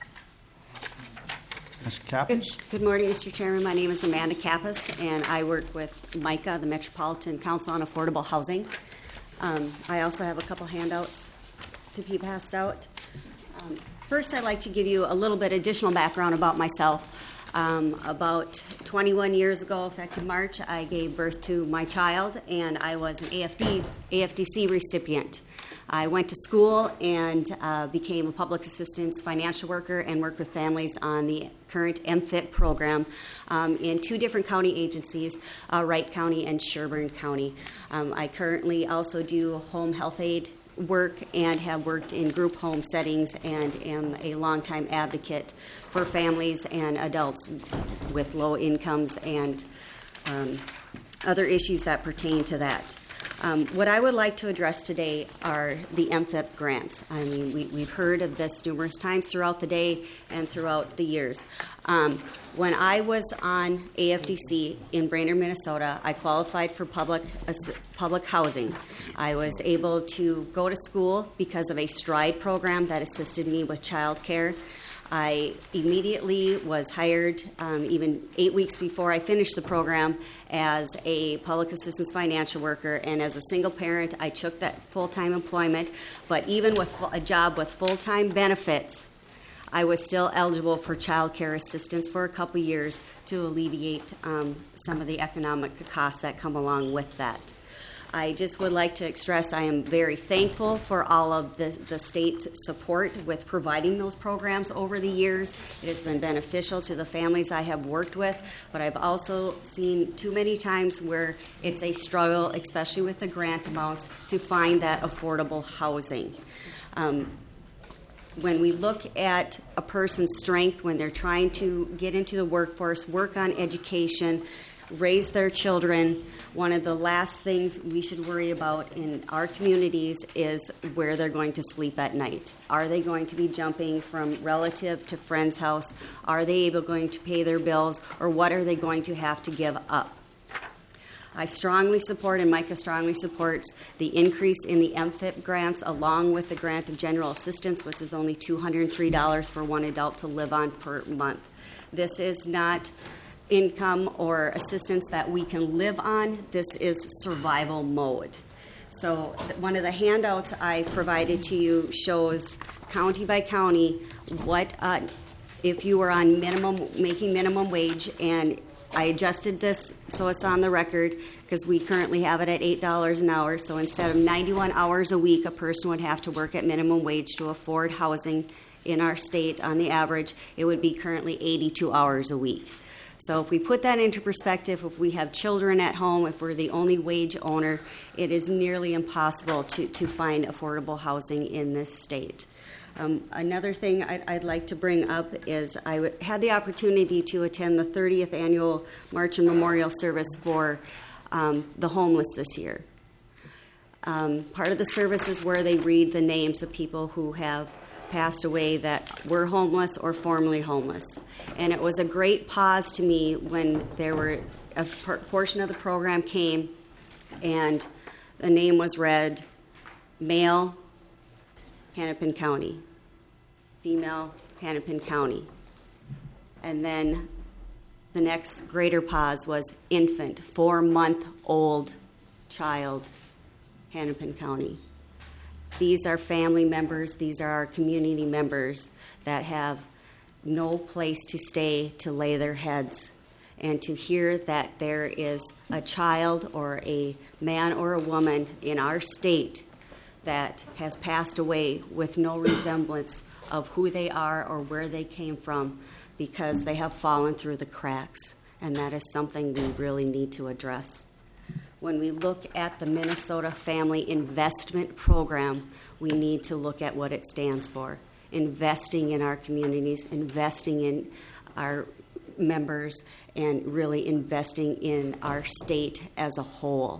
Miz Kappas. Good, good morning, Mister Chairman. My name is Amanda Kappas, and I work with MICA, the Metropolitan Council on Affordable Housing. Um, I also have a couple handouts to be passed out. Um, first, I'd like to give you a little bit additional background about myself. Um, about twenty-one years ago, effective March, I gave birth to my child, and I was an A F D, A F D C recipient. I went to school and uh, became a public assistance financial worker and worked with families on the current M F I P program um, in two different county agencies, uh, Wright County and Sherburne County. Um, I currently also do home health aid work and have worked in group home settings and am a longtime advocate for families and adults with low incomes and um, other issues that pertain to that. Um, what I would like to address today are the M F I P grants. I mean, we, we've heard of this numerous times throughout the day and throughout the years. Um, when I was on A F D C in Brainerd, Minnesota, I qualified for public uh, public housing. I was able to go to school because of a STRIDE program that assisted me with child care. I immediately was hired, um, even eight weeks before I finished the program, as a public assistance financial worker. And as a single parent, I took that full-time employment. But even with a job with full-time benefits, I was still eligible for child care assistance for a couple years to alleviate um, some of the economic costs that come along with that. I just would like to express I am very thankful for all of the, the state support with providing those programs over the years. It has been beneficial to the families I have worked with, but I've also seen too many times where it's a struggle, especially with the grant amounts, to find that affordable housing. Um, when we look at a person's strength when they're trying to get into the workforce, work on education, raise their children, one of the last things we should worry about in our communities is where they're going to sleep at night. Are they going to be jumping from relative to friend's house? Are they able going to pay their bills? Or what are they going to have to give up? I strongly support, and Micah strongly supports, the increase in the M F I P grants along with the grant of general assistance, which is only two hundred three dollars for one adult to live on per month. This is not income or assistance that we can live on. This is survival mode. So th- one of the handouts I provided to you shows county by county what uh, if you were on minimum making minimum wage, and I adjusted this so it's on the record because we currently have it at eight dollars an hour. So instead of ninety-one hours a week, a person would have to work at minimum wage to afford housing in our state on the average. It would be currently eighty-two hours a week. So if we put that into perspective, if we have children at home, if we're the only wage owner, it is nearly impossible to, to find affordable housing in this state. Um, another thing I'd, I'd like to bring up is I w- had the opportunity to attend the thirtieth Annual March and Memorial Service for um, the homeless this year. Um, part of the service is where they read the names of people who have passed away that were homeless or formerly homeless. And it was a great pause to me when there were a por- portion of the program came and the name was read, male, Hennepin County, female, Hennepin County. And then the next greater pause was infant, four-month-old child, Hennepin County. These are family members, these are our community members that have no place to stay to lay their heads. And to hear that there is a child or a man or a woman in our state that has passed away with no resemblance of who they are or where they came from because they have fallen through the cracks. And that is something we really need to address. When we look at the Minnesota Family Investment Program, we need to look at what it stands for. Investing in our communities, investing in our members, and really investing in our state as a whole.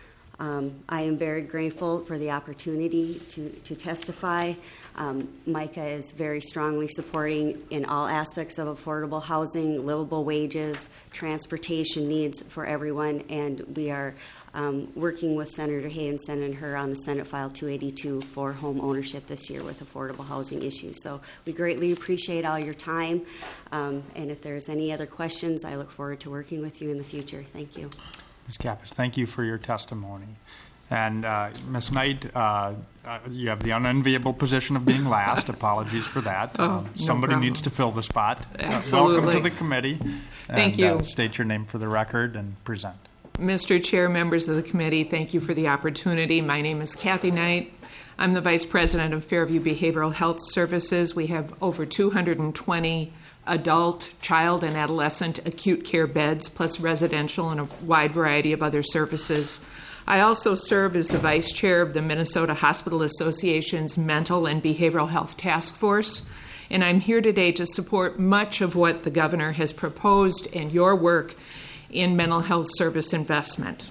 Um, I am very grateful for the opportunity to, to testify. Um, Micah is very strongly supporting in all aspects of affordable housing, livable wages, transportation needs for everyone, and we are um, working with Senator Hayden-Sen and her on the Senate File two eighty-two for home ownership this year with affordable housing issues. So we greatly appreciate all your time, um, and if there's any other questions, I look forward to working with you in the future. Thank you. Miz Kappas, thank you for your testimony. And uh, Miz Knight, uh, uh, you have the unenviable position of being last. Apologies for that. Oh, um, no somebody problem. needs to fill the spot. Absolutely. Uh, welcome to the committee. Thank and, you. Uh, state your name for the record and present. Mister Chair, members of the committee, thank you for the opportunity. My name is Kathy Knight. I'm the Vice President of Fairview Behavioral Health Services. We have over two hundred twenty adult, child, and adolescent acute care beds, plus residential and a wide variety of other services. I also serve as the Vice Chair of the Minnesota Hospital Association's Mental and Behavioral Health Task Force, and I'm here today to support much of what the Governor has proposed and your work in mental health service investment.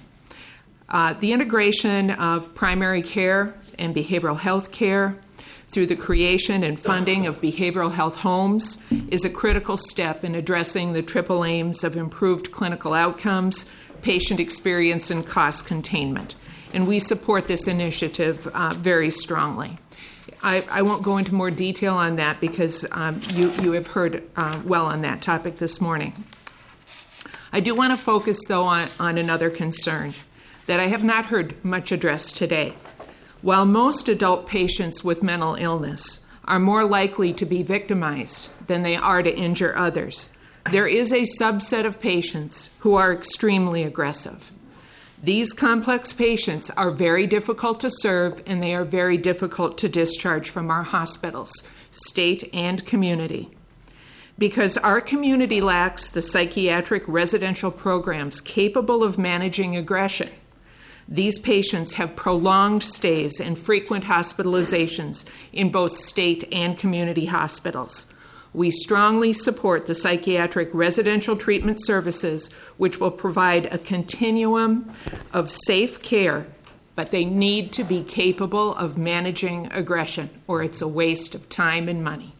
Uh, the integration of primary care and behavioral health care through the creation and funding of behavioral health homes is a critical step in addressing the triple aims of improved clinical outcomes, patient experience, and cost containment. And we support this initiative uh, very strongly. I, I won't go into more detail on that because um, you, you have heard uh, well on that topic this morning. I do want to focus, though, on, on another concern that I have not heard much addressed today. While most adult patients with mental illness are more likely to be victimized than they are to injure others, there is a subset of patients who are extremely aggressive. These complex patients are very difficult to serve, and they are very difficult to discharge from our hospitals, state and community. Because our community lacks the psychiatric residential programs capable of managing aggression, these patients have prolonged stays and frequent hospitalizations in both state and community hospitals. We strongly support the psychiatric residential treatment services, which will provide a continuum of safe care, but they need to be capable of managing aggression, or it's a waste of time and money.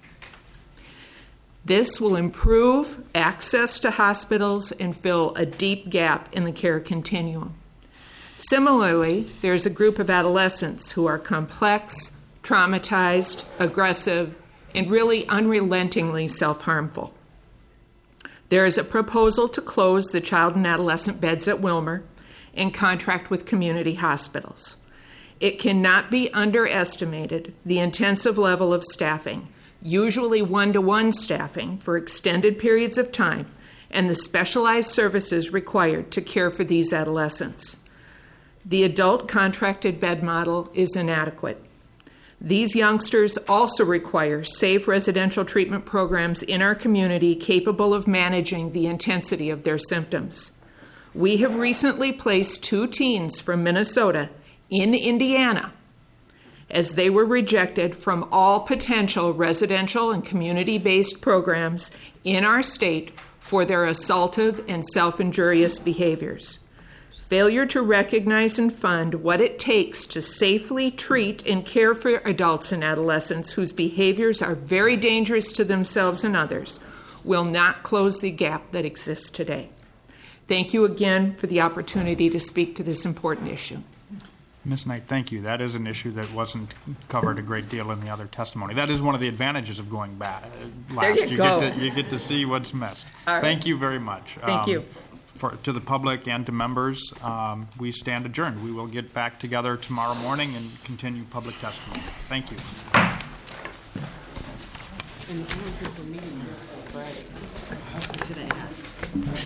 This will improve access to hospitals and fill a deep gap in the care continuum. Similarly, there's a group of adolescents who are complex, traumatized, aggressive, and really unrelentingly self-harmful. There is a proposal to close the child and adolescent beds at Wilmer and contract with community hospitals. It cannot be underestimated the intensive level of staffing, usually one-to-one staffing for extended periods of time, and the specialized services required to care for these adolescents. The adult contracted bed model is inadequate. These youngsters also require safe residential treatment programs in our community capable of managing the intensity of their symptoms. We have recently placed two teens from Minnesota in Indiana as they were rejected from all potential residential and community-based programs in our state for their assaultive and self-injurious behaviors. Failure to recognize and fund what it takes to safely treat and care for adults and adolescents whose behaviors are very dangerous to themselves and others will not close the gap that exists today. Thank you again for the opportunity to speak to this important issue. Miz Knight, thank you. That is an issue that wasn't covered a great deal in the other testimony. That is one of the advantages of going back. Uh, last. There you, you go. Get to, you get to see what's missed. All right. Thank you very much. Thank um, you. For, to the public and to members, um, we stand adjourned. We will get back together tomorrow morning and continue public testimony. Thank you. And